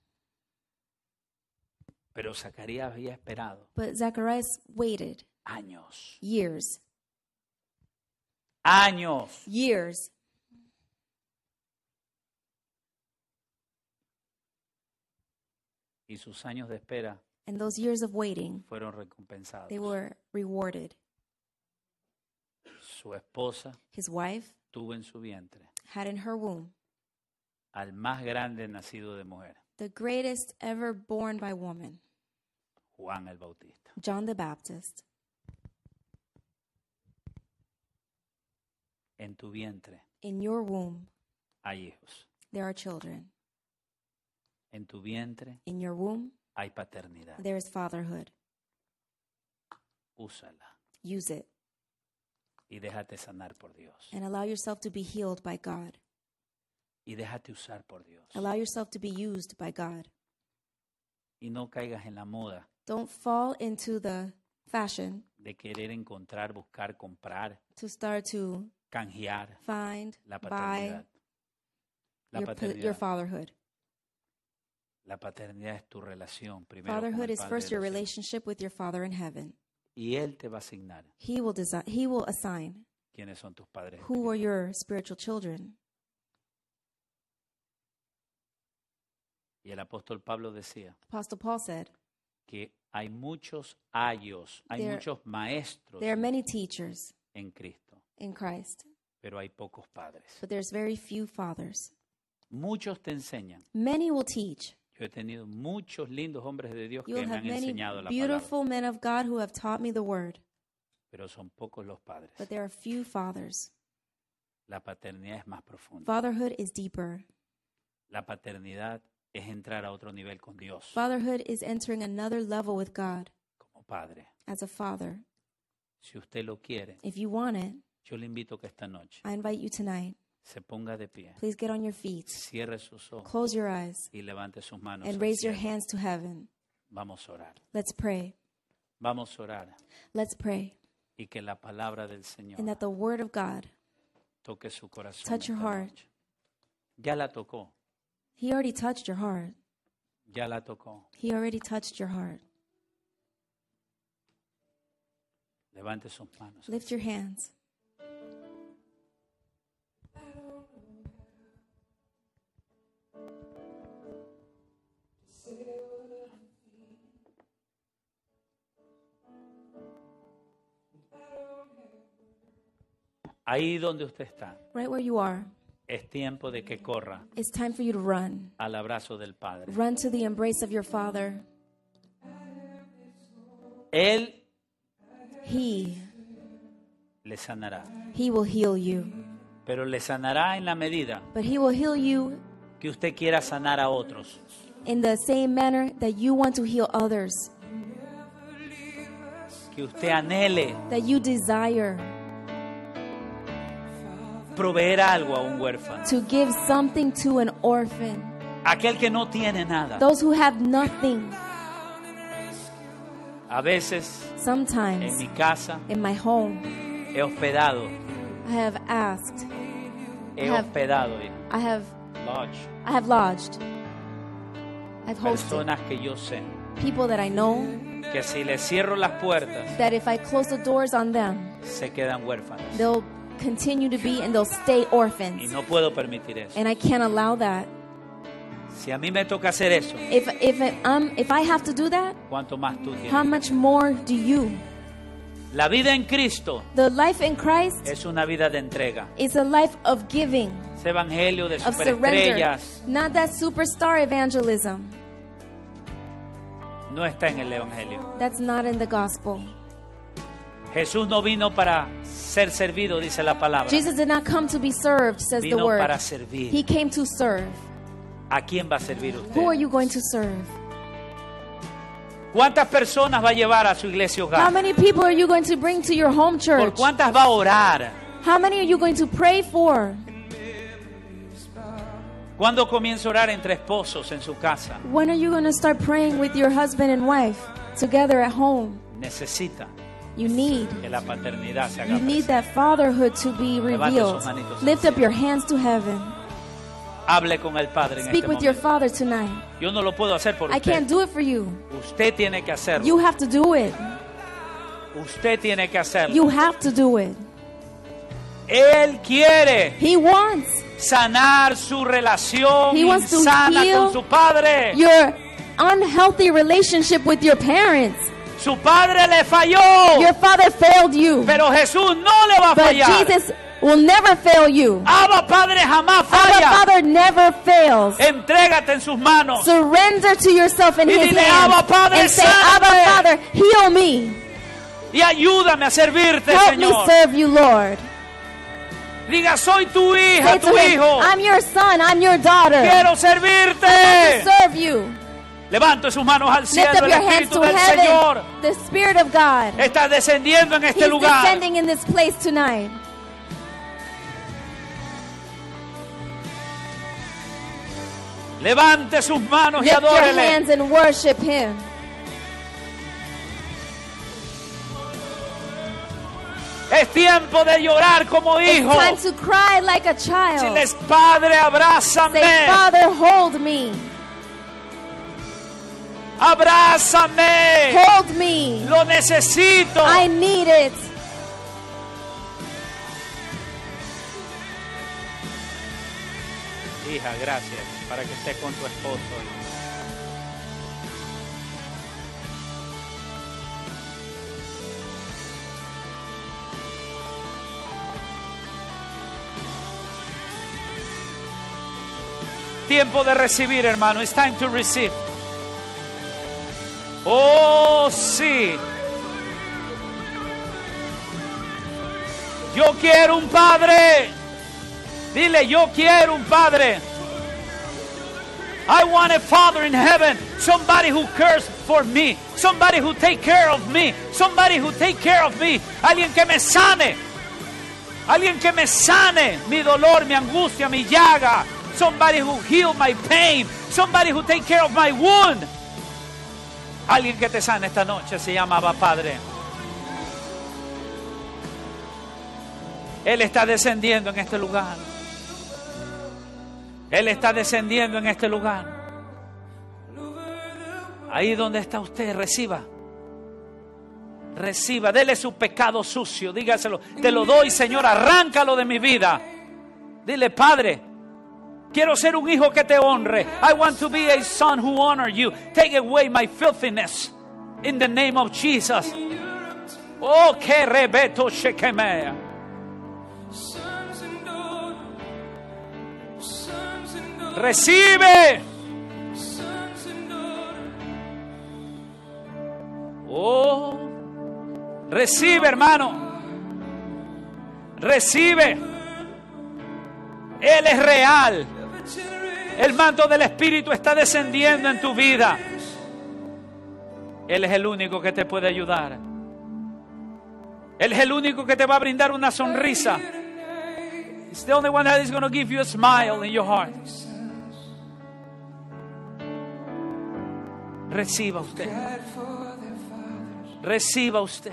Pero Zacarías había esperado But Zacharias waited años. years. Años. Y sus años de espera And those years of waiting, fueron recompensados. they were rewarded. Su esposa His wife tuvo en su vientre had in her womb al más grande nacido de mujer, the greatest ever born by woman, Juan el Bautista. John the Baptist. En tu vientre In your womb, hay hijos. there are children. En tu vientre In your womb, hay paternidad. there is fatherhood. Úsala Use it y déjate sanar por Dios. and allow yourself to be healed by God. Y déjate usar por Dios. Allow yourself to be used by God. Y no caigas en la moda Don't fall into the fashion de querer encontrar, buscar, comprar, to start to canjear find, la buy paternidad. La your paternidad. fatherhood. La paternidad es tu relación primero con Fatherhood el is Padre first de your los cielos. relationship with your Father in heaven. Y Él te va a asignar He will assign quiénes son tus padres who are espirituales. your spiritual children. Y el apóstol Pablo decía Apostle Paul said, que hay muchos ayos, hay There- muchos maestros there are many teachers en Cristo, in Christ, pero hay pocos padres. but there's very few fathers. Muchos te enseñan. Many will teach. Yo he tenido muchos lindos hombres de Dios You que will me have han many enseñado la palabra, beautiful men of God who have taught me the word, pero son pocos los padres. but there are few fathers. La paternidad es más profunda. Fatherhood is deeper. La paternidad es entrar a otro nivel con Dios Fatherhood is entering another level with God como padre. as a father. Si usted lo quiere, If you want it, yo le invito que esta noche I invite you tonight. se ponga de pie, Please get on your feet, cierre sus ojos close your eyes, y levante sus manos and al raise your cielo. hands to heaven. Vamos a orar. Let's pray. Vamos a orar Let's pray. y que la palabra del Señor And that the word of God toque su corazón. touch your esta heart. noche. Ya la tocó, He already touched your heart. ya la tocó. He already touched your heart. Levante sus manos. Lift your hands. Ahí donde usted está, Right where you are, es tiempo de que corra it's time for you to run. al abrazo del Padre. Run to the embrace of your Father. Él He sanará, will heal you. pero le sanará en la medida But He will heal you que usted quiera sanar a otros. in the same manner that you want to heal others, Que usted anhele that you desire proveer algo a un huérfano, to give something to an orphan, aquel que no tiene nada. those who have nothing. A veces en Sometimes mi casa in my home, he hospedado, I have asked, he Have- hospedado y I have lodged, I've hosted personas que yo sé people that I know que si les cierro las puertas that if I close the doors on them, se quedan huérfanos. they'll continue to be and they'll stay Y orphans. no puedo permitir eso. And I can't allow that. Si a mí me toca hacer eso, If I have to do that, ¿cuánto más tú how tienes? much more do you? La vida en Cristo The life in Christ es una vida de entrega. is a life of giving, Ese evangelio de of surrender, superestrellas not that superstar evangelism. no está en el evangelio. That's not in the gospel. Jesús no vino para ser servido, dice la palabra. Jesus did not come to be served, says the Vino word. para He servir. came to serve. ¿A quién va a servir Who are usted? you going to serve? ¿Cuántas personas va a llevar a su iglesia How hogar? many people are you going to bring to your home ¿Por church? cuántas va a orar? How many are you going to pray for? ¿Cuándo comienza a orar entre esposos en su casa? When are you going to start praying with your husband and wife together at home? Necesita You need que la paternidad se haga You need presente. that fatherhood to be Levante revealed. sus manitos al Lift up cielo. your hands to heaven. Hable con el Padre en Speak este with your momento. Father tonight. Yo no lo puedo hacer por I can't usted. do it for you. Usted tiene que hacerlo. You have to do it. Usted tiene que hacerlo. You have to do it. Él quiere He wants sanar su relación He wants to insana heal con su Padre. your unhealthy relationship with your parents. Su padre le falló, Your father failed you, pero Jesús no le va a but fallar. Jesus will never fail you. Abba Padre jamás Abba falla. Father never fails. Entrégate en sus manos. Surrender to yourself in Y His dile, hands Abba, Padre, and say, sáname. Abba Father, heal me. Y ayúdame a servirte, Help me Señor. serve you, Lord. Diga, soy tu hija, Say tu to Him, hijo. I'm your son, I'm your daughter. Quiero I want to servirte. serve you. Levante sus manos al Lift cielo. up El your hands Espíritu to del heaven. Señor The Spirit of God. está descendiendo en este He's lugar. descending in this place tonight. Levante sus manos y Lift your adórele. hands and worship Him. Es tiempo de llorar como hijo. It's time to cry like a child. Diles, Padre, abrázame. Say, Father, hold me. Abrázame. Hold me. Lo necesito. I need it. Hija, gracias para que estés con tu esposo. Tiempo de recibir, hermano. It's time to receive. Oh, sí. Yo quiero un padre. Dile, yo quiero un padre. I want a father in heaven. Somebody who cares for me. Somebody who take care of me. Somebody who take care of me. Alguien que me sane. Alguien que me sane mi dolor, mi angustia, mi llaga. Somebody who heal my pain. Somebody who take care of my wound. Alguien que te sane esta noche se llama Abba Padre. Él está descendiendo en este lugar. Él está descendiendo en este lugar. Ahí donde está usted, reciba. Reciba, dele su pecado sucio. Dígaselo, te lo doy, Señor, arráncalo de mi vida. Dile, Padre, quiero ser un hijo que te honre. I want to be a son who honor you. Take away my filthiness in the name of Jesus. Oh, que rebeto shekemea. Recibe. Oh, recibe, hermano. Recibe. Él es real. El manto del Espíritu está descendiendo en tu vida. Él es el único que te puede ayudar. Él es el único que te va a brindar una sonrisa. He's the only one that is going to give you a smile in your heart. Reciba usted. Reciba usted.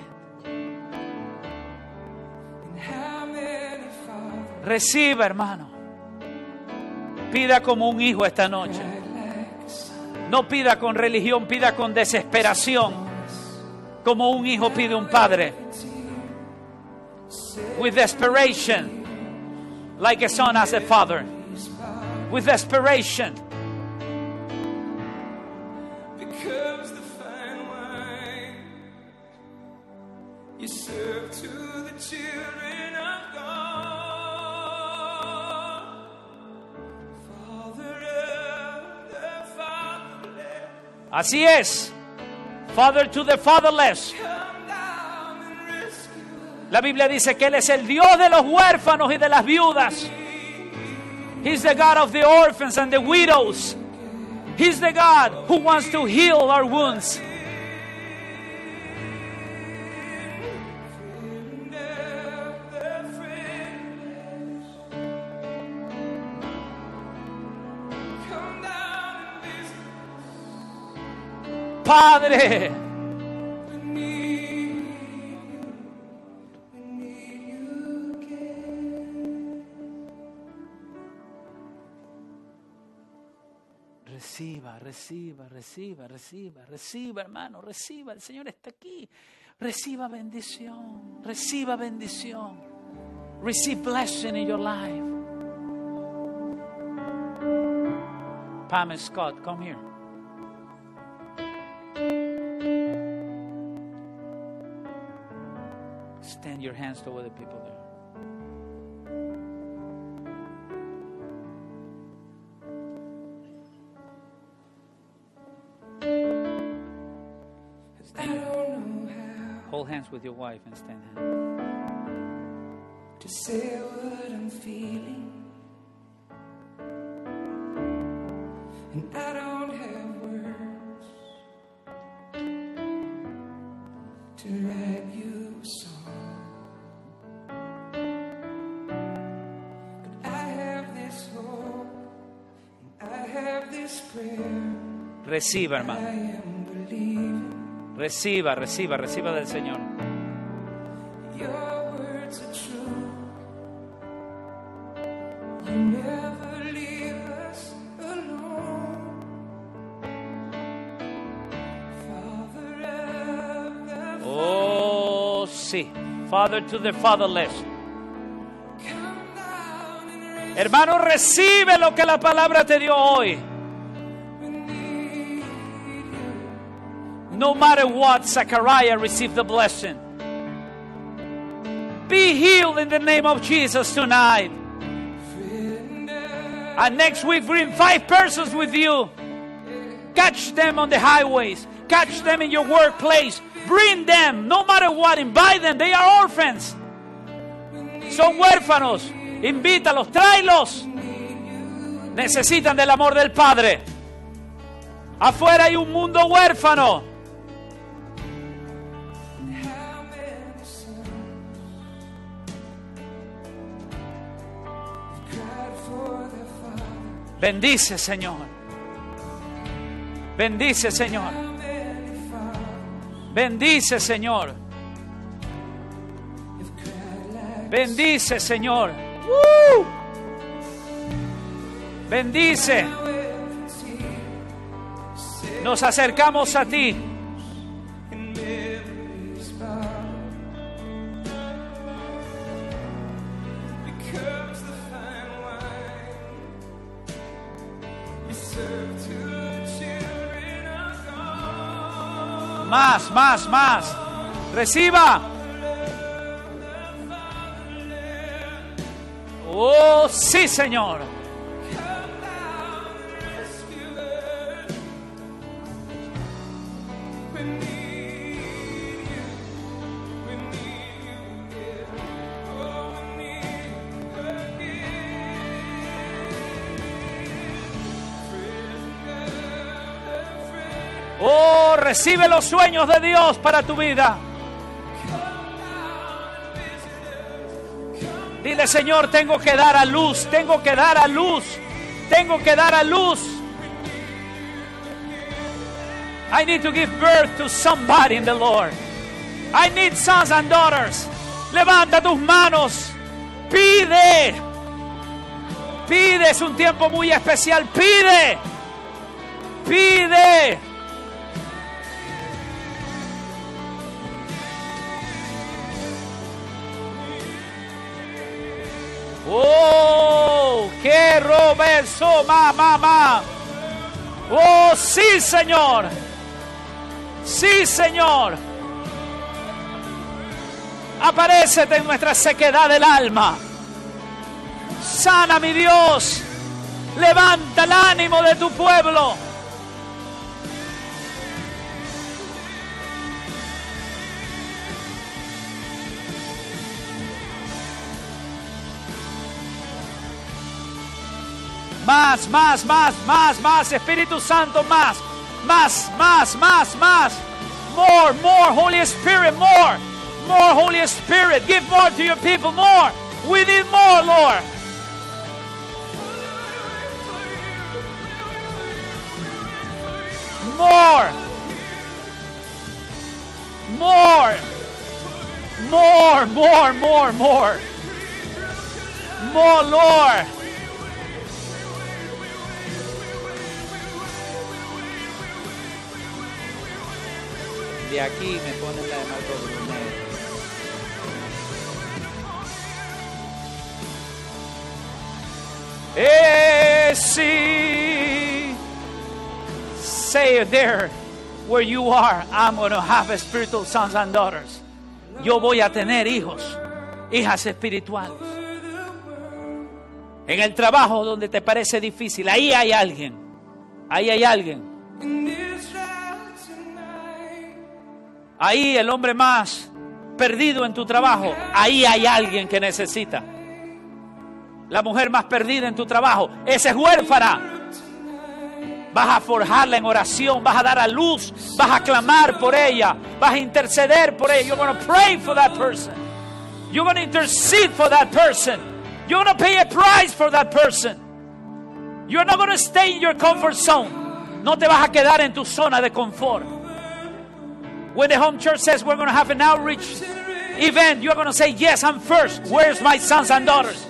Reciba, hermano. Pida como un hijo esta noche. No pida con religión, pida con desesperación. Como un hijo pide un padre. With desperation. Like a son has a father. With desperation. You serve to the children of God. Father of the fatherless. Así es. Father to the fatherless. Come down and rescue us. La Biblia dice que Él es el Dios de los huérfanos y de las viudas. He's the God of the orphans and the widows. He's the God who wants to heal our wounds. Come down and visit Padre, reciba, reciba, reciba, reciba, reciba, hermano, reciba. El Señor está aquí. Reciba bendición, reciba bendición. Receive blessing in your life. Pam and Scott, come here. Extend your hands toward the people there. Hold hands with your wife and stand hands. To say what I'm feeling, and I don't have words to write you a song, but I have this hope, and I have this prayer. Reciba, I hermano. am believing Reciba, reciba, reciba del Señor. your words are true. You never leave us alone. Father of the Oh, sí. Father to the fatherless. come down and raise Hermano, recibe lo que la palabra te dio hoy. No matter what, Zechariah received the blessing. Be healed in the name of Jesus tonight. And next week, bring 5 persons with you. Catch them on the highways. Catch them in your workplace. Bring them, no matter what. Invite them. They are orphans. Son huérfanos. Invítalos, tráelos. Necesitan del amor del Padre. Afuera hay un mundo huérfano. Bendice, Señor. Bendice, Señor. Bendice, Señor. Bendice, Señor. Bendice. Nos acercamos a ti. Más, más, más. Reciba. Oh, sí, Señor. Oh, recibe los sueños de Dios para tu vida. Dile, Señor, tengo que dar a luz, tengo que dar a luz, tengo que dar a luz. I need to give birth to somebody in the Lord. I need sons and daughters. Levanta tus manos. Pide. Pide, es un tiempo muy especial. Pide. Pide. Oh, que Roberto, mamá. Oh, sí, Señor. Sí, Señor. Aparécete en nuestra sequedad del alma. Sana, mi Dios. Levanta el ánimo de tu pueblo. Más, más, más, más, más, Espíritu Santo, más, más, más, más, más. More, more, Holy Spirit, more. More, Holy Spirit. Give more to your people, more. We need more, Lord. More. More. More, more, more, more. More, Lord. De aquí me ponen la de Marco Brunet. See, say it there where you are. I'm going to have spiritual sons and daughters. yo voy a tener hijos, hijas espirituales. En el trabajo donde te parece difícil, ahí hay alguien. Ahí hay alguien. Ahí el hombre más perdido en tu trabajo, ahí hay alguien que necesita. La mujer más perdida en tu trabajo, esa es huérfana. Vas a forjarla en oración, vas a dar a luz, vas a clamar por ella, vas a interceder por ella. You're going to pray for that person. You're going to intercede for that person. You're going to pay a price for that person. You're not going to stay in your comfort zone. No te vas a quedar en tu zona de confort. When the home church says we're going to have an outreach event, you're going to say, yes, I'm first. Where's my sons and daughters?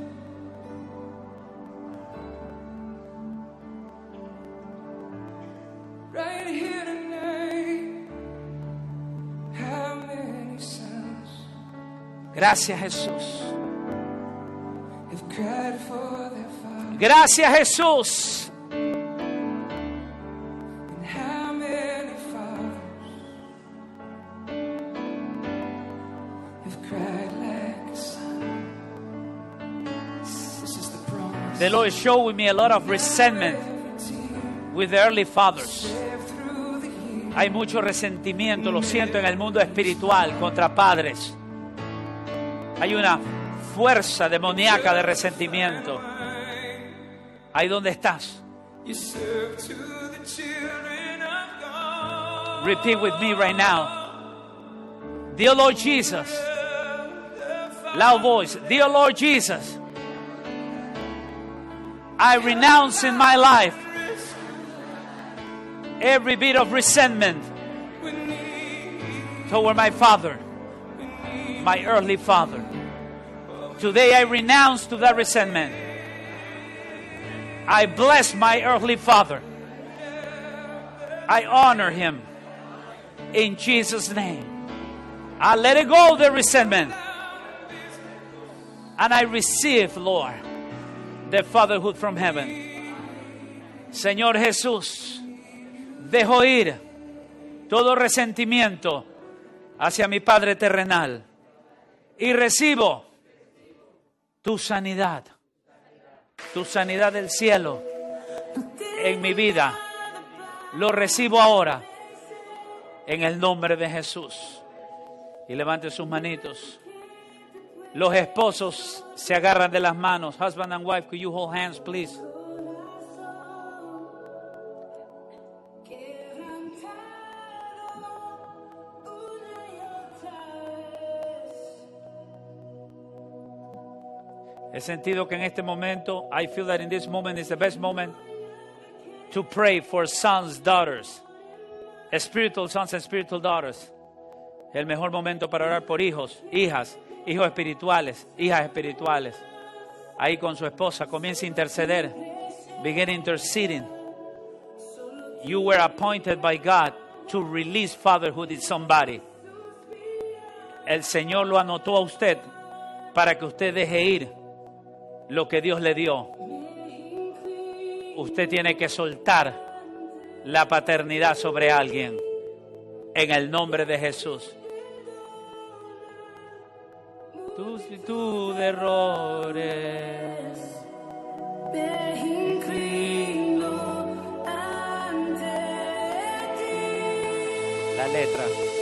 Right here tonight, how many sons Gracias, Jesús. have cried for their father? Gracias, Jesús. And how many fathers have cried like a son? This is the promise. The Lord is showing me a lot of resentment with the early fathers. Hay mucho resentimiento, lo siento, en el mundo espiritual contra padres. Hay una fuerza demoníaca de resentimiento. Ahí donde estás. You serve to the children of God. Repeat with me right now. Dear Lord Jesus. Loud voice. Dear Lord Jesus. I renounce in my life every bit of resentment toward my father, my earthly father. Today I renounce to that resentment. I bless my earthly father. I honor him in Jesus' name. I let it go, the resentment. And I receive, Lord, the fatherhood from heaven. Señor Jesús, dejo ir todo resentimiento hacia mi Padre terrenal y recibo tu sanidad del cielo en mi vida. Lo recibo ahora en el nombre de Jesús. Y levante sus manitos. Los esposos se agarran de las manos. Husband and wife, could you hold hands, please? He sentido que en este momento, I feel that in this moment is the best moment to pray for sons, daughters, spiritual sons and spiritual daughters. El mejor momento para orar por hijos, hijas, hijos espirituales, hijas espirituales. Ahí con su esposa, comience a interceder. Begin interceding. You were appointed by God to release fatherhood in somebody. El Señor lo anotó a usted para que usted deje ir lo que Dios le dio. Usted tiene que soltar la paternidad sobre alguien en el nombre de Jesús. Tu de errores Me inclino ante ti. la letra.